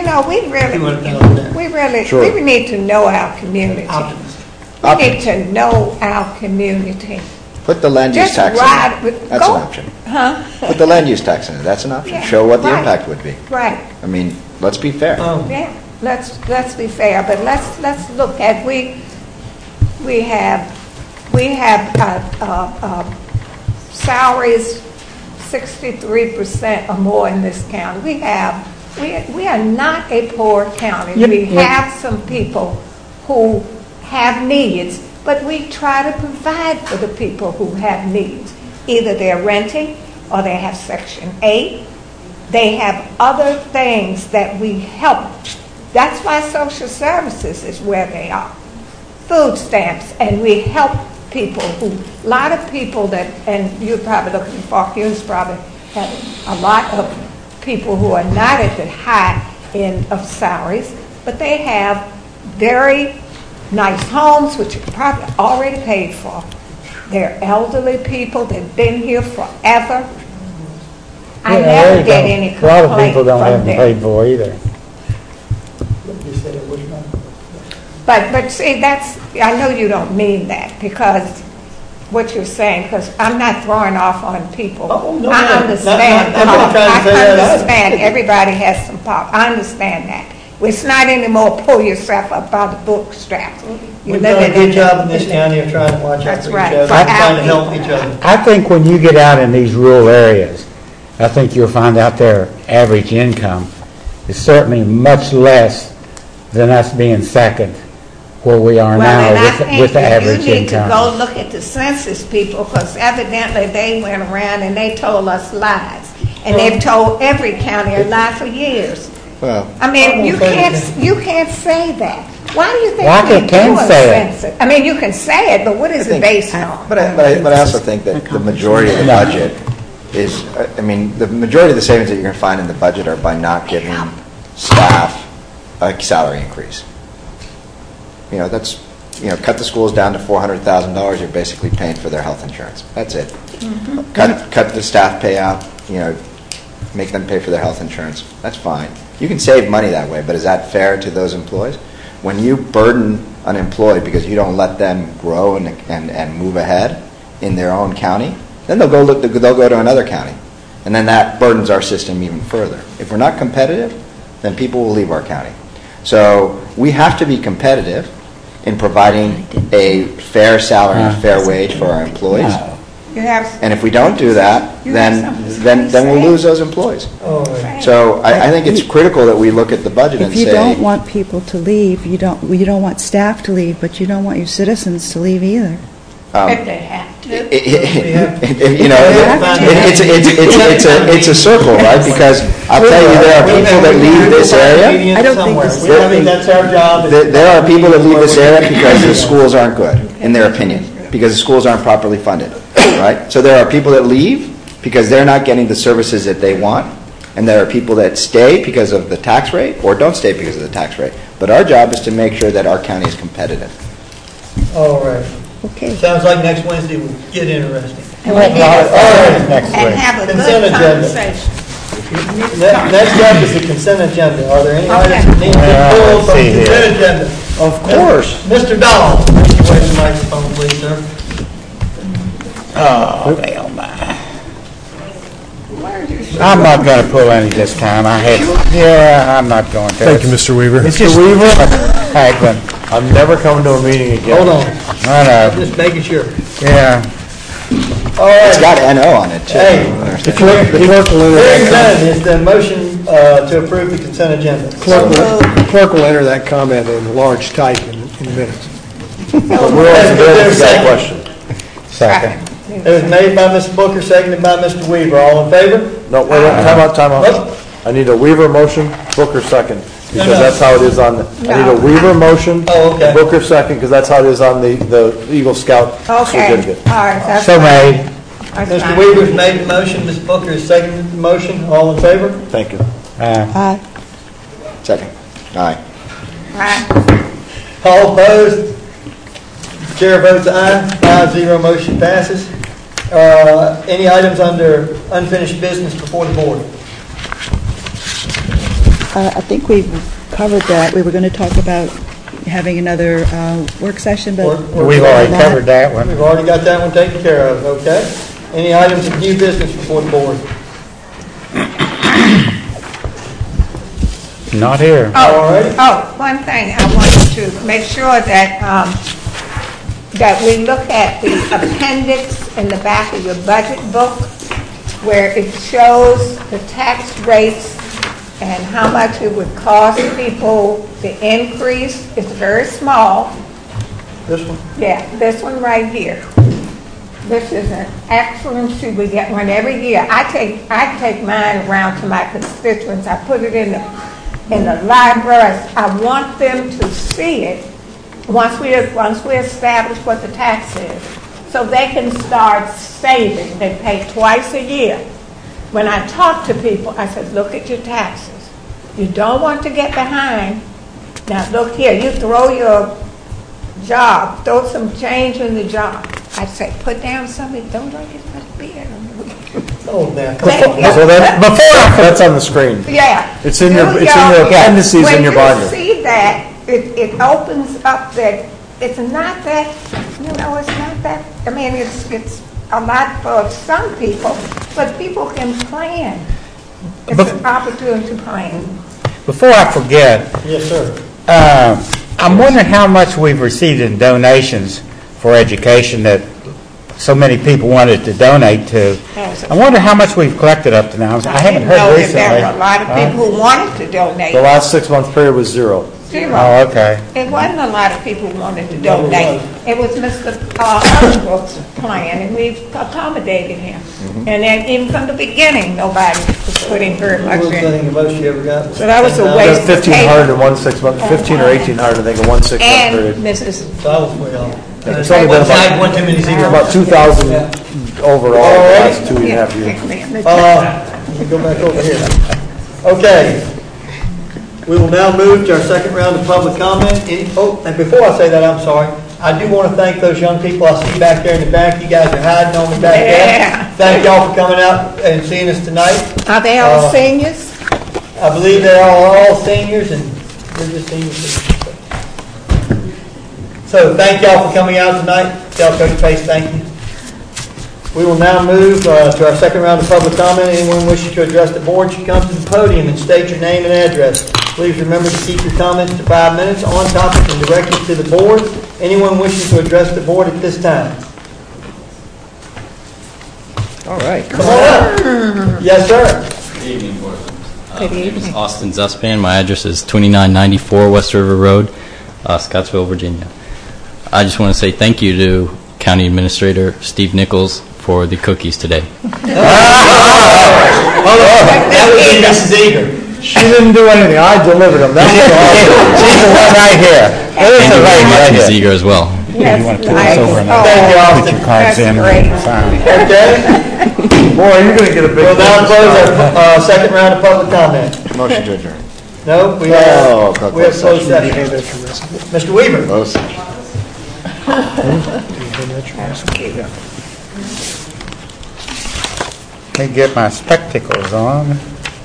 need to know our community. We need to know our community. Put the land use tax in there. That's an option. Huh? Put the land use tax in there. That's an option. Yeah. Show what the Right. impact would be. Right. I mean, let's be fair. Yeah, let's be fair, but let's look at, we have salaries 63% or more in this county. We are not a poor county. We have some people who have needs, but we try to provide for the people who have needs. Either they're renting or they have Section 8. They have other things that we help. That's why social services is where they are. Food stamps, and we help people who, a lot of people that, and you're probably looking for, Hughes probably have a lot of people who are not at the high end of salaries, but they have very nice homes, which are probably already paid for. They're elderly people, they've been here forever. I never get any complaint. A lot of people don't have them them. paid for either. But see, that's, I know you don't mean that, because what you're saying, because I'm not throwing off on people. Oh, no, I no, understand. I'm not trying to say that. I understand everybody has some power. I understand that. It's not anymore pull yourself up by the bootstraps. We've done a good job in this county of trying to watch out That's for right. each other, For trying to our help people. each other. I think when you get out in these rural areas, I think you'll find out their average income is certainly much less than us being second where we are Well, and I now think with the that average you need to income. go look at the census people, because evidently they went around and they told us lies. And they've told every county a lie for years. Well, I mean, you can't say that. Why do you think Well, I we can do a say it. census? I mean, you can say it, but what is it based on? But I also think that the majority of the budget is, I mean, the majority of the savings that you're going to find in the budget are by not giving staff a salary increase. You know, that's, you know, cut the schools down to $400,000, you're basically paying for their health insurance. That's it. Cut the staff payout, you know, make them pay for their health insurance. That's fine. You can save money that way, but is that fair to those employees? When you burden an employee because you don't let them grow and move ahead in their own county, then they'll go to another county. And then that burdens our system even further. If we're not competitive, then people will leave our county. So we have to be competitive in providing a fair salary and a fair wage for our employees. And if we don't do that, then we'll lose those employees. So I think it's critical that we look at the budget and say... If you don't want people to leave, you don't want staff to leave, but you don't want your citizens to leave either. If they have to. You know, it's a circle, right? Because I'll tell you, there are people that leave this area. I don't think this I mean, that's our job. There are people that leave this area because the schools aren't good, in their opinion, because the schools aren't properly funded, right? So there are people that leave because they're not getting the services that they want, and there are people that stay because of the tax rate or don't stay because of the tax rate. But our job is to make sure that our county is competitive. All right. Okay. Sounds like next Wednesday will get interesting. And we need to Next and week. have a Consent good agenda. conversation. Next up is the consent agenda. Are there any items that need to be pulled from the consent agenda? Of course. Mr. Dahl, make your way to the microphone, please, sir. Oh, hell my. I'm not going to pull any this time. I'm not going to. Thank you, Mr. Weaver. Mr. Weaver? Haglund. I'm never coming to a meeting again. Hold on. I know. Just making sure. Yeah. All right. It's got NO on it, too. Hey, The clerk will enter that. Is the motion to approve the consent agenda? Clerk will enter that comment in large type in minutes. But we're also there for that question. Second. It was made by Mr. Booker, seconded by Mr. Weaver. All in favor? No, wait, time out. I need a Weaver motion, Booker second, because that's how it is on, I need a Weaver motion, Oh, okay. Booker second, because that's how it is on the Eagle Scout Okay, certificate. all right, that's So fine. made. That's Mr. fine. Weaver's made the motion, Mr. Booker has seconded the motion. All in favor? Thank you. Aye. Second. Aye. Right. All opposed? Chair votes aye. 5-0, motion passes. Any items under unfinished business before the board? I think we've covered that. We were going to talk about having another work session, but... We've already covered that one. We've already got that one taken care of, okay? Any items of new business before the board? Not here. Oh, one thing, I wanted to make sure that, that we look at the appendix in the back of your budget book, where it shows the tax rates and how much it would cost people. The increase is very small, This one? Yeah, this one right here. This is an excellent shoe. We get one every year. I take mine around to my constituents. I put it in the library. I want them to see it once we establish what the tax is, so they can start saving. They pay twice a year. When I talk to people, I said, look at your taxes. You don't want to get behind. Now look here, you throw your job, throw some change in the job. I say, put down something, don't drink as much beer. Oh, man. So that's on the screen. Yeah. It's in your appendices in your binder. When you see that, it opens up that, it's not that, it's not that, I mean, it's a lot for some people, but people can plan. It's an opportunity to plan. Before I forget, Yes, sir. I'm wondering how much we've received in donations for education that so many people wanted to donate to. I wonder how much we've collected up to now. I haven't heard recently. There were a lot of people who wanted to donate. The last 6-month period was zero. Oh, okay. It wasn't a lot of people who wanted to donate. It was Mr. Osbrook's plan, and we've accommodated him. And then even from the beginning, nobody was putting very much What was the in. most you ever got? So that was a waste of paper. 1,500 in 1 6-month, 1,500 or 1,800, I think, in 1 6-month And period. Mrs. So I was way off. It's only been One too many zeros. about 2,000 overall the last 2.5 years. Let me go back over here. Okay. We will now move to our second round of public comment. And before I say that, I'm sorry. I do want to thank those young people I see back there in the back. You guys are hiding on me back there. Thank y'all for coming out and seeing us tonight. Are they all seniors? I believe they're all seniors, and we're just seniors. So thank y'all for coming out tonight. Tell Coach Pace thank you. We will now move to our second round of public comment. Anyone wishing to address the board should come to the podium and state your name and address. Please remember to keep your comments to 5 minutes, on topic and directed to the board. Anyone wishing to address the board at this time? All right. Come on up. Yes, sir. Good evening, Board. Good My name is evening. Austin Zuspan. My address is 2994 West River Road, Scottsville, Virginia. I just want to say thank you to County Administrator Steve Nichols for the cookies today. That would be Mrs. Eager. She didn't do anything. I delivered them. That's She's the one right here. Thank you very much, Ms. Eager, as well. Yeah, you want to pull this over and Thank you, put Austin. your cards in and sign. Okay. Boy, you're going to get a big... We'll now close our second round of public comment. Motion to adjourn. No, we have closed session. Mr. Weaver. Close session. Let me get my spectacles on.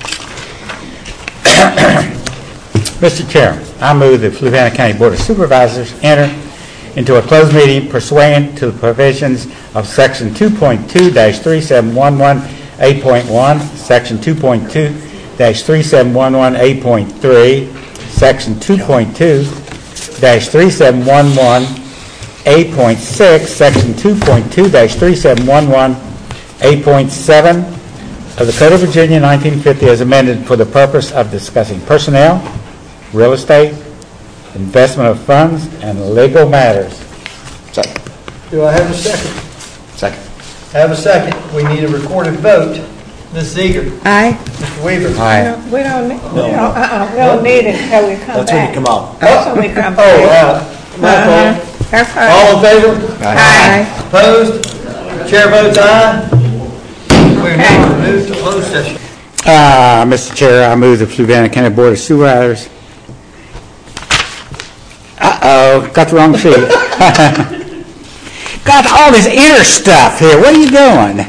Mr. Chairman, I move the Fluvanna County Board of Supervisors enter into a closed meeting pursuant to the provisions of Section 2.2-3711A.1, Section 2.2-3711A.3, Section 2.2-3711A.6, Section 2.2-3711A.7 of the Code of Virginia 1950 as amended for the purpose of discussing personnel, real estate, investment of funds, and legal matters. Second. Do I have a second? Second. I have a second. We need a recorded vote. Ms. Ziegler. Aye. Mr. Weaver. Aye. We don't need it until we come back. That's when you come out. That's when we come back. Oh, my fault. That's all All in favor? Aye. Opposed? Chair votes aye. We're now moved to closed session. Mr. Chair, I move the Fluvanna County Board of Supervisors. Got the wrong sheet. Got all this inner stuff here. What are you doing?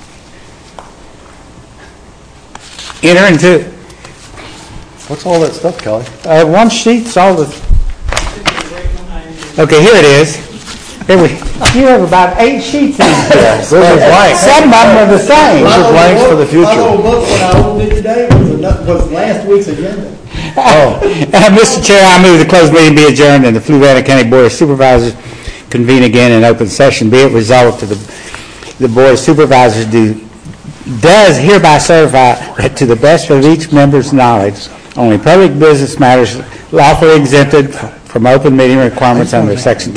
Enter into What's all that stuff, Kelly? one sheet's all the. Okay, here it is. Here you have about 8 sheets in here. Those are blanks. 7 of them are the same. Those are blanks for the My future. little book, when I opened it today, was last week's agenda. Mr. Chair, I move the closed meeting be adjourned and the Fluvanna County Board of Supervisors convene again in open session. Be it resolved to the Board of Supervisors does hereby certify that to the best of each member's knowledge, only public business matters lawfully exempted from open meeting requirements under Section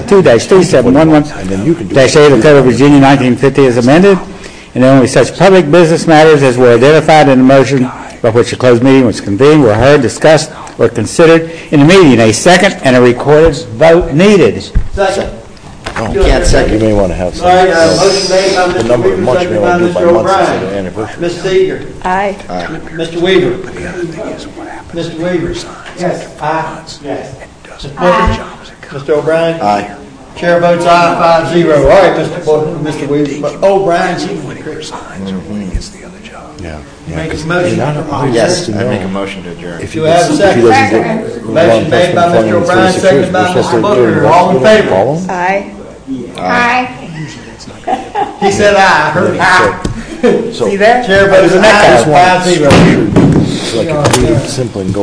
2.2-3711-8 of the Code of Virginia 1950 as amended, and only such public business matters as were identified in the motion by which a closed meeting was convened were heard, discussed, or considered in the meeting. A second and a recorded vote needed. Second. You can't second. You may want to have some. All right, motion made by The Mr. number of Weaver, months you may seconded by want to do Mr. by months instead of O'Brien. anniversary. Ms. Seeger. Aye. Mr. Weaver. Mr. Weaver. Yes. Aye. Yes. Mr. Booker. Mr. O'Brien. Aye. Chair votes aye, 5-0. All right, Mr. Weaver. But O'Brien, Yeah. make a motion. Yes, I make a motion to adjourn. If Do I have a second? Motion made by Mr. O'Brien, seconded by Mr. Booker. All in favor? Aye. Aye. He said aye. I heard aye. So, See that? Chair votes aye, 5-0. so I can read it simply and go